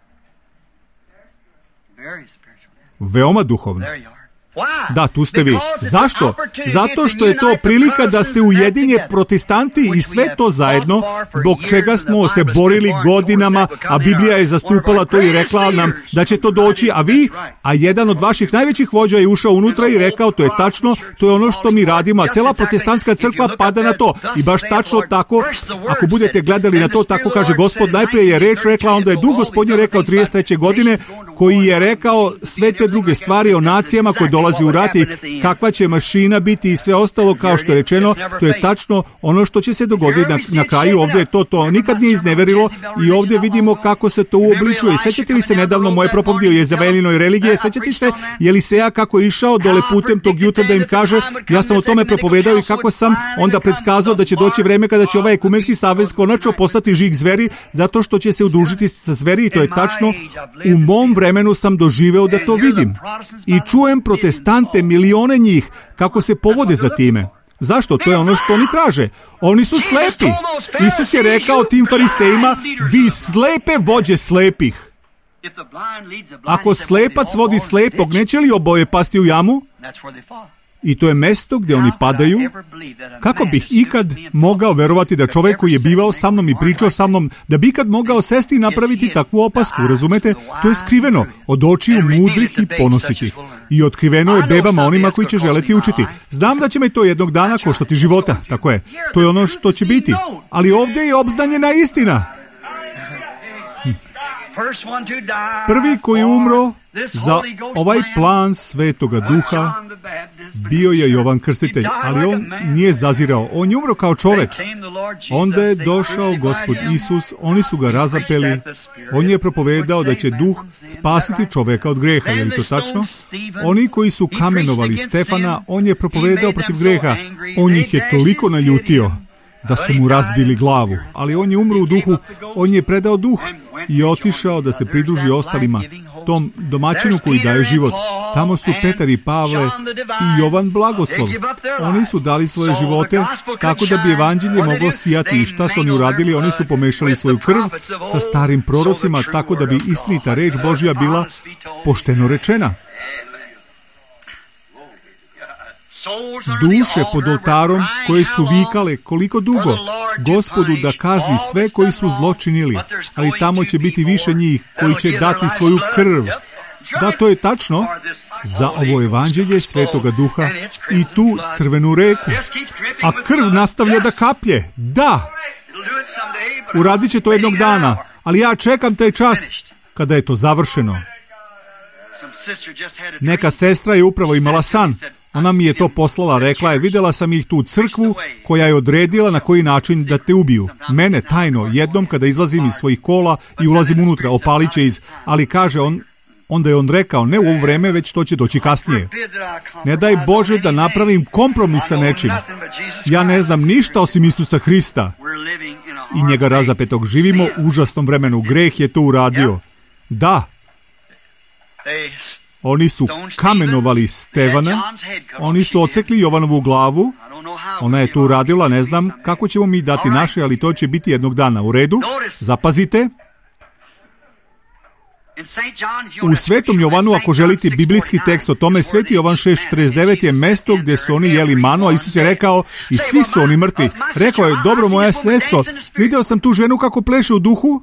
Veoma duhovno. Da, tu ste vi. Zašto? Zato što je to prilika da se ujedinje protestanti i sve to zajedno, zbog čega smo se borili godinama, a Biblija je zastupala to i rekla nam da će to doći, a vi, a jedan od vaših najvećih vođa je ušao unutra i rekao, to je tačno, to je ono što mi radimo, a cijela protestantska crkva pada na to. I baš tačno tako, ako budete gledali na to, tako kaže Gospod, najprije je reč rekla, onda je Duh Gospodnje rekao trideset treće godine, koji je rekao sve te druge stvari o nacijama koje dolazi u rat i kakva će mašina biti i sve ostalo, kao što je rečeno, to je tačno ono što će se dogoditi na, na kraju. Ovdje je to, to nikad nije izneverilo i ovdje vidimo kako se to uobličuje. Sećate li se nedavno moje propovedi o Jezavelinoj religije? Sećate se Eliseja kako je išao dole putem tog jutra da im kaže, ja sam o tome propovedao i kako sam onda predskazao da će doći vreme kada će ovaj ekumenski savez konačno postati žig zveri, zato što će se udružiti sa zveri i to je tačno. U mom vremenu sam doživeo da to vidim i čujem protestante, milione njih, kako se povode za time. Zašto? To je ono što oni traže. Oni su slepi. Isus je rekao tim farisejima, vi slepe vođe slepih. Ako slepac vodi slepog, neće li oboje pasti u jamu? I to je mesto gdje oni padaju. Kako bih ikad mogao verovati da čovjek koji je bivao sa mnom i pričao sa mnom, da bi ikad mogao sesti i napraviti takvu opasku, razumete? To je skriveno od očiju mudrih i ponositih. I otkriveno je bebama onima koji će želeti učiti. Znam da će me to jednog dana koštati života, tako je. To je ono što će biti. Ali ovdje je obznanjena istina. Prvi koji je umro za ovaj plan Svetoga Duha bio je Jovan Krstitelj, ali on nije zazirao. On je umro kao čovjek. Onda je došao Gospod Isus, oni su ga razapeli. On je propovedao da će Duh spasiti čovjeka od greha. Je li to tačno? Oni koji su kamenovali Stefana, on je propovedao protiv greha. On ih je toliko naljutio da su mu razbili glavu. Ali on je umro u duhu, on je predao duh i otišao da se pridruži ostalima, tom domaćinu koji daje život. Tamo su Petar i Pavle i Jovan Blagoslov. Oni su dali svoje živote tako da bi evanđelje moglo sijati. I šta su oni uradili? Oni su pomešali svoju krv sa starim prorocima tako da bi istinita reč Božja bila pošteno rečena. Duše pod oltarom koje su vikale koliko dugo Gospodu da kazni sve koji su zločinili, ali tamo će biti više njih koji će dati svoju krv. Da, to je tačno za ovo evanđelje Svetoga Duha i tu crvenu reku. A krv nastavlja da kaplje. Da, uradit će to jednog dana, ali ja čekam taj čas kada je to završeno. Neka sestra je upravo imala san. Ona mi je to poslala, rekla je, vidjela sam ih tu u crkvu koja je odredila na koji način da te ubiju. Mene tajno, jednom kada izlazim iz svojih kola i ulazim unutra, opalit će iz, ali kaže on, onda je on rekao, ne u ovo vreme, već to će doći kasnije. Ne daj Bože da napravim kompromis sa nečim. Ja ne znam ništa osim Isusa Hrista i njega razapetog. Živimo u užasnom vremenu, greh je to uradio. Da. Oni su kamenovali Stevana, oni su odsekli Jovanovu glavu, ona je to uradila, ne znam kako ćemo mi dati naše, ali to će biti jednog dana. U redu, zapazite. U Svetom Jovanu, ako želite biblijski tekst o tome, Sveti Jovan šest četrdeset devet je mesto gdje su oni jeli manu, a Isus je rekao, i svi su oni mrtvi. Rekao je, dobro moja sestro, vidio sam tu ženu kako pleše u duhu.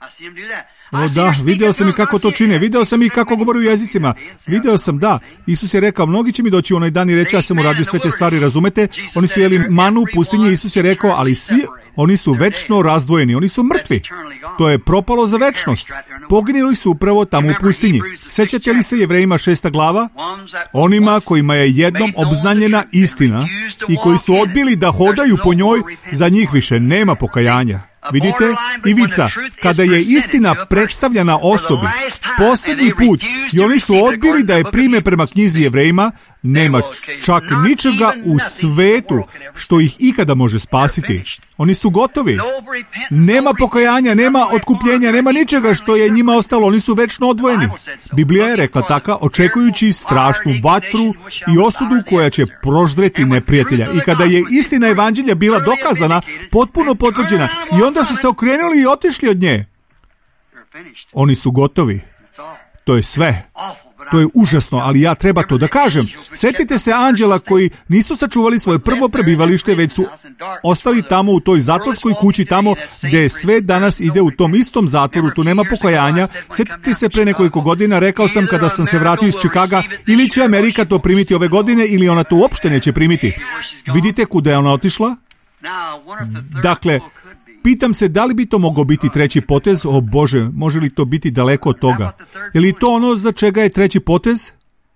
O da, video sam i kako to čine, video sam i kako govori u jezicima, video sam, da. Isus je rekao, mnogi će mi doći u onaj dan i reći, ja sam uradio sve te stvari, razumete? Oni su jeli manu u pustinji, Isus je rekao, ali svi oni su večno razdvojeni, oni su mrtvi. To je propalo za večnost. Poginuli su upravo tamo u pustinji. Sećate li se Jevrejima šesta glava? Onima kojima je jednom obznanjena istina i koji su odbili da hodaju po njoj, za njih više nema pokajanja. Vidite, ivica, kada je istina predstavljena osobi, posljednji put, i oni su odbili da je prime prema knjizi Jevrejima, nema čak ničega u svetu što ih ikada može spasiti. Oni su gotovi. Nema pokajanja, nema otkupljenja, nema ničega što je njima ostalo. Oni su večno odvojeni. Biblija je rekla taka, očekujući strašnu vatru i osudu koja će proždreti neprijatelja. I kada je istina evanđelja bila dokazana, potpuno potvrđena, i onda su se okrenuli i otišli od nje. Oni su gotovi. To je sve. To je užasno, ali ja treba to da kažem. Sjetite se anđela koji nisu sačuvali svoje prvo prebivalište, već su ostali tamo u toj zatvorskoj kući, tamo gdje sve danas ide u tom istom zatvoru, tu nema pokajanja. Sjetite se, pre nekoliko godina rekao sam kada sam se vratio iz Čikaga, ili će Amerika to primiti ove godine, ili ona to uopšte neće primiti. Vidite kuda je ona otišla? Dakle, pitam se da li bi to mogao biti treći potez? O Bože, može li to biti daleko od toga? Je li to ono za čega je treći potez?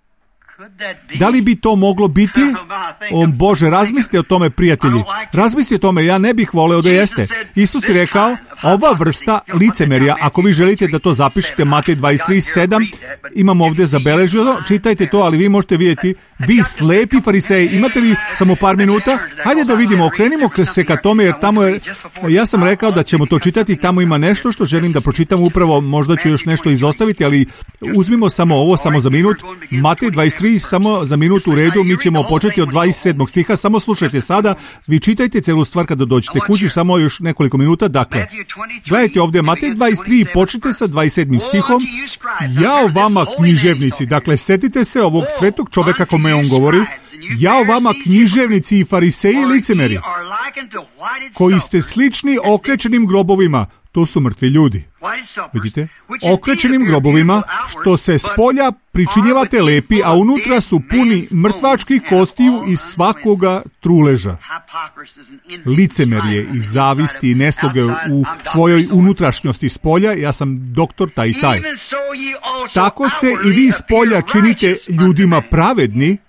Da li bi to moglo biti? O Bože, razmislite o tome, prijatelji. Razmislite o tome, ja ne bih voleo da jeste. Isus je rekao, ova vrsta licemerja, ako vi želite da to zapišete, Matej dvadeset tri sedam, imam ovdje zabeleženo, čitajte to, ali vi možete vidjeti, vi slepi fariseji, imate li samo par minuta? Hajde da vidimo, okrenimo se ka tome, jer tamo je, ja sam rekao da ćemo to čitati, tamo ima nešto što želim da pročitam upravo, možda ću još nešto izostaviti, ali uzmimo samo ovo, samo za minut, Matej dvadeset tri, samo za minutu u redu, mi ćemo početi od dvadeset sedmog stiha, samo slušajte sada, vi čitajte celu stvar kada dođete kući, samo još nekoliko minuta, dakle, gledajte ovdje, Matej dvadeset tri, počnite sa dvadeset sedmim stihom, jao vama književnici, dakle, setite se ovog svetog čoveka kome on govori, Jao vama književnici i fariseji licemeri, koji ste slični okrečenim grobovima. To su mrtvi ljudi. Vidite? Okrečenim grobovima, što se spolja pričinjevate lepi, a unutra su puni mrtvačkih kostiju i svakoga truleža. Licemerje i zavisti i nesloge u svojoj unutrašnjosti spolja, ja sam doktor taj i taj. Tako se i vi spolja činite ljudima pravedni.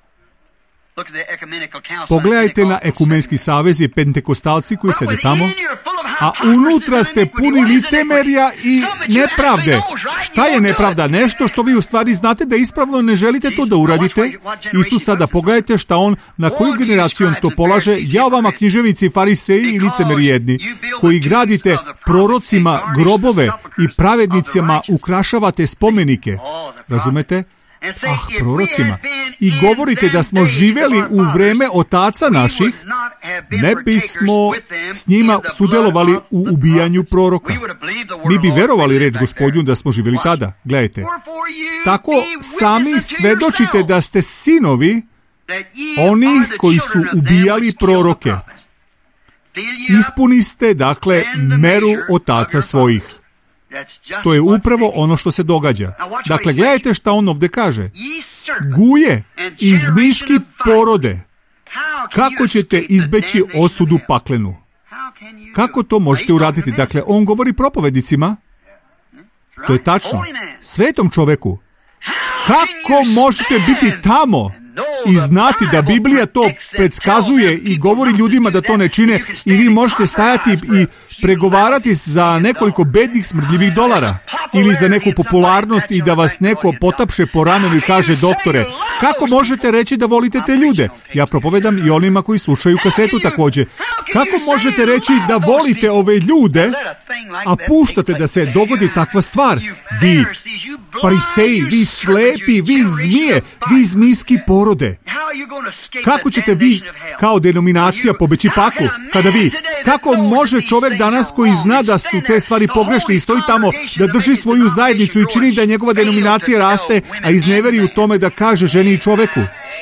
Pogledajte na Ekumenski savez i pentekostalci koji sede tamo, a unutra ste puni licemerja i nepravde. Šta je nepravda? Nešto što vi u stvari znate da ispravno ne želite to da uradite. Isus sada pogledajte šta on, na koju generaciju on to polaže. Jao vama književnici, fariseji i licemeri jedni, koji gradite prorocima grobove i pravednicima ukrašavate spomenike. Razumete? Ah, prorocima. I govorite da smo živeli u vreme otaca naših, ne bismo s njima sudelovali u ubijanju proroka. Mi bi verovali reč Gospodnju da smo živjeli tada. Gledajte. Tako sami svedočite da ste sinovi onih koji su ubijali proroke. Ispuniste, dakle, meru otaca svojih. To je upravo ono što se događa. Dakle, gledajte šta on ovdje kaže. Guje i zmijski porode. Kako ćete izbeći osudu paklenu? Kako to možete uraditi? Dakle, on govori propovednicima. To je tačno. Svetom čoveku. Kako možete biti tamo i znati da Biblija to predskazuje i govori ljudima da to ne čine i vi možete stajati i pregovarati za nekoliko bednih smrdljivih dolara ili za neku popularnost i da vas neko potapše po ramenu i kaže: doktore, kako možete reći da volite te ljude? Ja propovedam i onima koji slušaju kasetu također. Kako možete reći da volite ove ljude, a puštate da se dogodi takva stvar? Vi fariseji, vi slepi, vi zmije, vi zmijski porode. Kako ćete vi kao denominacija pobeći paklu? Kada vi, kako može čovjek danas koji zna da su te stvari pogrešne i stoji tamo da drži svoju zajednicu i čini da njegova denominacija raste, a izneveri u tome da kaže ženi i čoveku?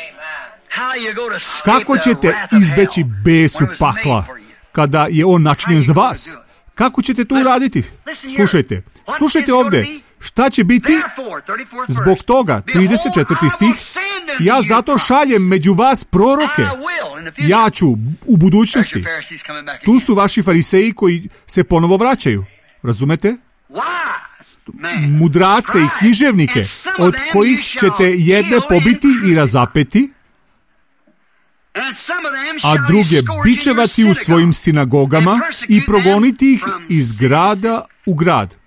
Kako ćete izbeći besu pakla kada je on načinjen za vas? Kako ćete to uraditi? Slušajte, slušajte ovdje. Šta će biti? Zbog toga, trideset četvrti stih, ja zato šaljem među vas proroke. Ja ću u budućnosti. Tu su vaši fariseji koji se ponovo vraćaju. Razumete? Mudrace i književnike, od kojih ćete jedne pobiti i razapeti, a druge bičevati u svojim sinagogama i progoniti ih iz grada u grad.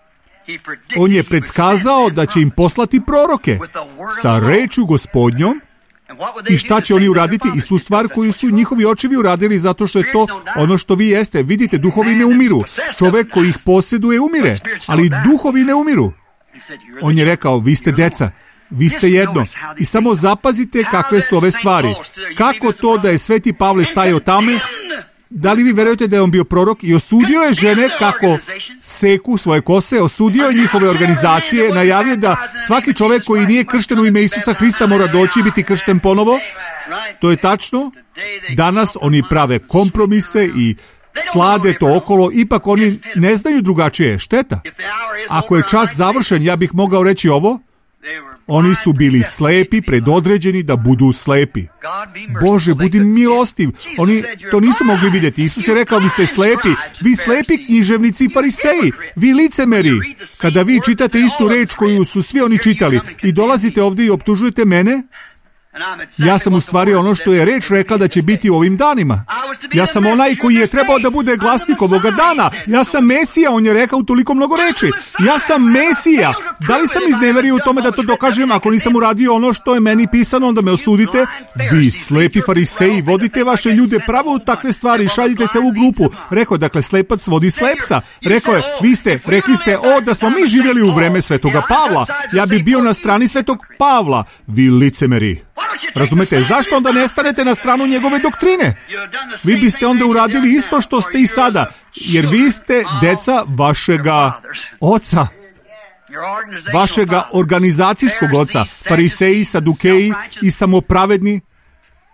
On je predskazao da će im poslati proroke sa rečju Gospodnjom. I šta će oni uraditi? Istu stvar koju su njihovi očevi uradili, zato što je to ono što vi jeste. Vidite, duhovi ne umiru. Čovjek koji ih posjeduje umire, ali duhovi ne umiru. On je rekao: vi ste deca, vi ste jedno. I samo zapazite kakve su ove stvari. Kako to da je Sveti Pavle stajao tamo? Da li vi verujete da je on bio prorok i osudio je žene kako seku svoje kose, osudio je njihove organizacije, najavio da svaki čovjek koji nije kršten u ime Isusa Hrista mora doći i biti kršten ponovo? To je tačno. Danas oni prave kompromise i slade to okolo, ipak oni ne znaju drugačije. Šteta. Ako je čas završen, ja bih mogao reći ovo: oni su bili slepi, predodređeni da budu slepi. Bože, budi milostiv. Oni to nisu mogli vidjeti. Isus je rekao: vi ste slepi, vi slepi književnici i fariseji, vi licemeri. Kada vi čitate istu reč koju su svi oni čitali i dolazite ovdje i optužujete mene, ja sam u stvari ono što je reč rekla da će biti u ovim danima. Ja sam onaj koji je trebao da bude glasnik ovoga dana. Ja sam Mesija, on je rekao toliko mnogo reči. Ja sam Mesija. Da li sam izneverio u tome da to dokažem? Ako nisam uradio ono što je meni pisano, onda me osudite. Vi slepi fariseji, vodite vaše ljude pravo u takve stvari i šaljite celu grupu. Rekao, dakle, slepac vodi slepca. Rekao je: vi ste, rekli ste, o, da smo mi živjeli u vreme Svetoga Pavla. Ja bi bio na strani Svetog Pavla. Vi licemeri. Razumete, zašto onda ne stanete na stranu njegove doktrine? Vi biste onda uradili isto što ste i sada, jer vi ste deca vašega oca, vašega organizacijskog oca, fariseji, sadukeji i samopravedni.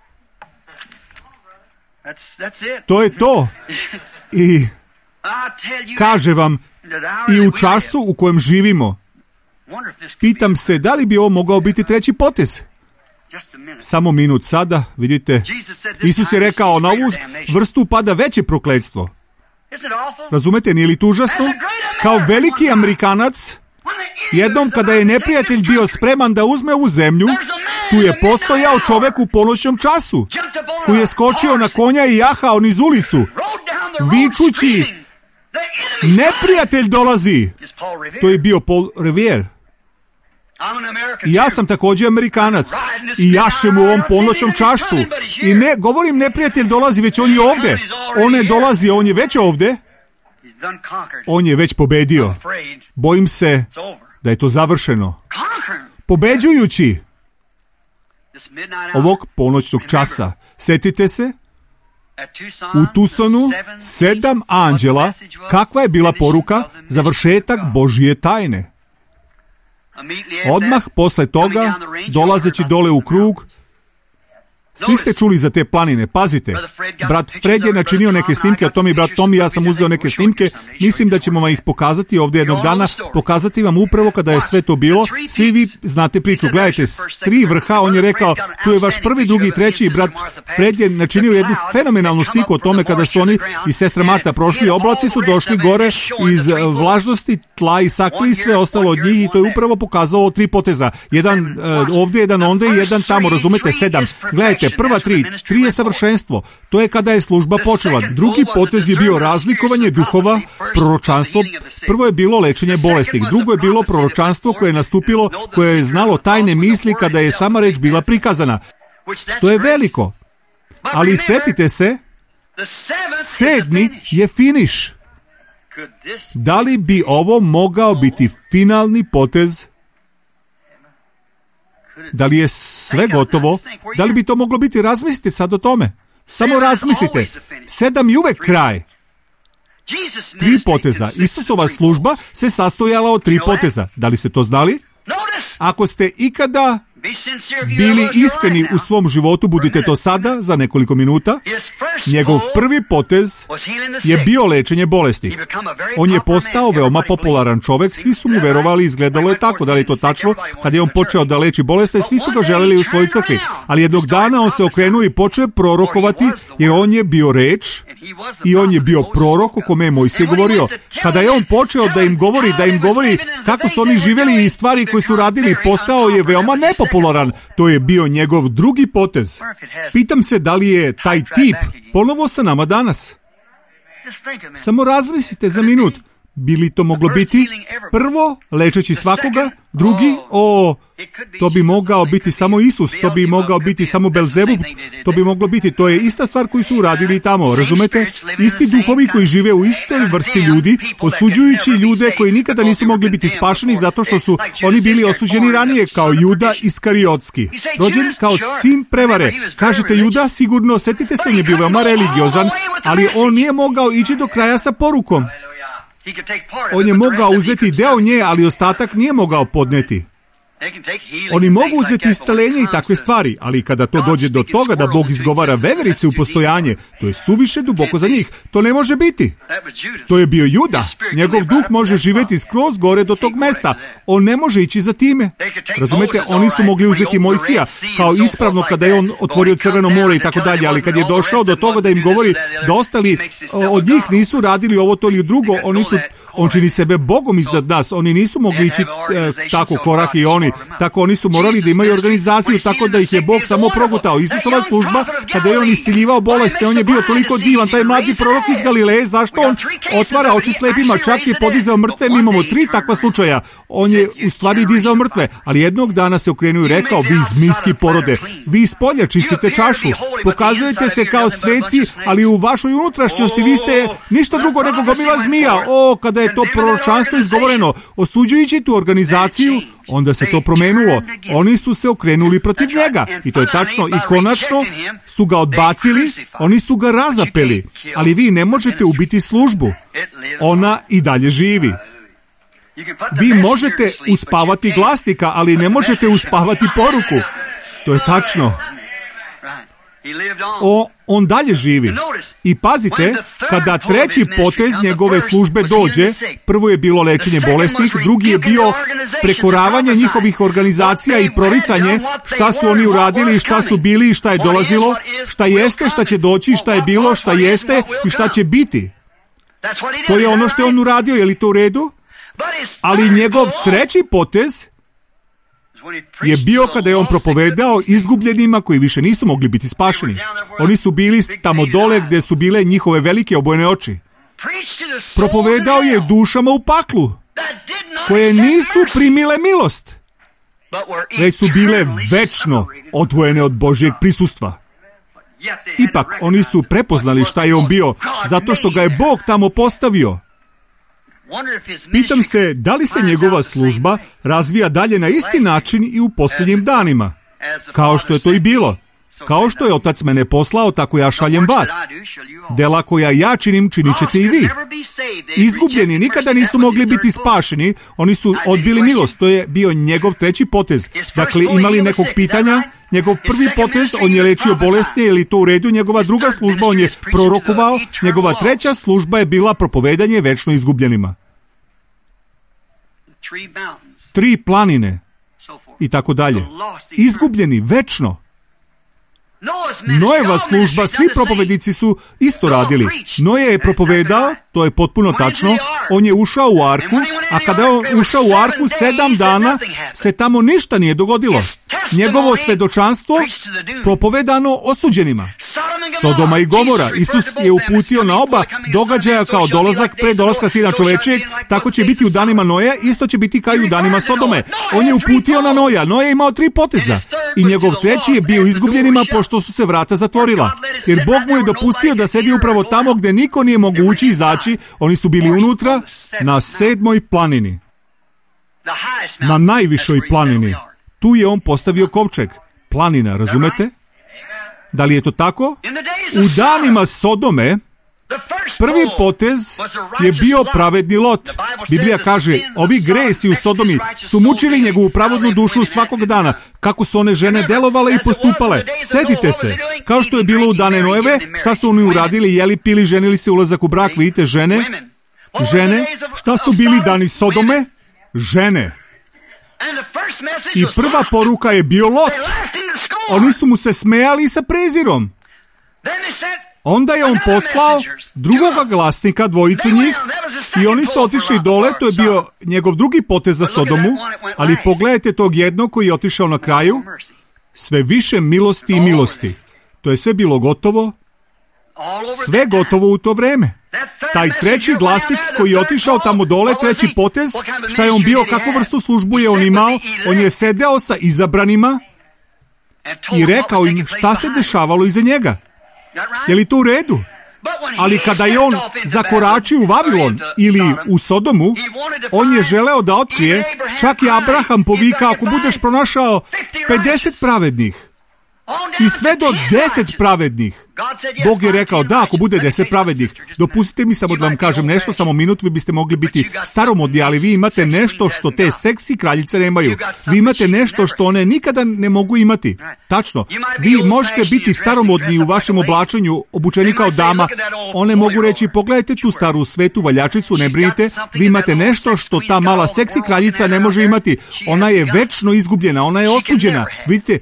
To je to. I kaže vam, i u času u kojem živimo, pitam se da li bi ovo mogao biti treći potez. Samo minut sada, vidite, Isus je rekao, na ovu vrstu pada veće prokletstvo. Razumete, nije li to užasno? Kao veliki Amerikanac, jednom kada je neprijatelj bio spreman da uzme ovu zemlju, tu je postojao čovek u ponoćnom času, koji je skočio na konja i jahao niz ulicu, vičući, neprijatelj dolazi. To je bio Paul Revere. I ja sam također Amerikanac i jašem u ovom ponoćnom času. I ne govorim neprijatelj dolazi, već on je ovde. On ne dolazi, on je već ovde. On je već pobedio. Bojim se da je to završeno. Pobeđujući ovog ponoćnog časa. Sjetite se, u Tucsonu sedam anđela, kakva je bila poruka? Završetak Božije tajne. Odmah posle toga, dolazeći dole u krug, svi ste čuli za te planine, pazite. Brat Fred je načinio neke snimke, o tome i brat Tom i ja sam uzeo neke snimke. Mislim da ćemo vam ih pokazati ovdje jednog dana, pokazati vam upravo kada je sve to bilo. Svi vi znate priču, gledajte, s tri vrha, on je rekao, tu je vaš prvi, drugi i treći, i brat Fred je načinio jednu fenomenalnu sliku o tome kada su oni i sestra Marta prošli, oblaci su došli gore iz vlažnosti tla i sakrili sve ostalo od njih i to je upravo pokazalo tri poteza. Jedan uh, ovdje, jedan onda i jedan tamo, razumete, sedam. Gledajte, prva tri, tri je savršenstvo. To je kada je služba počela. Drugi potez je bio razlikovanje duhova, proročanstvo. Prvo je bilo lečenje bolesti. Drugo je bilo proročanstvo koje je nastupilo, koje je znalo tajne misli kada je sama reč bila prikazana. Što je veliko. Ali setite se, sedmi je finiš. Da li bi ovo mogao biti finalni potez? Da li je sve gotovo? Da li bi to moglo biti? Razmislite sad o tome. Samo razmislite. Sedam je uvek kraj. Tri poteza. Isusova služba se sastojala od tri poteza. Da li ste to znali? Ako ste ikada bili iskreni u svom životu, budite to sada, za nekoliko minuta. Njegov prvi potez je bio lečenje bolesti. On je postao veoma popularan čovek, svi su mu verovali, izgledalo je tako, da li je to tačno, kad je on počeo da leči bolesti, svi su ga želeli u svojoj crkvi. Ali jednog dana on se okrenuo i počeo prorokovati, jer on je bio reč i on je bio prorok o kome je Mojsije govorio. Kada je on počeo da im govori, da im govori kako su oni živjeli i stvari koje su radili, postao je veoma nepopularan. To je bio njegov drugi potez. Pitam se da li je taj tip ponovo sa nama danas. Samo razmislite za minut. Bi li to moglo biti? Prvo, lečeći svakoga. Drugi, o, to bi mogao biti samo Isus, to bi mogao biti samo Belzebub, to bi moglo biti, to je ista stvar koju su uradili tamo, razumete? Isti duhovi koji žive u istoj vrsti ljudi, osuđujući ljude koji nikada nisu mogli biti spašeni zato što su oni bili osuđeni ranije, kao Juda Iskariotski. Rođen kao sin prevare. Kažete Juda, sigurno, setite se, on je bio veoma religiozan, ali on nije mogao ići do kraja sa porukom. On je mogao uzeti deo nje, ali ostatak nije mogao podneti. Oni mogu uzeti isceljenje i takve stvari, ali kada to dođe do toga da Bog izgovara veverice u postojanje, to je suviše duboko za njih. To ne može biti. To je bio Juda. Njegov duh može živjeti skroz gore do tog mesta. On ne može ići za time. Razumete, oni su mogli uzeti Mojsija kao ispravno kada je on otvorio Crveno more i tako dalje, ali kad je došao do toga da im govori da ostali od njih nisu radili ovo to ili drugo, oni su, on čini sebe Bogom iznad nas, oni nisu mogli ići eh, tako Korah i oni. Tako oni su morali da imaju organizaciju, tako da ih je Bog samo progutao. Isusova služba, kada je on isciljivao bolesti, on je bio toliko divan, taj mladi prorok iz Galileje, zašto on otvara oči slepima, čak je podizao mrtve, mi imamo tri takva slučaja. On je u stvari dizao mrtve, ali jednog dana se okrenuo i rekao, vi zmijski porode, vi iz polja čistite čašu, pokazujete se kao sveci, ali u vašoj unutrašnjosti vi ste ništa drugo nego gomila zmija. O, kada je to proročanstvo izgovoreno, osuđujući tu organizaciju, onda se to promenulo. Oni su se okrenuli protiv njega. I to je tačno. I konačno su ga odbacili, oni su ga razapeli. Ali vi ne možete ubiti službu. Ona i dalje živi. Vi možete uspavati glasnika, ali ne možete uspavati poruku. To je tačno. O, on dalje živi. I pazite, kada treći potez njegove službe dođe, prvo je bilo lečenje bolesnih, drugi je bio prekoravanje njihovih organizacija i proricanje šta su oni uradili, šta su bili i šta je dolazilo, šta jeste, šta će doći, šta je bilo, šta jeste i šta će biti. To je ono što je on uradio, je li to u redu? Ali njegov treći potez je bio kada je on propovedao izgubljenima koji više nisu mogli biti spašeni. Oni su bili tamo dole gdje su bile njihove velike obojene oči. Propovedao je dušama u paklu, koje nisu primile milost, već su bile večno odvojene od Božjeg prisustva. Ipak, oni su prepoznali šta je on bio, zato što ga je Bog tamo postavio. Pitam se, da li se njegova služba razvija dalje na isti način i u posljednjim danima, kao što je to i bilo. Kao što je Otac mene poslao, tako ja šaljem vas. Dela koja ja činim, činit ćete i vi. Izgubljeni nikada nisu mogli biti spašeni, oni su odbili milost, to je bio njegov treći potez. Dakle, imali nekog pitanja, njegov prvi potez, on je lečio bolesne, je li to u redu, njegova druga služba, on je prorokovao, njegova treća služba je bila propovedanje večno izgubljenima. Tri planine i tako dalje. Izgubljeni večno. Noeva služba, svi propovednici su isto radili. Noje je propovedao, to je potpuno tačno, on je ušao u arku, a kada je on ušao u arku sedam dana, se tamo ništa nije dogodilo. Njegovo svedočanstvo propovedano osuđenima. Sodoma i Gomora. Isus je uputio na oba događaja kao dolazak pre dolaska Sina čovečijeg, tako će biti u danima Noja, isto će biti kao i u danima Sodome. On je uputio na Noja. Noja je imao tri poteza. I njegov treći je bio izgubljenima, pošto su se vrata zatvorila. Jer Bog mu je dopustio da sedi upravo tamo gdje niko nije mogu ući i izaći. Oni su bili unutra, na sedmoj planini. Na najvišoj planini. Tu je on postavio kovčeg. Planina, razumete? Da li je to tako? U danima Sodome, prvi potez je bio pravedni Lot. Biblija kaže, ovi gresi u Sodomi su mučili njegovu pravednu dušu svakog dana, kako su one žene delovale i postupale. Setite se, kao što je bilo u dane Noeve, šta su oni uradili, jeli, pili, ženili se, ulazak u brak, vidite, žene, žene, šta su bili dani Sodome? Žene. I prva poruka je bio Lot. Oni su mu se smejali sa prezirom. Onda je on poslao drugoga glasnika, dvojicu njih, i oni su otišli dole, to je bio njegov drugi potez za Sodomu, ali pogledajte tog jednog koji je otišao na kraju, sve više milosti i milosti. To je sve bilo gotovo, sve gotovo u to vreme. Taj treći glasnik koji je otišao tamo dole, treći potez, šta je on bio, kakvu vrstu službu je on imao, on je sedeo sa izabranima i rekao im šta se dešavalo iza njega. Je li to u redu? Ali kada je on zakoračio u Vavilon ili u Sodomu, on je želeo da otkrije, čak i Abraham povika, ako budeš pronašao pedeset pravednih i sve do deset pravednih. Bog je rekao, da, ako bude deset pravednih. Dopustite mi samo da vam kažem nešto, samo minut, vi biste mogli biti staromodni, ali vi imate nešto što te seksi kraljice nemaju. Vi imate nešto što one nikada ne mogu imati. Tačno. Vi možete biti staromodni u vašem oblačenju, obučeni kao dama. One mogu reći, pogledajte tu staru svetu valjačicu, ne brinite. Vi imate nešto što ta mala seksi kraljica ne može imati. Ona je večno izgubljena, ona je osuđena. Vidite,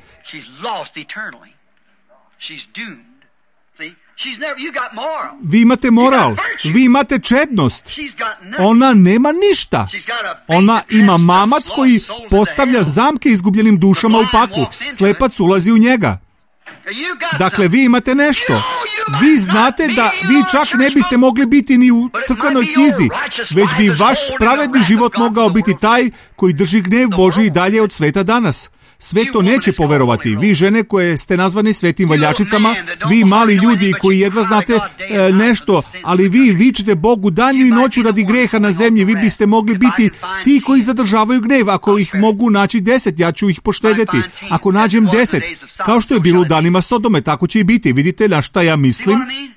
vi imate moral, vi imate čednost. Ona nema ništa. Ona ima mamac koji postavlja zamke izgubljenim dušama u paklu. Slepac ulazi u njega. Dakle, vi imate nešto. Vi znate da vi čak ne biste mogli biti ni u crkvenoj knjizi, već bi vaš pravedni život mogao biti taj koji drži gnev Božji i dalje od sveta danas. Sve to neće poverovati. Vi žene koje ste nazvani svetim valjačicama, vi mali ljudi koji jedva znate e, nešto, ali vi vičete Bogu danju i noću radi greha na zemlji, vi biste mogli biti ti koji zadržavaju gnev. Ako ih mogu naći deset, ja ću ih poštedeti. Ako nađem deset, kao što je bilo u danima Sodome, tako će i biti. Vidite na šta ja mislim?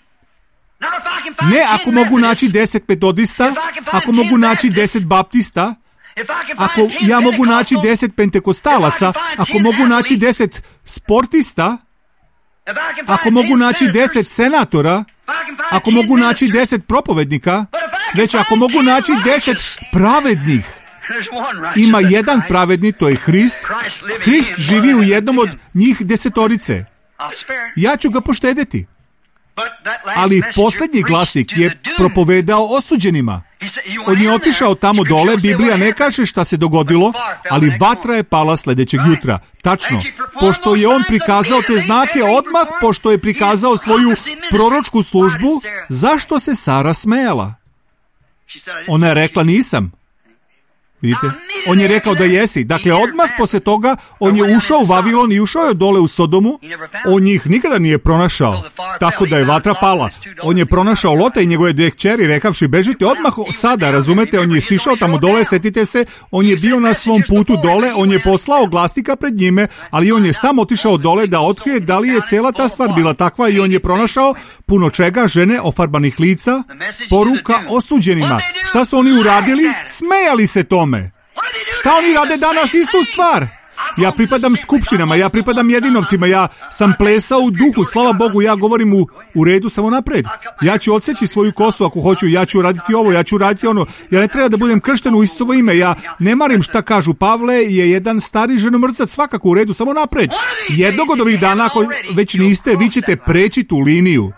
Ne ako mogu naći deset metodista, ako mogu naći deset baptista, ako ja mogu naći deset pentekostalaca, ako mogu naći deset sportista, ako mogu naći deset senatora, ako mogu naći deset propovednika, već ako mogu naći deset pravednih. Ima jedan pravedni, to je Hrist. Hrist živi u jednom od njih desetorice. Ja ću ga poštedeti. Ali posljednji glasnik je propovedao osuđenima. On je otišao tamo dole, Biblija ne kaže šta se dogodilo, ali vatra je pala sljedećeg jutra. Tačno, pošto je on prikazao te znake odmah, pošto je prikazao svoju proročku službu, zašto se Sara smejala? Ona je rekla nisam. Vidite? On je rekao da jesi. Dakle, odmah poslije toga on je ušao u Vavilon i ušao je dole u Sodomu. On njih nikada nije pronašao. Tako da je vatra pala. On je pronašao Lota i njegove dvije kćeri rekavši bežite odmah sada, razumete? On je sišao tamo dole, setite se, on je bio na svom putu dole, on je poslao glasnika pred njime, ali on je sam otišao dole da otkrije da li je cijela ta stvar bila takva i on je pronašao puno čega, žene ofarbanih lica, poruka osuđenima. Šta su oni uradili? Smejali se tome. Šta oni rade danas? Istu stvar. Ja pripadam skupštinama, ja pripadam jedinovcima, ja sam plesao u duhu, slava Bogu, ja govorim u, u redu samo napred. Ja ću odseći svoju kosu ako hoću, ja ću raditi ovo, ja ću raditi ono. Ja ne treba da budem kršten u Isusovo ime, ja ne marim šta kažu. Pavle je jedan stari ženomrzac, svakako u redu, samo napred. Jednog od ovih dana, ako već niste, vi ćete preći tu liniju.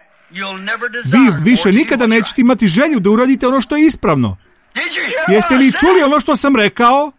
Vi više nikada nećete imati želju da uradite ono što je ispravno. Jeste li čuli ono što sam rekao?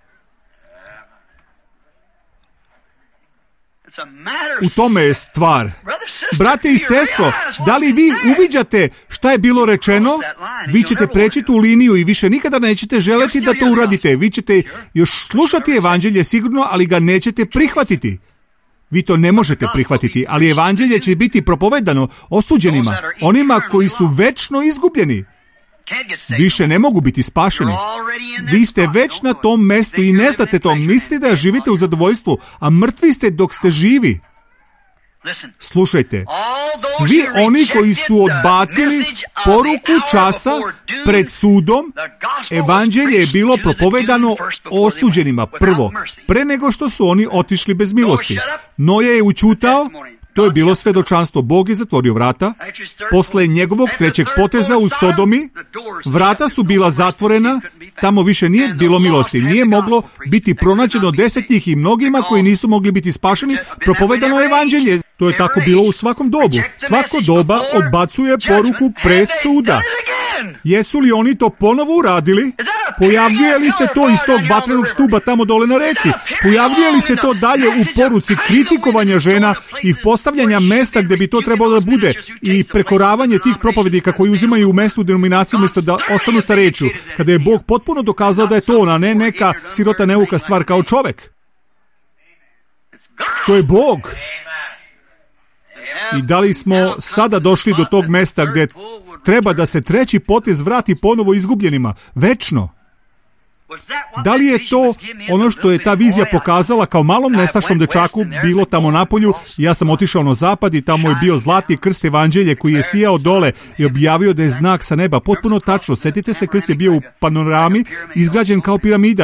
U tome je stvar. Brate i sestro, da li vi uviđate šta je bilo rečeno? Vi ćete preći tu liniju i više nikada nećete želeti da to uradite. Vi ćete još slušati evanđelje sigurno, ali ga nećete prihvatiti. Vi to ne možete prihvatiti, ali evanđelje će biti propovedano osuđenima, onima koji su večno izgubljeni. Više ne mogu biti spašeni. Vi ste već na tom mestu i ne znate to. Mislite da živite u zadovoljstvu, a mrtvi ste dok ste živi. Slušajte, svi oni koji su odbacili poruku časa pred sudom, evanđelje je bilo propovedano osuđenima prvo, pre nego što su oni otišli bez milosti. Noje je učutao, to je bilo svedočanstvo. Bog je zatvorio vrata. Posle njegovog trećeg poteza u Sodomi, vrata su bila zatvorena, tamo više nije bilo milosti. Nije moglo biti pronađeno deset njih i mnogima koji nisu mogli biti spašeni, propovedano evanđelje. To je tako bilo u svakom dobu. Svako doba odbacuje poruku pre suda. Jesu li oni to ponovo uradili? Pojavljuje li se to iz tog vatrenog stuba tamo dole na reci? Pojavljuje li se to dalje u poruci kritikovanja žena i postavljanja mesta gdje bi to trebalo da bude i prekoravanje tih propovednika koji uzimaju u mestu denominaciju umjesto da ostanu sa rečju, kada je Bog potpuno dokazao da je to ona, ne neka sirota neuka stvar kao čovek. To je Bog. I da li smo sada došli do tog mesta gdje treba da se treći potez vrati ponovo izgubljenima, večno? Da li je to ono što je ta vizija pokazala kao malom nestašnom dečaku bilo tamo napolju? Ja sam otišao na zapad i tamo je bio zlatni krst evanđelje koji je sijao dole i objavio da je znak sa neba. Potpuno tačno. Sjetite se, krst je bio u panorami, izgrađen kao piramida.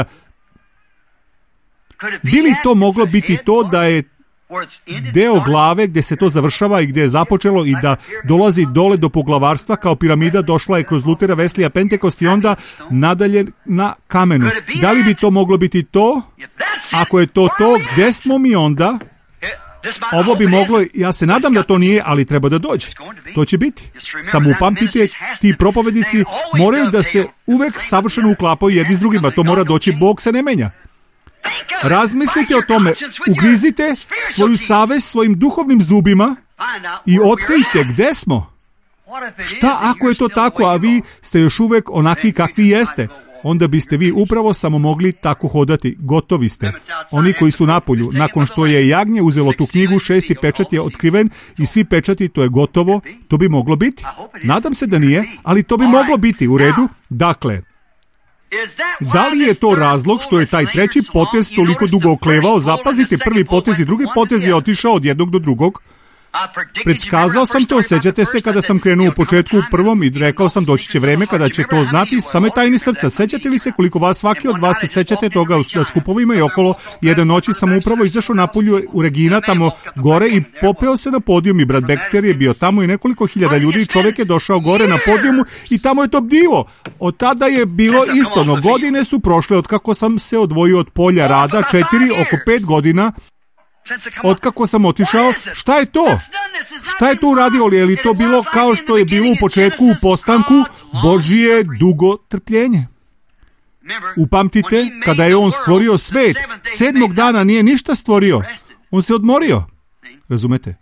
Bi li to moglo biti to da je deo glave gdje se to završava i gdje je započelo i da dolazi dole do poglavarstva kao piramida, došla je kroz Lutera, Weslija, Pentekost i onda nadalje na kamenu. Da li bi to moglo biti to? Ako je to to, gdje smo mi onda? Ovo bi moglo, ja se nadam da to nije, ali treba da dođe. To će biti. Samo upamtite, ti propovednici moraju da se uvek savršeno uklapaju jedni s drugima. To mora doći, Bog se ne menja. Razmislite o tome, ugrizite svoju savest svojim duhovnim zubima i otkrijte gdje smo. Šta ako je to tako, a vi ste još uvek onakvi kakvi jeste? Onda biste vi upravo samo mogli tako hodati. Gotovi ste. Oni koji su napolju, nakon što je jagnje uzelo tu knjigu, šesti pečat je otkriven i svi pečati, to je gotovo, to bi moglo biti. Nadam se da nije, ali to bi moglo biti u redu. Dakle, da li je to razlog što je taj treći potez toliko dugo oklevao? Zapazite, prvi potez i drugi potez je otišao od jednog do drugog. Predskazao sam to, sećate se kada sam krenuo u početku u prvom i rekao sam doći će vreme kada će to znati same tajni srca. Sećate li se koliko vas, svaki od vas se sećate toga na skupovima i okolo? Jedne noći sam upravo izašao napolju u Regina tamo gore i popeo se na podijum i brat Baxter je bio tamo i nekoliko hiljada ljudi i čovjek je došao gore na podijumu i tamo je to bdivo. Od tada je bilo isto, no godine su prošle od kako sam se odvojio od polja rada, četiri, oko pet godina. Otkako sam otišao, šta je to? Šta je to uradio? Je li to bilo kao što je bilo u početku u postanku? Božje dugo trpljenje. Upamtite, kada je on stvorio svet, sedmog dana nije ništa stvorio. On se odmorio. Razumete?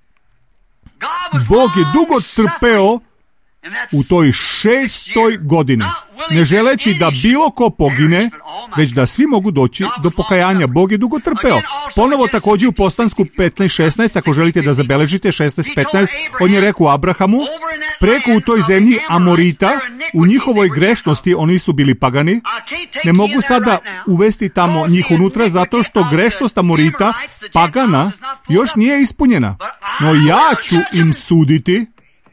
Bog je dugo trpeo u toj šestoj godini, ne želeći da bilo ko pogine, već da svi mogu doći do pokajanja. Bog je dugo trpeo. Ponovo također u Postansku petnaest šesnaest, ako želite da zabeležite šesnaest petnaest, on je rekao Abrahamu, preko u toj zemlji Amorita, u njihovoj grešnosti, oni su bili pagani, ne mogu sada uvesti tamo njih unutra, zato što grešnost Amorita, pagana, još nije ispunjena. No ja ću im suditi,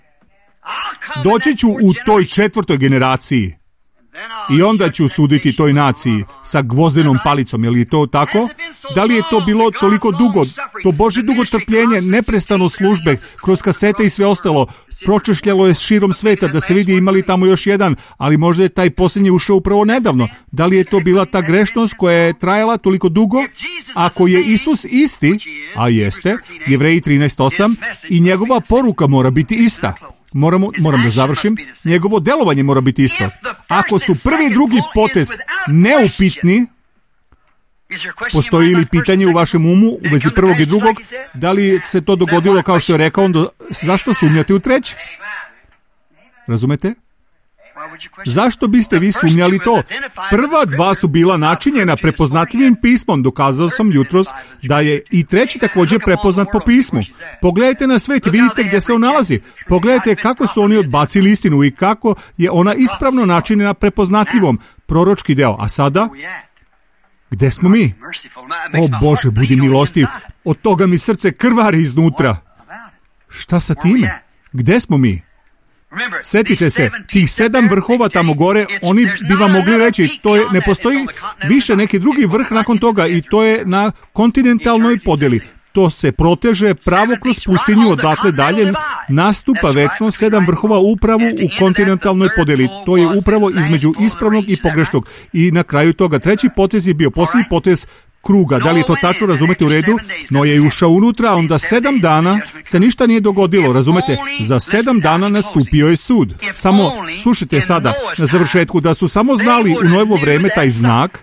doći ću u toj četvrtoj generaciji i onda ću suditi toj naciji sa gvozdenom palicom. Je li to tako? Da li je to bilo toliko dugo? To Božje dugo trpljenje, neprestano službe, kroz kasete i sve ostalo, pročešljalo je širom sveta da se vidi imali tamo još jedan, ali možda je taj posljednji ušao upravo nedavno. Da li je to bila ta grešnost koja je trajala toliko dugo? Ako je Isus isti, a jeste, Jevreji trinaest osam, i njegova poruka mora biti ista. Moramo, moram da završim, njegovo delovanje mora biti isto. Ako su prvi i drugi potez neupitni, postoji li pitanje u vašem umu u vezi prvog i drugog, da li se to dogodilo kao što je rekao, onda zašto sumnjate u treći? Razumete? Zašto biste vi sumnjali to? Prva dva su bila načinjena prepoznatljivim pismom. Dokazao sam jutros da je i treći također prepoznat po pismu. Pogledajte na svet i vidite gdje se on nalazi. Pogledajte kako su oni odbacili istinu i kako je ona ispravno načinjena prepoznatljivom. Proročki deo. A sada? Gdje smo mi? O Bože, budi milostiv. Od toga mi srce krvari iznutra. Šta sa time? Gdje smo mi? Sjetite se, tih sedam vrhova tamo gore, oni bi vam mogli reći, to je, ne postoji više neki drugi vrh nakon toga i to je na kontinentalnoj podjeli. To se proteže pravo kroz pustinju, odatle dalje nastupa večno sedam vrhova upravo u kontinentalnoj podjeli. To je upravo između ispravnog i pogrešnog. I na kraju toga treći potez je bio posljednji potez kruga. Da li je to tačno, razumete, u redu? No je ušao unutra, onda sedam dana se ništa nije dogodilo, razumete? Za sedam dana nastupio je sud. Samo, slušajte sada, na završetku, da su samo znali u Noevo vreme taj znak,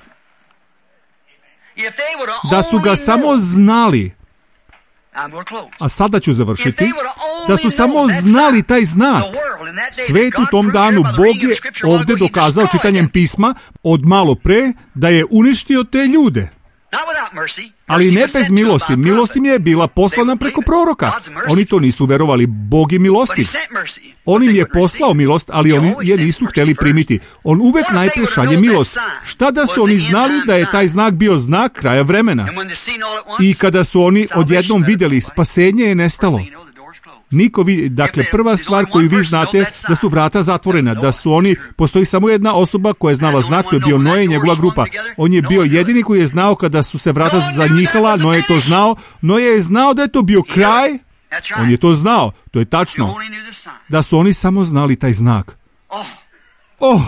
da su ga samo znali, a sada ću završiti, da su samo znali taj znak. Svet u tom danu Bog je ovdje dokazao čitanjem pisma od malo pre da je uništio te ljude. Ali ne bez milosti. Milost im je bila poslana preko proroka. Oni to nisu verovali. Bog je milostiv. On im je poslao milost, ali oni je nisu htjeli primiti. On uvek najprije šalje milost. Šta da su oni znali da je taj znak bio znak kraja vremena? I kada su oni odjednom vidjeli, spasenje je nestalo. Niko vidi, dakle, prva stvar koju vi znate, da su vrata zatvorena, da su oni, postoji samo jedna osoba koja je znala znak, to je bio Noe i njegova grupa. On je bio jedini koji je znao kada su se vrata zanjihala, Noe je to znao, Noe je znao da je to bio kraj, on je to znao, to je tačno, da su oni samo znali taj znak. Oh!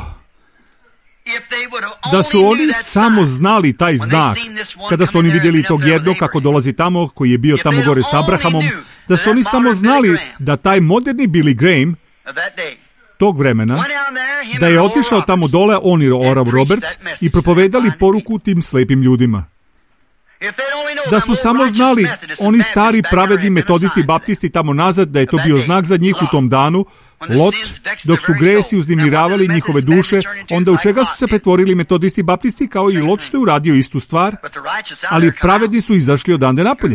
Da su oni samo znali taj znak, kada su oni vidjeli tog jednog kako dolazi tamo, koji je bio tamo gore s Abrahamom, da su oni samo znali da taj moderni Billy Graham tog vremena, da je otišao tamo dole, on i Oral Roberts, i propovedali poruku tim slepim ljudima. Da su samo znali, oni stari pravedni metodisti, baptisti tamo nazad, da je to bio znak za njih u tom danu, Lot, dok su gresi uznemiravali njihove duše, onda u čega su se pretvorili metodisti i baptisti, kao i Lot što je uradio istu stvar, ali pravedni su izašli odande napolje.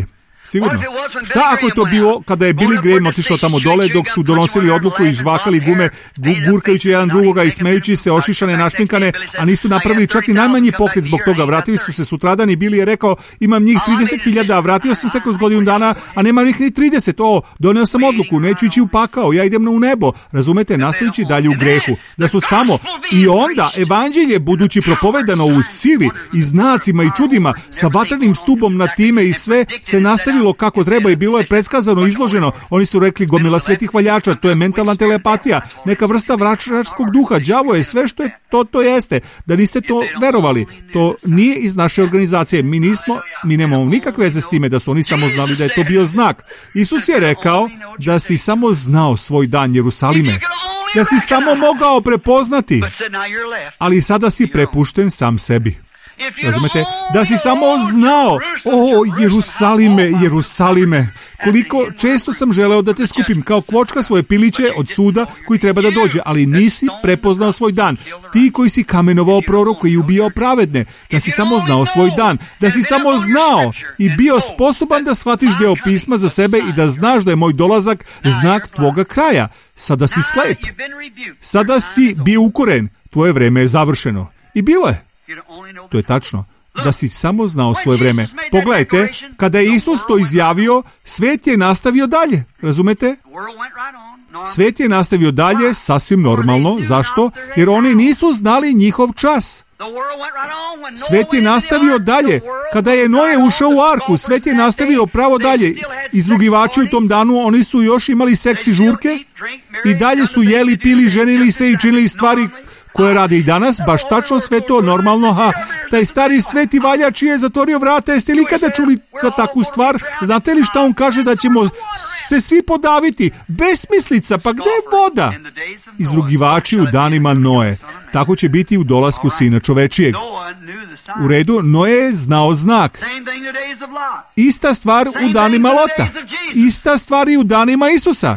Sigurno. Šta ako je to bilo kada je Billy Graham otišao tamo dole dok su donosili odluku i žvakali gume, gurkajući jedan drugoga i smejući se, ošišane, našminkane, a nisu napravili čak i najmanji pokret zbog toga. Vratili su se sutradan i Billy je rekao, imam njih trideset hiljada, vratio sam se kroz godinu dana, a nema njih ni trideset. O, doneo sam odluku, neću ići u pakao, ja idem u nebo. Razumete, nastavići dalje u grehu. Da su samo i onda evanđelje budući propovedano u sili i znacima i čudima sa vatrenim stubom na time i sve se nastavilo kako treba i bilo je predskazano, izloženo. Oni su rekli gomila svetih hvaljača, to je mentalna telepatija, neka vrsta vračarskog duha, đavo je sve što je to, to jeste. Da niste to verovali, to nije iz naše organizacije. Mi nismo, mi nemamo nikakve veze s time da su oni samo znali da je to bio znak. Isus je rekao da si samo znao svoj dan, Jerusalime, da si samo mogao prepoznati, ali sada si prepušten sam sebi. Razumete? Da si samo znao, o Jerusalime, Jerusalime, koliko često sam želeo da te skupim kao kvočka svoje piliće od suda koji treba da dođe, ali nisi prepoznao svoj dan. Ti koji si kamenovao proroka i ubijao pravedne, da si samo znao svoj dan, da si samo znao i bio sposoban da shvatiš deo pisma za sebe i da znaš da je moj dolazak znak tvoga kraja. Sada si slep. Sada si bio ukoren. Tvoje vreme je završeno. I bilo je. To je tačno. Da si samo znao svoje vreme. Pogledajte, kada je Isus to izjavio, svet je nastavio dalje. Razumete? Svet je nastavio dalje sasvim normalno. Zašto? Jer oni nisu znali njihov čas. Svet je nastavio dalje. Kada je Noe ušao u arku, svet je nastavio pravo dalje. Izrugivači u tom danu, oni su još imali seks i žurke i dalje su jeli, pili, ženili se i činili stvari koje rade i danas, baš tačno sve to normalno. Ha, taj stari sveti valjač je zatvorio vrata. Jeste li ikada čuli za takvu stvar? Znate li šta on kaže? Da ćemo se svi podaviti. Besmislica, pa gde je voda? Izrugivači u danima Noe. Tako će biti u dolasku Sina čovečijeg. U redu, Noe je znao znak. Ista stvar u danima Lota. Ista stvar i u danima Isusa.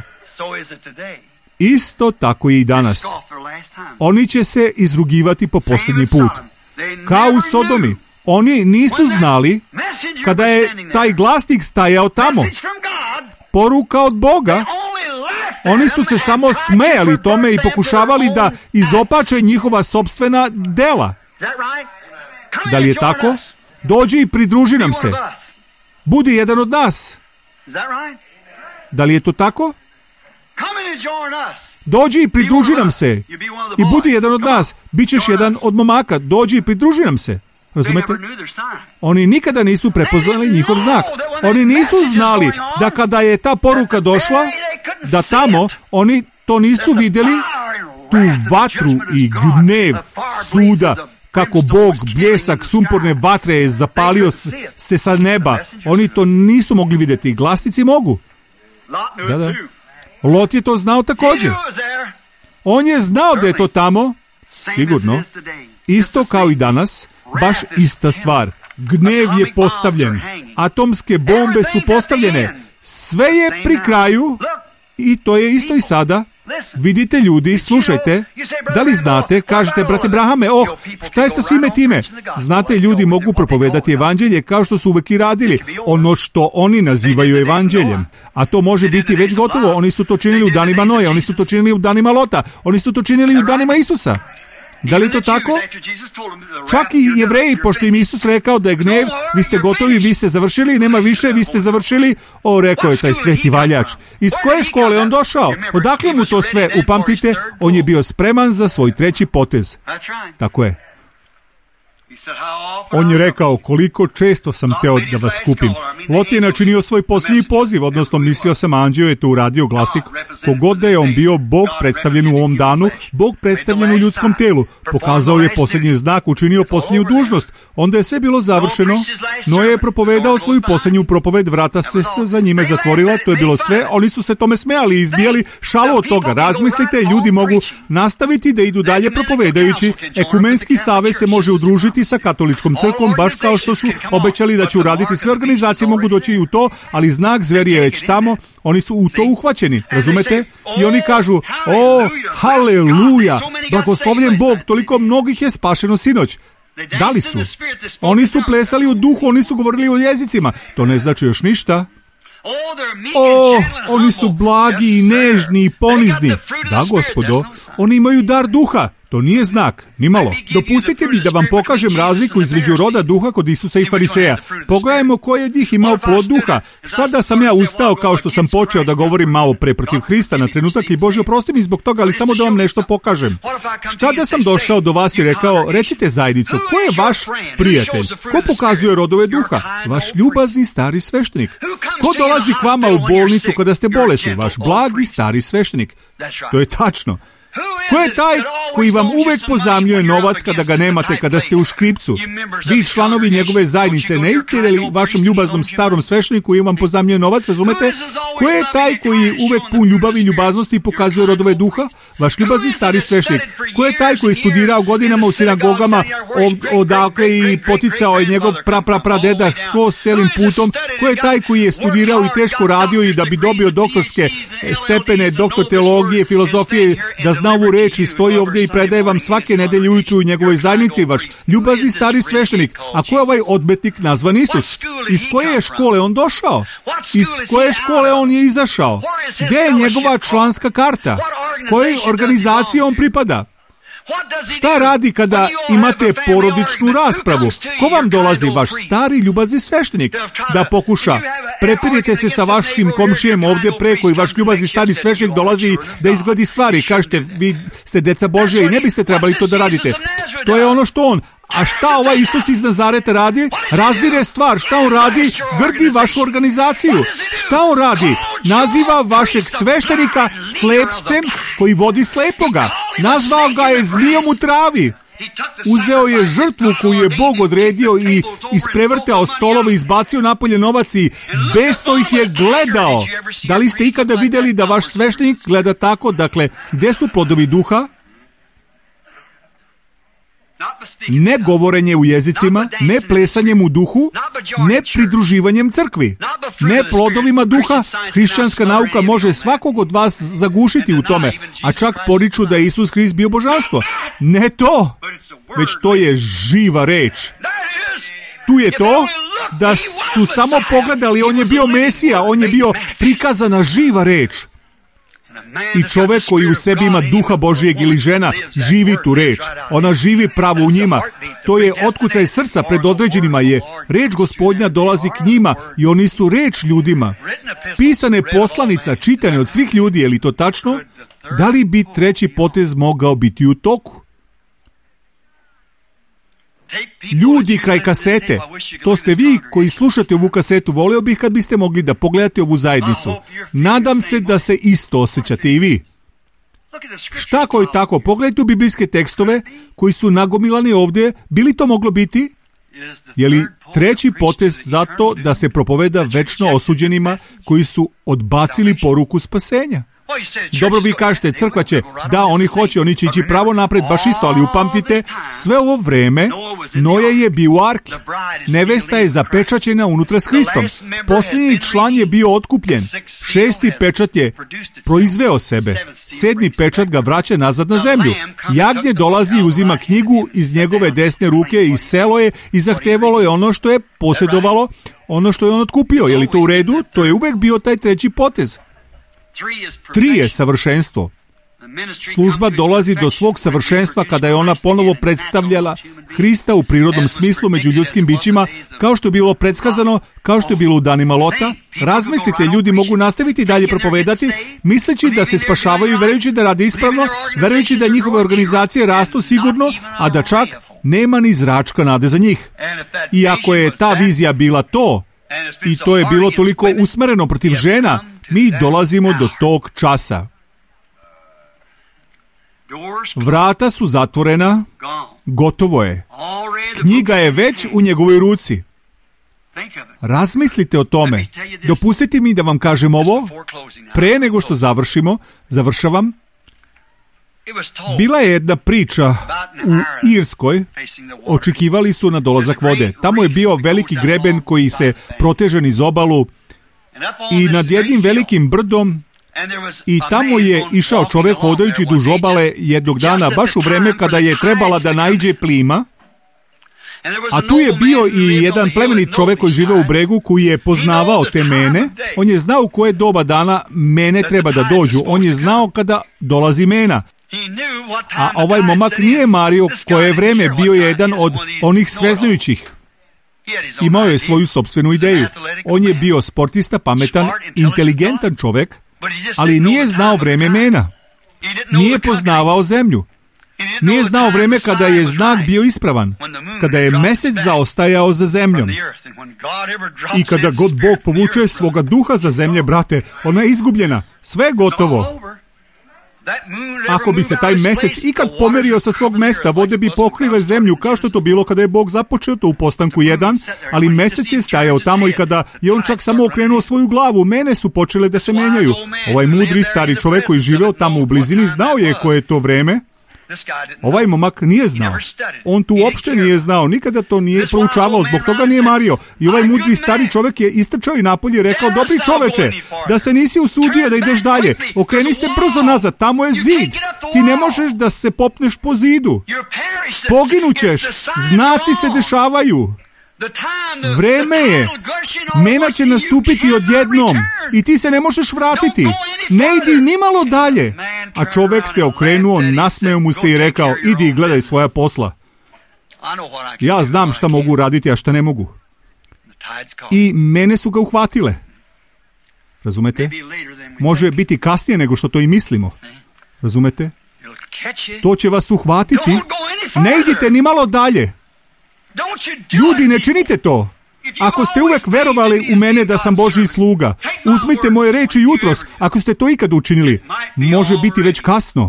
Isto tako je i danas. Oni će se izrugivati po posljednji put. Kao u Sodomi. Oni nisu znali kada je taj glasnik stajao tamo. Poruka od Boga. Oni su se samo smejali tome i pokušavali da izopače njihova sopstvena dela. Da li je tako? Dođi i pridruži nam se. Budi jedan od nas. Da li je to tako? Dođi i pridruži nam se. I budi jedan od nas. Bićeš jedan od momaka. Dođi i pridruži nam se. Razumete? Oni nikada nisu prepoznali njihov znak. Oni nisu znali da kada je ta poruka došla, da tamo oni to nisu vidjeli, tu vatru i gnev suda, kako Bog bljesak sumporne vatre je zapalio se sa neba. Oni to nisu mogli vidjeti. Glasnici mogu. Da, da. Lot je to znao također. On je znao da je to tamo, sigurno, isto kao i danas, baš ista stvar. Gnev je postavljen, atomske bombe su postavljene, sve je pri kraju i to je isto i sada. Vidite ljudi, slušajte, da li znate, kažete, brate Brahame, oh, šta je sa svime time? Znate, ljudi mogu propovedati evanđelje kao što su uvek i radili, ono što oni nazivaju evanđeljem. A to može biti već gotovo, oni su to činili u danima Noja, oni su to činili u danima Lota, oni su to činili u danima Isusa. Da li je to tako? Čak i Jevreji, pošto im Isus rekao da je gnev, vi ste gotovi, vi ste završili, nema više, vi ste završili. O, rekao je taj sveti valjač. Iz koje škole on došao? Odakle mu to sve? Upamtite, on je bio spreman za svoj treći potez. Tako je. On je rekao, koliko često sam teo da vas skupim. Lot je načinio svoj posljednji poziv, odnosno mislio sam, anđeo je to uradio glasnik. Kogod da je on bio, Bog predstavljen u ovom danu, Bog predstavljen u ljudskom telu. Pokazao je posljednji znak, učinio posljednju dužnost. Onda je sve bilo završeno. Noe je propovedao svoju posljednju propoved, vrata se za njime zatvorila, to je bilo sve. Oni su se tome smejali i izbijali šalu od toga. Razmislite, ljudi mogu nastaviti da idu dalje propovedajući. Ekumenski savez se može udružiti sa katoličkom crkvom, baš kao što su obećali da će uraditi. Sve organizacije mogu doći i u to, ali znak zveri je već tamo, oni su u to uhvaćeni, razumete? I oni kažu, o, haleluja, blagoslovljen Bog, toliko mnogih je spašeno sinoć. Da li su? Oni su plesali u duhu, oni su govorili o jezicima. To ne znači još ništa. O, oni su blagi i nežni i ponizni. Da, gospodo, oni imaju dar duha. To nije znak, nimalo. Dopustite mi da vam pokažem razliku između roda duha kod Isusa i Fariseja. Pogledajmo koji je od njih imao plod duha. Šta da sam ja ustao kao što sam počeo da govorim malo pre protiv Hrista na trenutak i Bože oprosti mi zbog toga, ali samo da vam nešto pokažem. Šta da sam došao do vas i rekao, recite zajednicu, ko je vaš prijatelj? Ko pokazuje rodove duha? Vaš ljubazni stari sveštenik. Ko dolazi k vama u bolnicu kada ste bolesni? Vaš blagi stari sveštenik. To je tačno. Ko je taj koji vam uvek pozajmljuje novac kada ga nemate, kada ste u škripcu? Vi, članovi njegove zajednice, ne idete li vašem ljubaznom starom svešteniku i vam pozajmljuje novac, razumete? Ko je taj koji uvek pun ljubavi i ljubaznosti pokazuje rodove duha? Vaš ljubazni stari sveštenik. Ko je taj koji je studirao godinama u sinagogama odakle i poticao je njegov pra pra pra deda skroz celim putom? Ko je taj koji je studirao i teško radio i da bi dobio doktorske stepene, doktor teologije, filozofije, da zna ovu reč i stoji ovdje i predaje vam svake nedelje ujutru u njegovoj zajednici, vaš ljubazni stari sveštenik. A ko je ovaj odmetnik nazvan Isus? Iz koje je škole on došao? Iz koje škole on je izašao? Gdje je njegova članska karta? Kojoj organizaciji on pripada? Šta radi kada imate porodičnu raspravu? Ko vam dolazi? Vaš stari ljubazni sveštenik. Da pokuša. Prepirite se sa vašim komšijem ovdje preko i vaš ljubazni stari sveštenik dolazi da izgledi stvari. Kažete, vi ste deca Božja i ne biste trebali to da radite. To je ono što on. A šta ovaj Isus iz Nazareta radi? Razdire stvar. Šta on radi? Grdi vašu organizaciju. Šta on radi? Naziva vašeg sveštenika slepcem koji vodi slepoga. Nazvao ga je zmijom u travi. Uzeo je žrtvu koju je Bog odredio i isprevrtao stolove, izbacio napolje novac i besno ih je gledao. Da li ste ikada vidjeli da vaš sveštenik gleda tako? Dakle, gdje su plodovi duha? Ne govorenje u jezicima, ne plesanjem u duhu, ne pridruživanjem crkvi, ne plodovima duha. Hrišćanska nauka može svakog od vas zagušiti u tome, a čak poriču da je Isus Hrist bio božanstvo. Ne to, već to je živa reč. Tu je to da su samo pogledali, on je bio Mesija, on je bio prikazana živa reč. I čovek koji u sebi ima duha Božijeg ili žena živi tu reč. Ona živi pravo u njima. To je otkucaj srca pred određenima je. Reč Gospodnja dolazi k njima i oni su reč ljudima. Pisane poslanica čitane od svih ljudi, je li to tačno? Da li bi treći potez mogao biti u toku? Ljudi kraj kasete, to ste vi koji slušate ovu kasetu, volio bih kad biste mogli da pogledate ovu zajednicu. Nadam se da se isto osjećate i vi. Šta koji tako, pogledajte u biblijske tekstove koji su nagomilani ovdje, bi li to moglo biti? Je li treći potez zato da se propoveda večno osuđenima koji su odbacili poruku spasenja? Dobro, vi kažete, crkva će, da, oni hoće, oni će ići pravo napred, baš isto, ali upamtite, sve ovo vreme Noje je bio u arki. Nevesta je zapečaćena unutra s Hristom. Posljednji član je bio otkupljen. Šesti pečat je proizveo sebe. Sedmi pečat ga vraća nazad na zemlju. Jagnje dolazi i uzima knjigu iz njegove desne ruke i selo je i zahtevalo je ono što je posjedovalo, ono što je on otkupio. Je li to u redu? To je uvek bio taj treći potez. Tri je savršenstvo. Služba dolazi do svog savršenstva kada je ona ponovo predstavljala Hrista u prirodnom smislu među ljudskim bićima, kao što je bilo predskazano, kao što je bilo u danima Lota. Razmislite, ljudi mogu nastaviti dalje propovedati, misleći da se spašavaju, verujući da rade ispravno, verujući da njihove organizacije rastu sigurno, a da čak nema ni zračka nade za njih. I ako je ta vizija bila to, i to je bilo toliko usmereno protiv žena, mi dolazimo do tog časa. Vrata su zatvorena, gotovo je. Knjiga je već u njegovoj ruci. Razmislite o tome. Dopustite mi da vam kažem ovo, pre nego što završimo, završavam. Bila je jedna priča u Irskoj, očekivali su na dolazak vode. Tamo je bio veliki greben koji se proteže niz obalu i nad jednim velikim brdom, i tamo je išao čovjek hodajući duž obale jednog dana, baš u vreme kada je trebala da naiđe plima, A tu je bio i jedan plemenit čovjek koji žive u Bregu, koji je poznavao te mene. On je znao u koje doba dana mene treba da dođu. On je znao kada dolazi mena. A ovaj momak nije mario koje vreme, bio je jedan od onih sveznajućih. Imao je svoju sopstvenu ideju. On je bio sportista, pametan, inteligentan čovjek, ali nije znao vreme mena. Nije poznavao zemlju. Nije znao vreme kada je znak bio ispravan, kada je mesec zaostajao za zemljom. I kada god Bog povuče svoga duha za zemlje, brate, ona je izgubljena. Sve je gotovo. Ako bi se taj mesec ikad pomerio sa svog mesta, vode bi pokrile zemlju, kao što to bilo kada je Bog započeo to u postanku jedan, ali mesec je stajao tamo i kada je on čak samo okrenuo svoju glavu, mene su počele da se menjaju. Ovaj mudri stari čovjek koji živeo tamo u blizini znao je koje je to vreme. Ovaj momak nije znao. On tu uopšte nije znao, nikada to nije proučavao, zbog toga nije mario. I ovaj mudri stari čovjek je istrčao i napolje i rekao: dobri čoveče, da se nisi usudio da ideš dalje, okreni se brzo nazad, tamo je zid. Ti ne možeš da se popneš po zidu. Poginućeš, znaci se dešavaju. Vreme je, mena će nastupiti odjednom i ti se ne možeš vratiti. Ne idi ni malo dalje. A čovjek se okrenuo, nasmeo mu se i rekao: idi i gledaj svoja posla. Ja znam šta mogu raditi, a šta ne mogu. I mene su ga uhvatile. Razumete? Može biti kasnije nego što to i mislimo. Razumete? To će vas uhvatiti. Ne idite ni malo dalje. Ljudi, ne činite to. Ako ste uvek verovali u mene da sam Božji sluga, uzmite moje reči jutros. Ako ste to ikad učinili, može biti već kasno.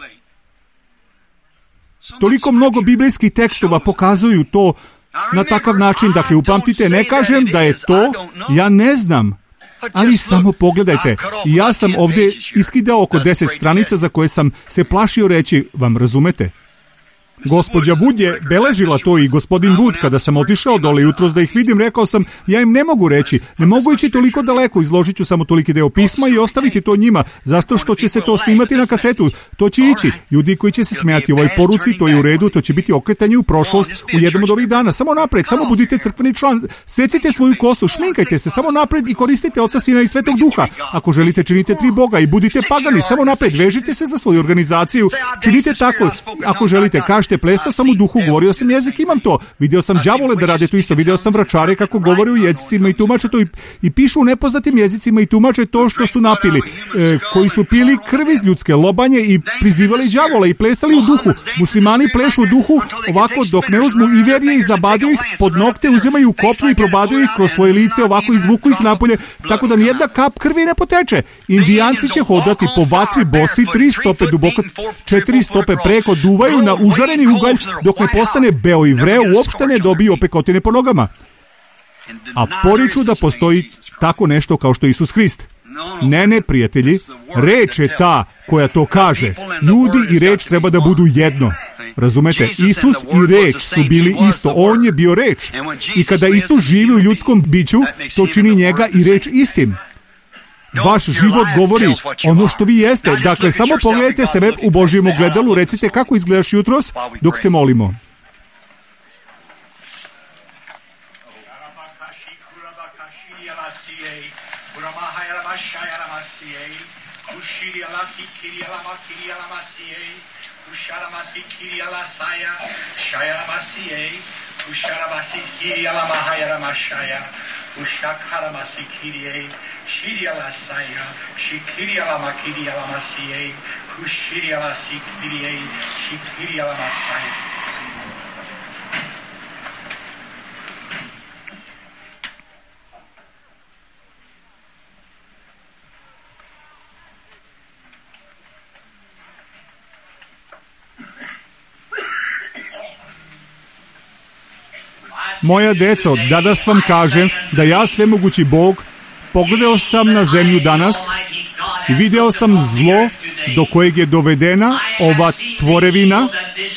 Toliko mnogo biblijskih tekstova pokazuju to na takav način. Dakle, upamtite, ne kažem da je to, ja ne znam. Ali samo pogledajte, ja sam ovdje iskidao oko deset stranica za koje sam se plašio reći vam, razumete? Gospođa Wood je beležila to i gospodin Wood, kada sam otišao dole jutros da ih vidim, rekao sam, ja im ne mogu reći, ne mogu ići toliko daleko, izložit ću samo toliki deo pisma i ostaviti to njima, zato što će se to snimati na kasetu, to će ići. Ljudi koji će se smijati ovoj poruci, to je u redu, to će biti okretanje u prošlost u jednom od ovih dana. Samo napred, samo budite crkveni član, secite svoju kosu, šminkajte se, samo napred i koristite Oca, Sina i Svetog Duha. Ako želite, činite tri Boga i budite pagani, samo napred, vežite se za svoju organizaciju, činite tako. Ako želite, kažete, plesao sam u duhu, govorio sam jezik, imam to. Vidio sam đavole da rade to isto, video sam vračare kako govore u jezicima i tumače to i, i pišu u nepoznatim jezicima i tumače to što su napili, e, koji su pili krv iz ljudske lobanje i prizivali đavole i plesali u duhu. Muslimani plešu u duhu ovako dok ne uzmu iverije i zabadaju ih pod nokte, uzimaju koplju i probadaju ih kroz svoje lice, ovako izvuku ih napolje, tako da nijedna kap krvi ne poteče. Indijanci će hodati po vatri bosi, tri stope duboko, četiri stope preko, duvaju na užareni ugalj dok ne postane beo i vreo, uopšte ne dobiju opekotine po nogama. A poriču da postoji tako nešto kao što Isus Hrist. Ne, ne, prijatelji, reč je ta koja to kaže. Ljudi i reč treba da budu jedno. Razumete? Isus i reč su bili isto. On je bio reč. I kada Isus živi u ljudskom biću, to čini njega i reč istim. Vaš život govori ono što vi jeste. Dakle, samo pogledajte sebe u Božjem ogledalu, recite kako izgledaš jutros dok se molimo. Ushakara masikirie, shiria la saya, shikiria la makiria la masie, kushiria la sikirie, shikiria la masaya. Moja deco, danas vam kažem da ja, svemogući Bog, pogledao sam na zemlju danas i video sam zlo do kojeg je dovedena ova tvorevina.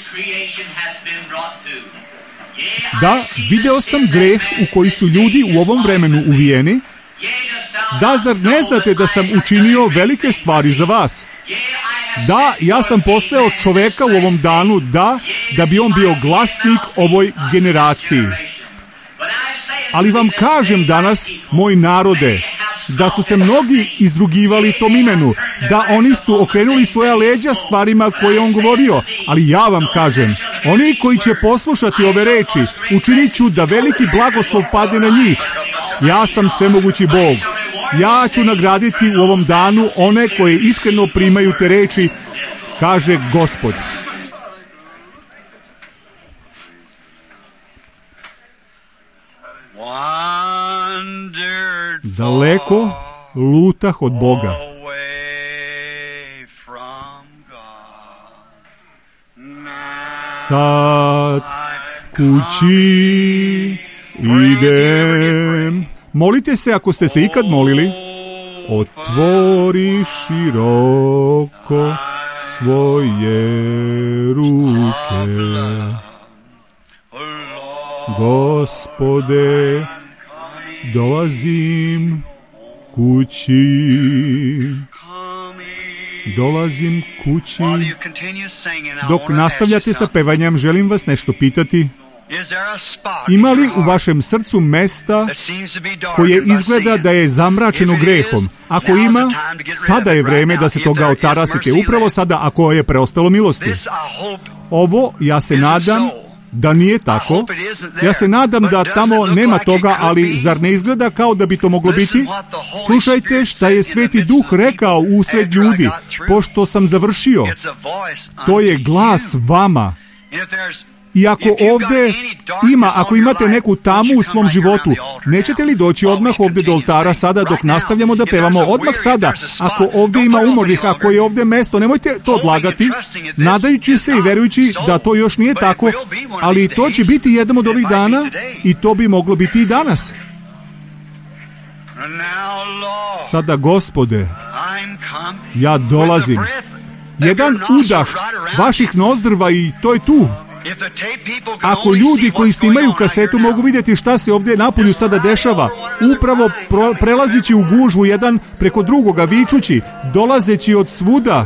Da, video sam greh u koji su ljudi u ovom vremenu uvijeni. Da, zar ne znate da sam učinio velike stvari za vas? Da, ja sam poslao čoveka u ovom danu, da, da bi on bio glasnik ovoj generaciji. Ali vam kažem danas, moj narode, da su se mnogi izrugivali tom imenu, da oni su okrenuli svoja leđa stvarima koje on govorio, ali ja vam kažem, oni koji će poslušati ove reči, učinit ću da veliki blagoslov padne na njih. Ja sam svemogući Bog. Ja ću nagraditi u ovom danu one koje iskreno primaju te reči, kaže Gospod. Daleko lutah od Boga. Sad kući idem. Molite se ako ste se ikad molili. Otvori široko svoje ruke. Gospode, dolazim kući. Dolazim kući. Dok nastavljate sa pevanjem, želim vas nešto pitati. Ima li u vašem srcu mesta koje izgleda da je zamračeno grehom? Ako ima, sada je vreme da se toga otarasite. Upravo sada, ako je preostalo milosti. Ovo, ja se nadam, da nije tako. Ja se nadam da tamo nema toga, ali zar ne izgleda kao da bi to moglo biti? Slušajte šta je Sveti Duh rekao usred ljudi, pošto sam završio. To je glas vama. I ako ovdje ima, ako imate neku tamu u svom životu, nećete li doći odmah ovdje do oltara sada dok nastavljamo da pevamo? Odmah sada. Ako ovdje ima umornih, ako je ovdje mesto, nemojte to odlagati, nadajući se i verujući da to još nije tako, ali to će biti jedan od ovih dana i to bi moglo biti i danas. Sada, Gospode, ja dolazim. Jedan udah vaših nozdrva i to je tu. Ako ljudi koji snimaju kasetu mogu vidjeti šta se ovdje napolju sada dešava, upravo pro, prelazići u gužvu jedan preko drugoga, vičući, dolazeći od svuda.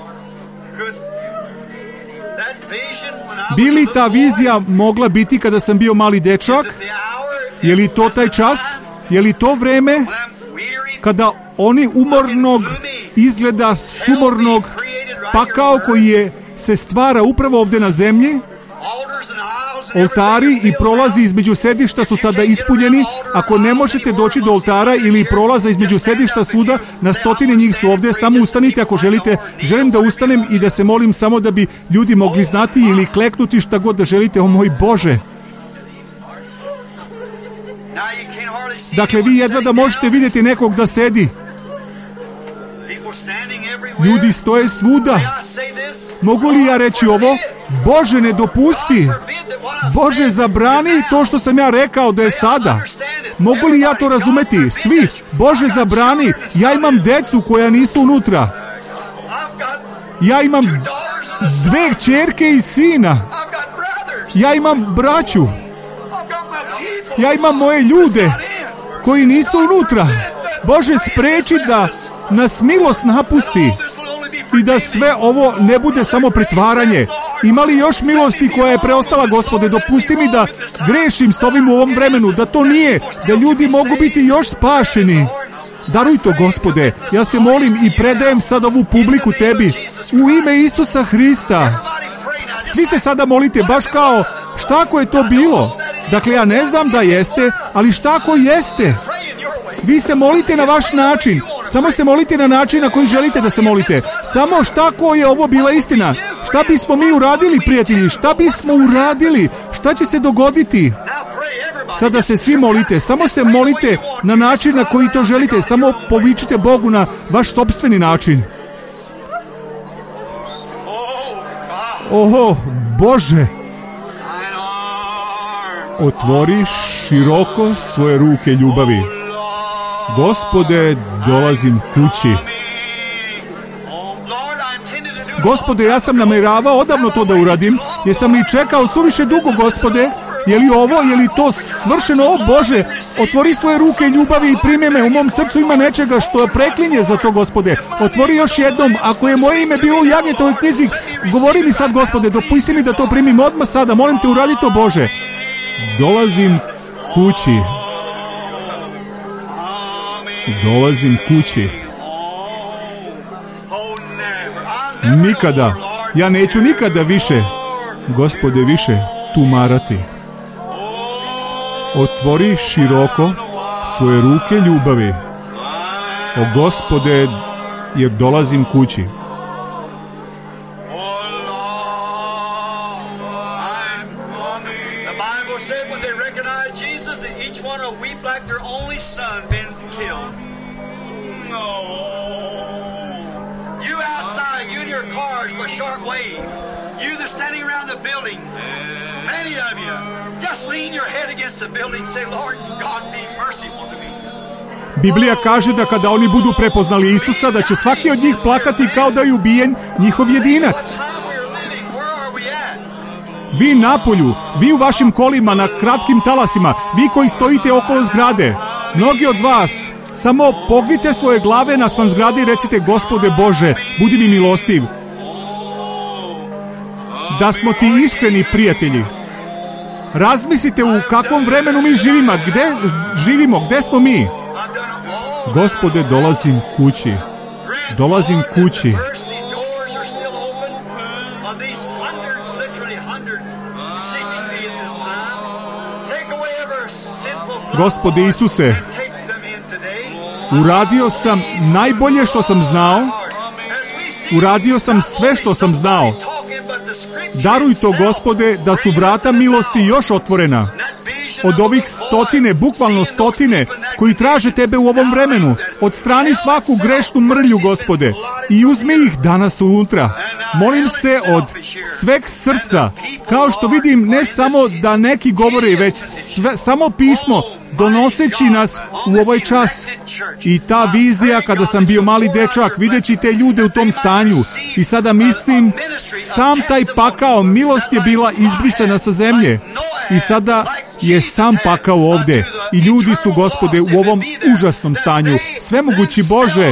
Bi li ta vizija mogla biti kada sam bio mali dečak? Je li to taj čas? Je li to vreme kada oni umornog izgleda sumornog pakao koji je se stvara upravo ovdje na zemlji? Oltari i prolazi između sedišta su sada ispunjeni. Ako ne možete doći do oltara ili prolaza između sedišta svuda, na stotine njih su ovdje, samo ustanite ako želite. Želim da ustanem i da se molim samo da bi ljudi mogli znati ili kleknuti šta god da želite. O moj Bože! Dakle, vi jedva da možete vidjeti nekog da sedi. Ljudi stoje svuda. Mogu li ja reći ovo? Bože, ne dopusti. Bože, zabrani to što sam ja rekao da je sada. Mogu li ja to razumeti? Svi. Bože, zabrani. Ja imam decu koja nisu unutra. Ja imam dve kćerke i sina. Ja imam braću. Ja imam moje ljude koji nisu unutra. Bože, spreči da nas milost napusti i da sve ovo ne bude samo pretvaranje. Ima li još milosti koja je preostala, Gospode? Dopusti mi da grešim s ovim u ovom vremenu, da to nije, da ljudi mogu biti još spašeni. Daruj to, Gospode. Ja se molim i predajem sad ovu publiku tebi u ime Isusa Hrista. Svi se sada molite baš kao šta ako je to bilo. Dakle, ja ne znam da jeste, ali šta ako jeste? Vi se molite na vaš način. Samo se molite na način na koji želite da se molite. Samo šta ako je ovo bila istina? Šta bismo mi uradili, prijatelji? Šta bismo uradili? Šta će se dogoditi? Sada se svi molite. Samo se molite na način na koji to želite. Samo povičite Bogu na vaš sopstveni način. Oho, Bože! Otvori široko svoje ruke ljubavi. Gospode, dolazim kući. Gospode, ja sam namjeravao odavno to da uradim, jer sam i čekao suviše dugo, Gospode, Je li ovo, je li to svršeno? O Bože, otvori svoje ruke ljubavi i primi me. U mom srcu ima nečega što preklinje za to, Gospode. Otvori još jednom. Ako je moje ime bilo u Jagnjetovoj knjizi, govori mi sad, Gospode, dopusti mi da to primim odmah sada. Molim te, uradi to, Bože. Dolazim kući. Dolazim kući. Nikada, ja neću nikada više, Gospode, više tumarati. Otvori široko svoje ruke ljubavi. O Gospode, jer dolazim kući. Biblija kaže da kada oni budu prepoznali Isusa, da će svaki od njih plakati kao da je ubijen njihov jedinac. Vi napolju, vi u vašim kolima na kratkim talasima, vi koji stojite okolo zgrade, mnogi od vas, samo pognite svoje glave naspram zgrade i recite: Gospode Bože, budi mi milostiv. Da smo ti iskreni prijatelji. Razmislite u kakvom vremenu mi živimo, gde živimo, gde smo mi. Gospode, dolazim kući. Dolazim kući. Gospode Isuse, uradio sam najbolje što sam znao. Uradio sam sve što sam znao. Daruj to, Gospode, da su vrata milosti još otvorena. Od ovih stotine, bukvalno stotine, koji traže tebe u ovom vremenu, odstrani svaku grešnu mrlju, Gospode, i uzmi ih danas unutra. Molim se od sveg srca, kao što vidim, ne samo da neki govore, već sve, samo pismo, donoseći nas u ovaj čas. I ta vizija, kada sam bio mali dečak, videći te ljude u tom stanju, i sada mislim, sam taj pakao, milost je bila izbrisana sa zemlje. I sada je sam pakao ovde. I ljudi su, Gospode, u ovom užasnom stanju. Svemogući Bože,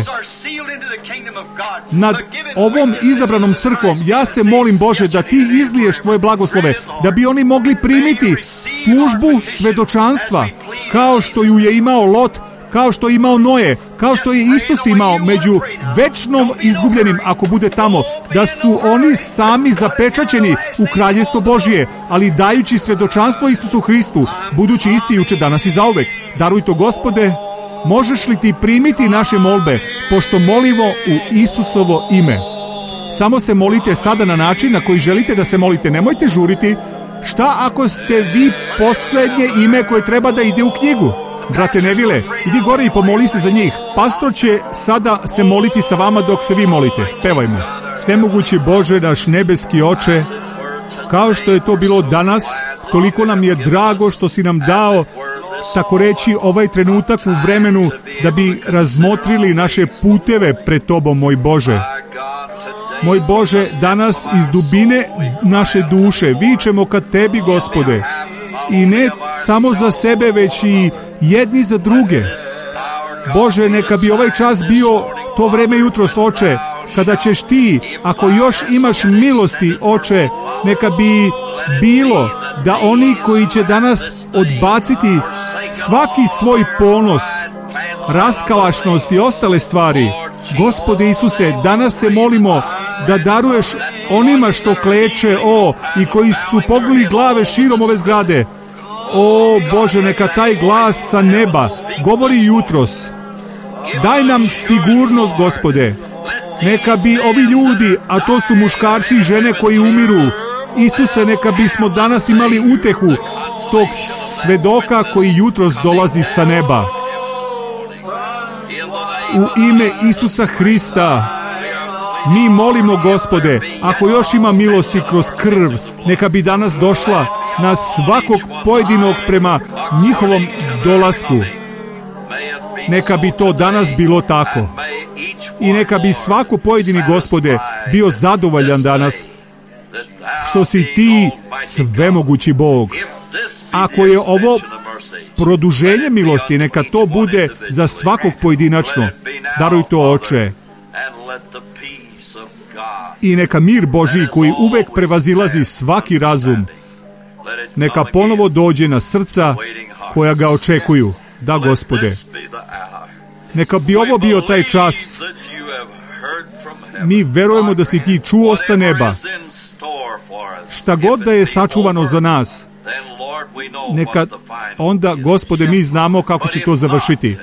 nad ovom izabranom crkvom, ja se molim, Bože, da ti izliješ tvoje blagoslove, da bi oni mogli primiti službu svedočanstva, kao što ju je imao Lot, kao što je imao Noje, kao što je Isus imao među večnom izgubljenim, ako bude tamo, da su oni sami zapečaćeni u kraljestvo Božije, ali dajući svedočanstvo Isusu Hristu, budući isti juče, danas i zauvek. Daruj to, Gospode. Možeš li ti primiti naše molbe, pošto molimo u Isusovo ime? Samo se molite sada na način na koji želite da se molite. Nemojte žuriti. Šta ako ste vi posljednje ime koje treba da ide u knjigu? Brate Nevile, idi gore i pomoli se za njih. Pastor će sada se moliti sa vama dok se vi molite. Pevajmo. Svemogući Bože, naš nebeski Oče, kao što je to bilo danas, toliko nam je drago što si nam dao, tako reći, ovaj trenutak u vremenu da bi razmotrili naše puteve pred Tobom, moj Bože. Moj Bože, danas iz dubine naše duše vičemo ka Tebi, Gospode, i ne samo za sebe, već i jedni za druge. Bože, neka bi ovaj čas bio to vreme jutros, Oče, kada ćeš Ti, ako još imaš milosti, Oče, neka bi bilo da oni koji će danas odbaciti svaki svoj ponos, raskalašnost i ostale stvari, Gospode Isuse, danas se molimo da daruješ onima što kleče, o, i koji su pogli glave širom ove zgrade. O Bože, neka taj glas sa neba govori jutros. Daj nam sigurnost, Gospode. Neka bi ovi ljudi, a to su muškarci i žene koji umiru, Isuse, neka bismo danas imali utehu tog svedoka koji jutros dolazi sa neba. U ime Isusa Hrista mi molimo, Gospode, ako još ima milosti kroz krv, neka bi danas došla na svakog pojedinog prema njihovom dolasku. Neka bi to danas bilo tako. I neka bi svako pojedini, Gospode, bio zadovoljan danas što si Ti svemogući Bog. Ako je ovo produženje milosti, neka to bude za svakog pojedinačno. Daruj to, Oče. I neka mir Božji koji uvek prevazilazi svaki razum, neka ponovo dođe na srca koja ga očekuju. Da, Gospode. Neka bi ovo bio taj čas. Mi verujemo da si ti čuo sa neba. Šta god da je sačuvano za nas, neka onda, Gospode, mi znamo kako će to završiti.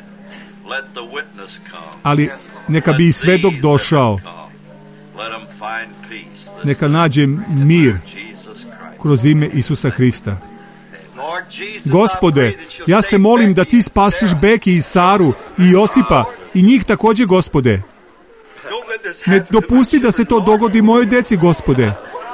Ali neka bi i svedok došao. Neka nađe mir kroz ime Isusa Hrista. Gospode, ja se molim da ti spasiš Beki i Saru i Josipa i njih također, Gospode. Ne dopusti da se to dogodi mojoj deci, Gospode.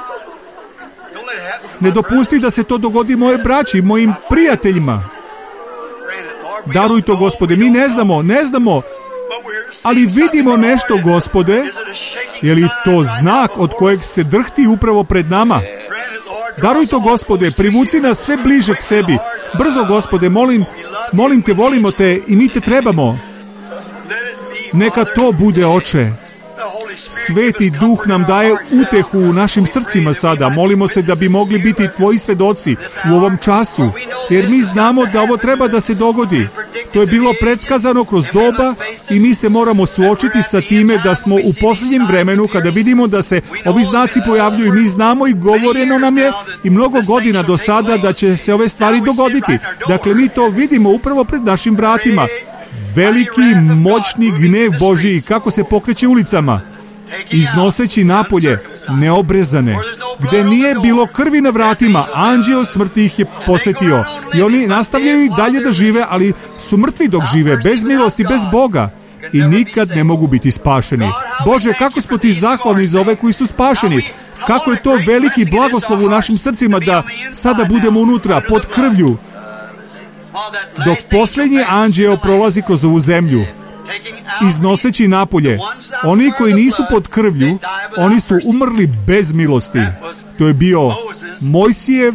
Ne dopusti da se to dogodi moje braći, mojim prijateljima. Daruj to, Gospode. Mi ne znamo, ne znamo, ali vidimo nešto, Gospode. Je li to znak od kojeg se drhti upravo pred nama? Daruj to, Gospode, privuci nas sve bliže k sebi. Brzo, Gospode, molim, molim te, volimo te i mi te trebamo. Neka to bude, Oče. Sveti Duh nam daje utehu u našim srcima sada. Molimo se da bi mogli biti tvoji svedoci u ovom času, jer mi znamo da ovo treba da se dogodi. To je bilo predskazano kroz doba i mi se moramo suočiti sa time da smo u posljednjem vremenu, kada vidimo da se ovi znaci pojavljuju, mi znamo i govoreno nam je i mnogo godina do sada da će se ove stvari dogoditi. Dakle, mi to vidimo upravo pred našim vratima. Veliki, moćni gnev Božiji kako se pokreće ulicama, iznoseći napolje neobrezane, gde nije bilo krvi na vratima, anđeo smrti ih je posetio i oni nastavljaju i dalje da žive, ali su mrtvi dok žive, bez milosti, bez Boga i nikad ne mogu biti spašeni. Bože, kako smo ti zahvalni za ove koji su spašeni. Kako je to veliki blagoslov u našim srcima da sada budemo unutra, pod krvlju, dok posljednji anđeo prolazi kroz ovu zemlju, iznoseći napolje. Oni koji nisu pod krvlju, oni su umrli bez milosti. To je bio Mojsijev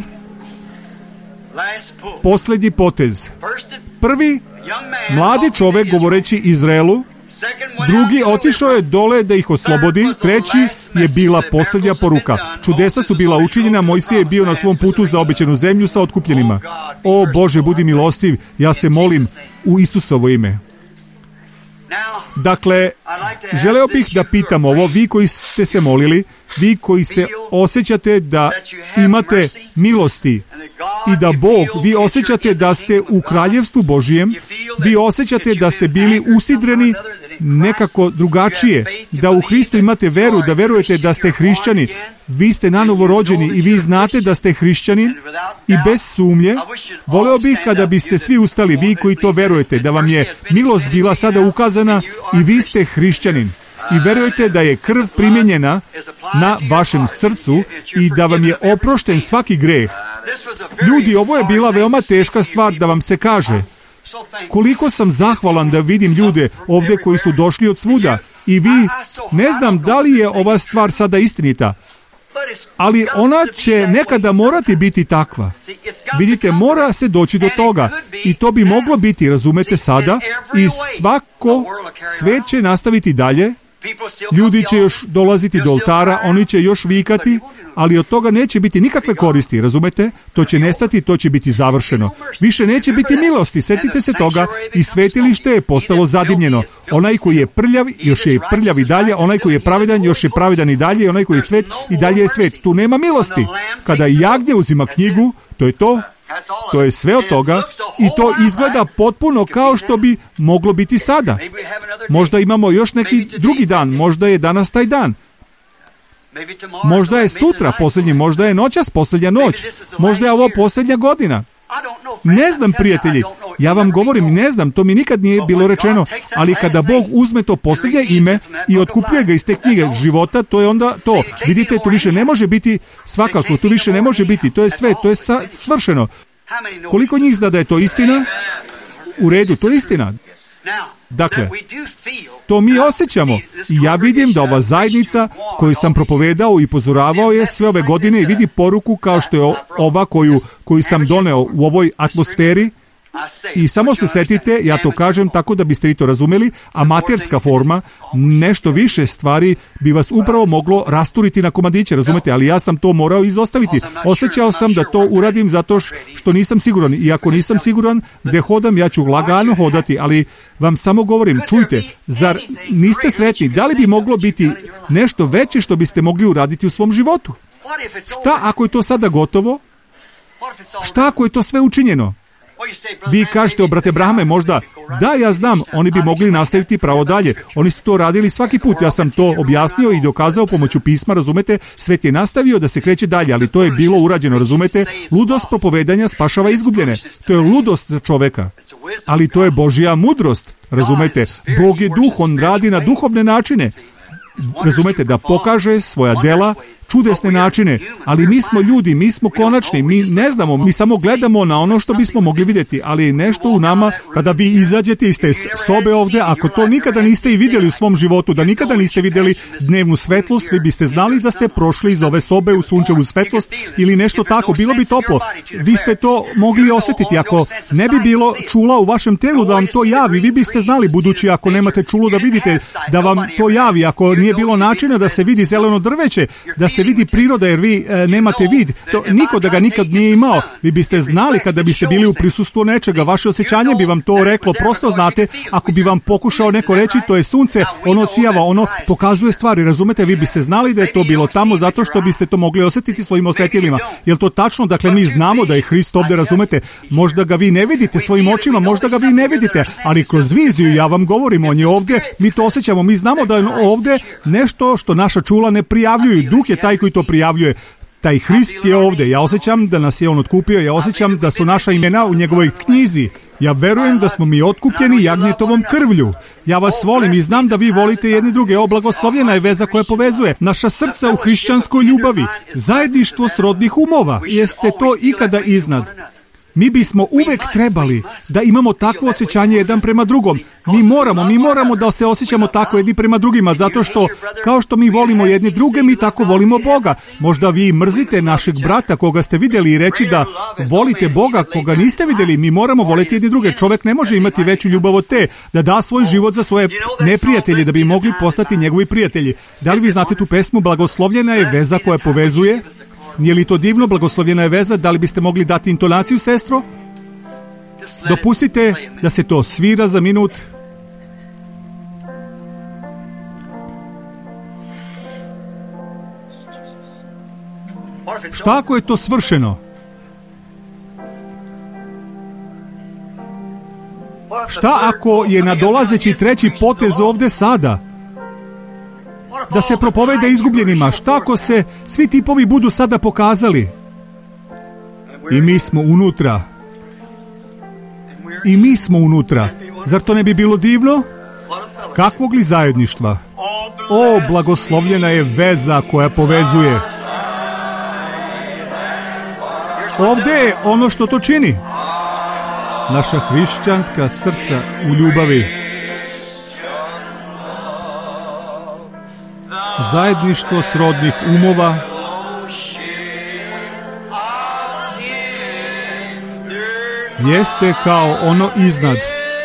posljednji potez. Prvi, mladi čovek govoreći Izraelu, drugi otišao je dole da ih oslobodi, treći je bila posljednja poruka. Čudesa su bila učinjena, Mojsije je bio na svom putu za obećanu zemlju sa otkupljenima. O Bože, budi milostiv, ja se molim u Isusovo ime. Dakle, želeo bih da pitam ovo, vi koji ste se molili, vi koji se osjećate da imate milosti i da Bog, vi osjećate da ste u kraljevstvu Božijem, vi osjećate da ste bili usidreni nekako drugačije, da u Hristu imate veru, da verujete da ste hrišćani, vi ste nanovo rođeni i vi znate da ste hrišćanin i bez sumnje, voleo bih kada biste svi ustali, vi koji to verujete, da vam je milost bila sada ukazana i vi ste hrišćanin i verujete da je krv primjenjena na vašem srcu i da vam je oprošten svaki greh. Ljudi, ovo je bila veoma teška stvar da vam se kaže. Koliko sam zahvalan da vidim ljude ovdje koji su došli od svuda i vi, ne znam da li je ova stvar sada istinita, ali ona će nekada morati biti takva. Vidite, mora se doći do toga i to bi moglo biti, razumete sada, i svako svet će nastaviti dalje. Ljudi će još dolaziti do oltara, oni će još vikati, ali od toga neće biti nikakve koristi, razumete? To će nestati, to će biti završeno. Više neće biti milosti, setite se toga, i svetilište je postalo zadimljeno. Onaj koji je prljav, još je prljav i dalje, onaj koji je pravedan, još je pravedan i dalje, i onaj koji je svet, i dalje je svet. Tu nema milosti. Kada jagnje uzima knjigu, to je to. To je sve od toga i to izgleda potpuno kao što bi moglo biti sada. Možda imamo još neki drugi dan, možda je danas taj dan. Možda je sutra posljednji, možda je noćas posljednja noć, možda je ovo posljednja godina. Ne znam, prijatelji, ja vam govorim, ne znam, to mi nikad nije bilo rečeno, ali kada Bog uzme to posljednje ime i otkupljuje ga iz te knjige života, to je onda to. Vidite, tu više ne može biti, svakako, tu više ne može biti, to je sve, to je sa, svršeno. Koliko njih zna da je to istina? U redu, to je istina. Dakle, To mi osjećamo. I ja vidim da ova zajednica koju sam propovedao i upozoravao je sve ove godine i vidi poruku kao što je ova koju, koju sam doneo u ovoj atmosferi. I samo se setite, ja to kažem tako da biste vi to razumeli, amaterska forma, nešto više stvari bi vas upravo moglo rasturiti na komadiće, razumete, ali ja sam to morao izostaviti. Osjećao sam da to uradim zato što nisam siguran. I ako nisam siguran gde hodam, ja ću lagano hodati, ali vam samo govorim, čujte, zar niste sretni? Da li bi moglo biti nešto veće što biste mogli uraditi u svom životu? Šta ako je to sada gotovo? Šta ako je to sve učinjeno? Vi kažete, o brate Brahame, možda, da, ja znam, oni bi mogli nastaviti pravo dalje. Oni su to radili svaki put, ja sam to objasnio i dokazao pomoću pisma, razumete, svet je nastavio da se kreće dalje, ali to je bilo urađeno, razumete, ludost propovedanja spašava izgubljene. To je ludost za čoveka, ali to je Božja mudrost, razumete, Bog je duh, on radi na duhovne načine, razumete, da pokaže svoja dela, čudesne načine, ali mi smo ljudi, mi smo konačni, mi ne znamo, mi samo gledamo na ono što bismo mogli vidjeti, ali nešto u nama, kada vi izađete iz te sobe ovde, ako to nikada niste i vidjeli u svom životu, da nikada niste vidjeli dnevnu svetlost, vi biste znali da ste prošli iz ove sobe u sunčevu svetlost ili nešto tako, bilo bi toplo. Vi ste to mogli osjetiti, ako ne bi bilo čula u vašem telu da vam to javi, vi biste znali, budući ako nemate čulo da vidite, da vam to javi, ako nije bilo načina da se vidi zeleno drveće, da se vidi priroda jer vi e, nemate vid, to niko da ga nikad nije imao, vi biste znali kada biste bili u prisustvu nečega, vaše osjećanje bi vam to reklo, prosto znate, ako bi vam pokušao neko reći, to je sunce, ono cijava, ono pokazuje stvari, razumete, vi biste znali da je to bilo tamo zato što biste to mogli osjetiti svojim osjetilima. Je li to tačno? Dakle, mi znamo da je Hrist ovdje, razumete, možda ga vi ne vidite svojim očima, možda ga vi ne vidite, ali kroz viziju, ja vam govorim, on je ovdje, mi to osjećamo, mi znamo da je ovdje nešto što naša čula ne prijavljuju, duh je taj koji to prijavljuje. Taj Hrist je ovdje. Ja osjećam da nas je on otkupio, ja osjećam da su naša imena u njegovoj knjizi. Ja verujem da smo mi otkupljeni jagnjetovom krvlju. Ja vas volim i znam da vi volite jedni druge. O, blagoslovljena je veza koja povezuje naša srca u hrišćanskoj ljubavi. Zajedništvo srodnih umova. Jeste to ikada iznad? Mi bismo uvek trebali da imamo takvo osjećanje jedan prema drugom. Mi moramo, mi moramo da se osjećamo tako jedni prema drugima, zato što kao što mi volimo jedni druge, mi tako volimo Boga. Možda vi mrzite našeg brata koga ste vidjeli i reći da volite Boga koga niste vidjeli. Mi moramo voliti jedni druge. Čovjek ne može imati veću ljubav od te, da da svoj život za svoje neprijatelje, da bi mogli postati njegovi prijatelji. Da li vi znate tu pesmu Blagoslovljena je veza koja povezuje? Nije li to divno, blagoslovljena je veza? Da li biste mogli dati intonaciju, sestro? Dopustite da se to svira za minut. Šta ako je to svršeno? Šta ako je nadolazeći treći potez ovdje sada? Da se propovede izgubljenima. Šta ako se svi tipovi budu sada pokazali? I mi smo unutra. I mi smo unutra. Zar to ne bi bilo divno? Kakvog li zajedništva? O, blagoslovljena je veza koja povezuje. Ovdje je ono što to čini. Naša hrišćanska srca u ljubavi. Zajedništvo srodnih umova. Jeste kao ono iznad.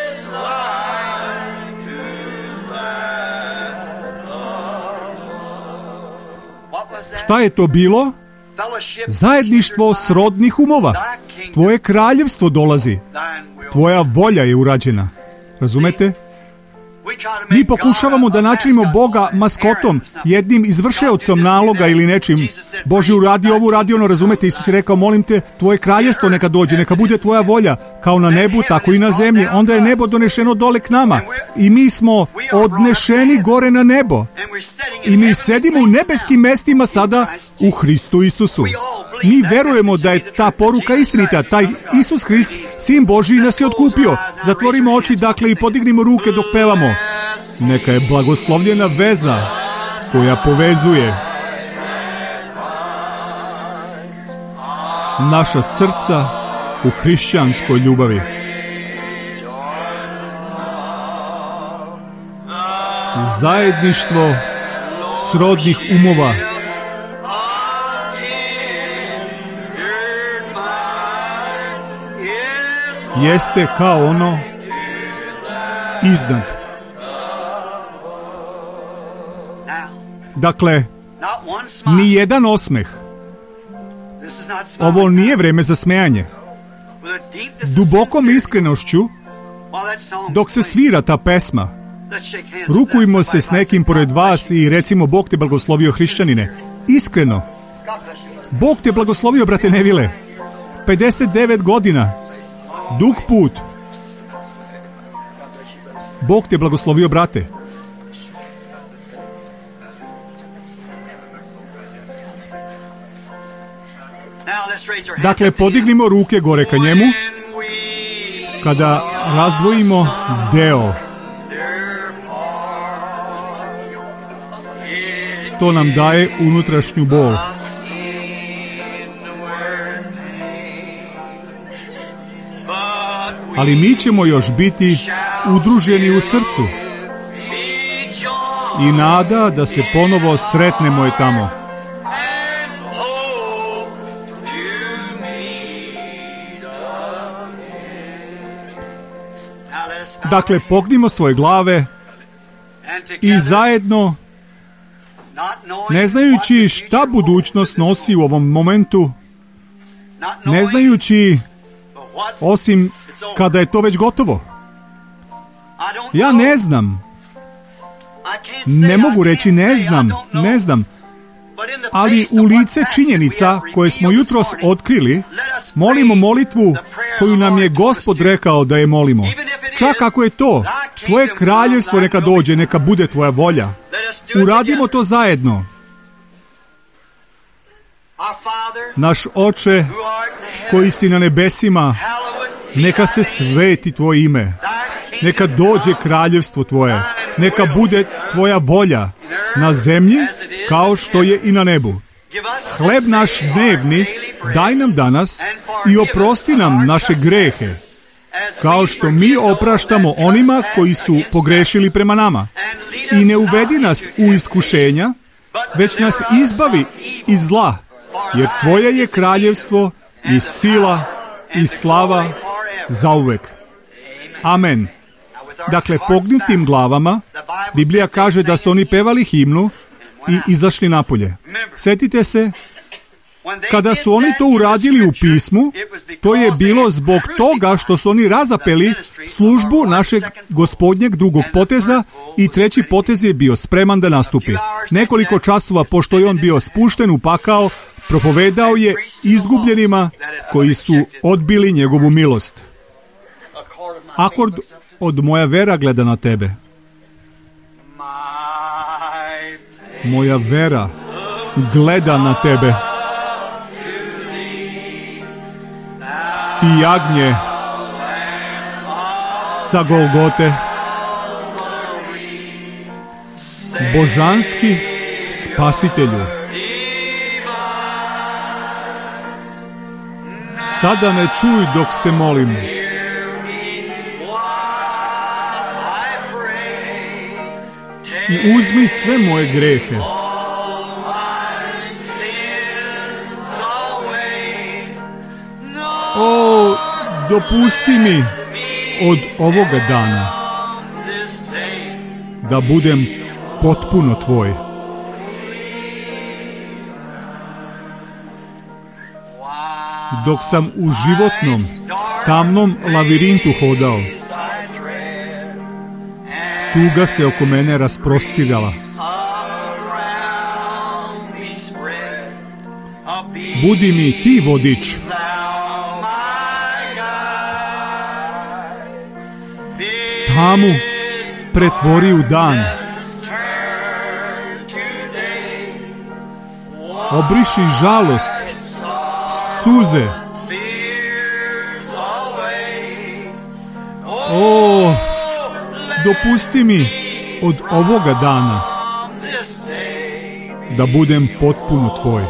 Šta je to bilo? Zajedništvo srodnih umova. Tvoje kraljevstvo dolazi. Tvoja volja je urađena. Razumete? Mi pokušavamo da načinimo Boga maskotom, jednim izvršeocom naloga ili nečim. Bože, uradi ovo, uradi ono, razumete? Isus je rekao, molim te, tvoje kraljestvo neka dođe, neka bude tvoja volja, kao na nebu, tako i na zemlji. Onda je nebo donešeno dole k nama i mi smo odnešeni gore na nebo. I mi sedimo u nebeskim mestima sada u Hristu Isusu. Mi verujemo da je ta poruka istinita, taj Isus Hrist, Sin Božji, nas je otkupio. Zatvorimo oči, dakle, i podignimo ruke dok pevamo. Neka je blagoslovljena veza koja povezuje naša srca u hrišćanskoj ljubavi. zajedništvo srodnih umova. Jeste kao ono iznad. Dakle, ni jedan osmeh. Ovo nije vreme za smejanje. Dubokom iskrenošću, dok se svira ta pesma, rukujmo se s nekim pored vas i recimo: Bog te blagoslovio, hrišćanine. Iskreno. Bog te blagoslovio, brate Nevile. pedeset devet godina. Dug put. Bog te blagoslovio, brate. Dakle, podignimo ruke gore ka njemu kada razdvojimo deo. To nam daje unutrašnju bol. Ali mi ćemo još biti udruženi u srcu. I nada da se ponovo sretnemo je tamo. Dakle, pognimo svoje glave i zajedno, ne znajući šta budućnost nosi u ovom momentu, ne znajući osim kada je to već gotovo. Ja ne znam. Ne mogu reći ne znam, ne znam. Ali u lice činjenica koje smo jutros otkrili, molimo molitvu koju nam je Gospod rekao da je molimo. Čak ako je to tvoje kraljevstvo, neka dođe, neka bude tvoja volja. Uradimo to zajedno. Naš Oče koji si na nebesima, neka se sveti tvoje ime. Neka dođe kraljevstvo tvoje. Neka bude tvoja volja na zemlji kao što je i na nebu. Hleb naš dnevni daj nam danas i oprosti nam naše grehe, kao što mi opraštamo onima koji su pogrešili prema nama. I ne uvedi nas u iskušenja, već nas izbavi iz zla, jer tvoje je kraljevstvo i sila i slava zauvek. Amen. Dakle, pognutim glavama, Biblija kaže da su oni pevali himnu i izašli napolje. Sjetite se, kada su oni to uradili u pismu, to je bilo zbog toga što su oni razapeli službu našeg Gospodnjeg drugog poteza i treći potez je bio spreman da nastupi. Nekoliko časova pošto je on bio spušten u pakao, propovedao je izgubljenima koji su odbili njegovu milost. Akord od moja vera gleda na tebe. Moja vera gleda na tebe. Ti jagnje sa Golgote, božanski spasitelju. Sada me čuj dok se molim. I uzmi sve moje grehe. O, dopusti mi od ovoga dana da budem potpuno tvoj. Dok sam u životnom, tamnom lavirintu hodao, tuga se oko mene rasprostirala. Budi mi ti vodič. Tamu pretvori u dan. Obriši žalost, suze. O, dopusti mi od ovoga dana da budem potpuno tvoj.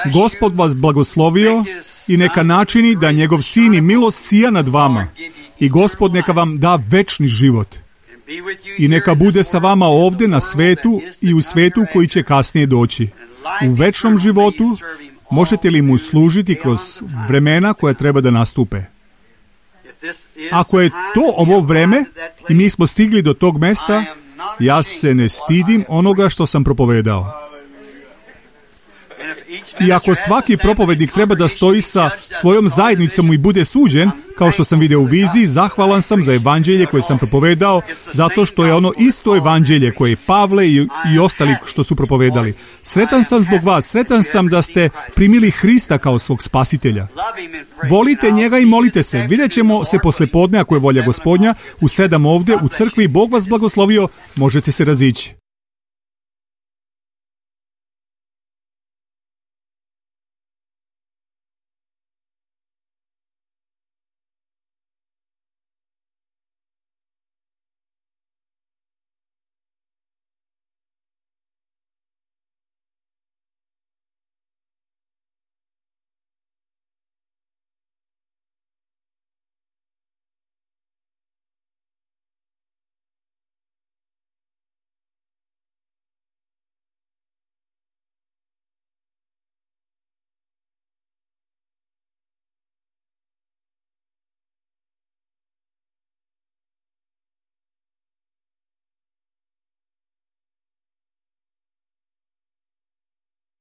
Gospod vas blagoslovio i neka načini da njegov sin i milost sija nad vama. I Gospod neka vam da večni život. I neka bude sa vama ovdje na svetu i u svetu koji će kasnije doći. U večnom životu možete li mu služiti kroz vremena koja treba da nastupe? Ako je to ovo vreme i mi smo stigli do tog mesta, ja se ne stidim onoga što sam propovedao. I ako svaki propovednik treba da stoji sa svojom zajednicom i bude suđen, kao što sam vidio u viziji, zahvalan sam za evanđelje koje sam propovedao, zato što je ono isto evanđelje koje Pavle i, i ostali što su propovedali. Sretan sam zbog vas, sretan sam da ste primili Hrista kao svog spasitelja. Volite njega i molite se. Vidjet ćemo se posle podne, ako je volja Gospodnja, u sedam ovdje u crkvi. Bog vas blagoslovio, možete se razići.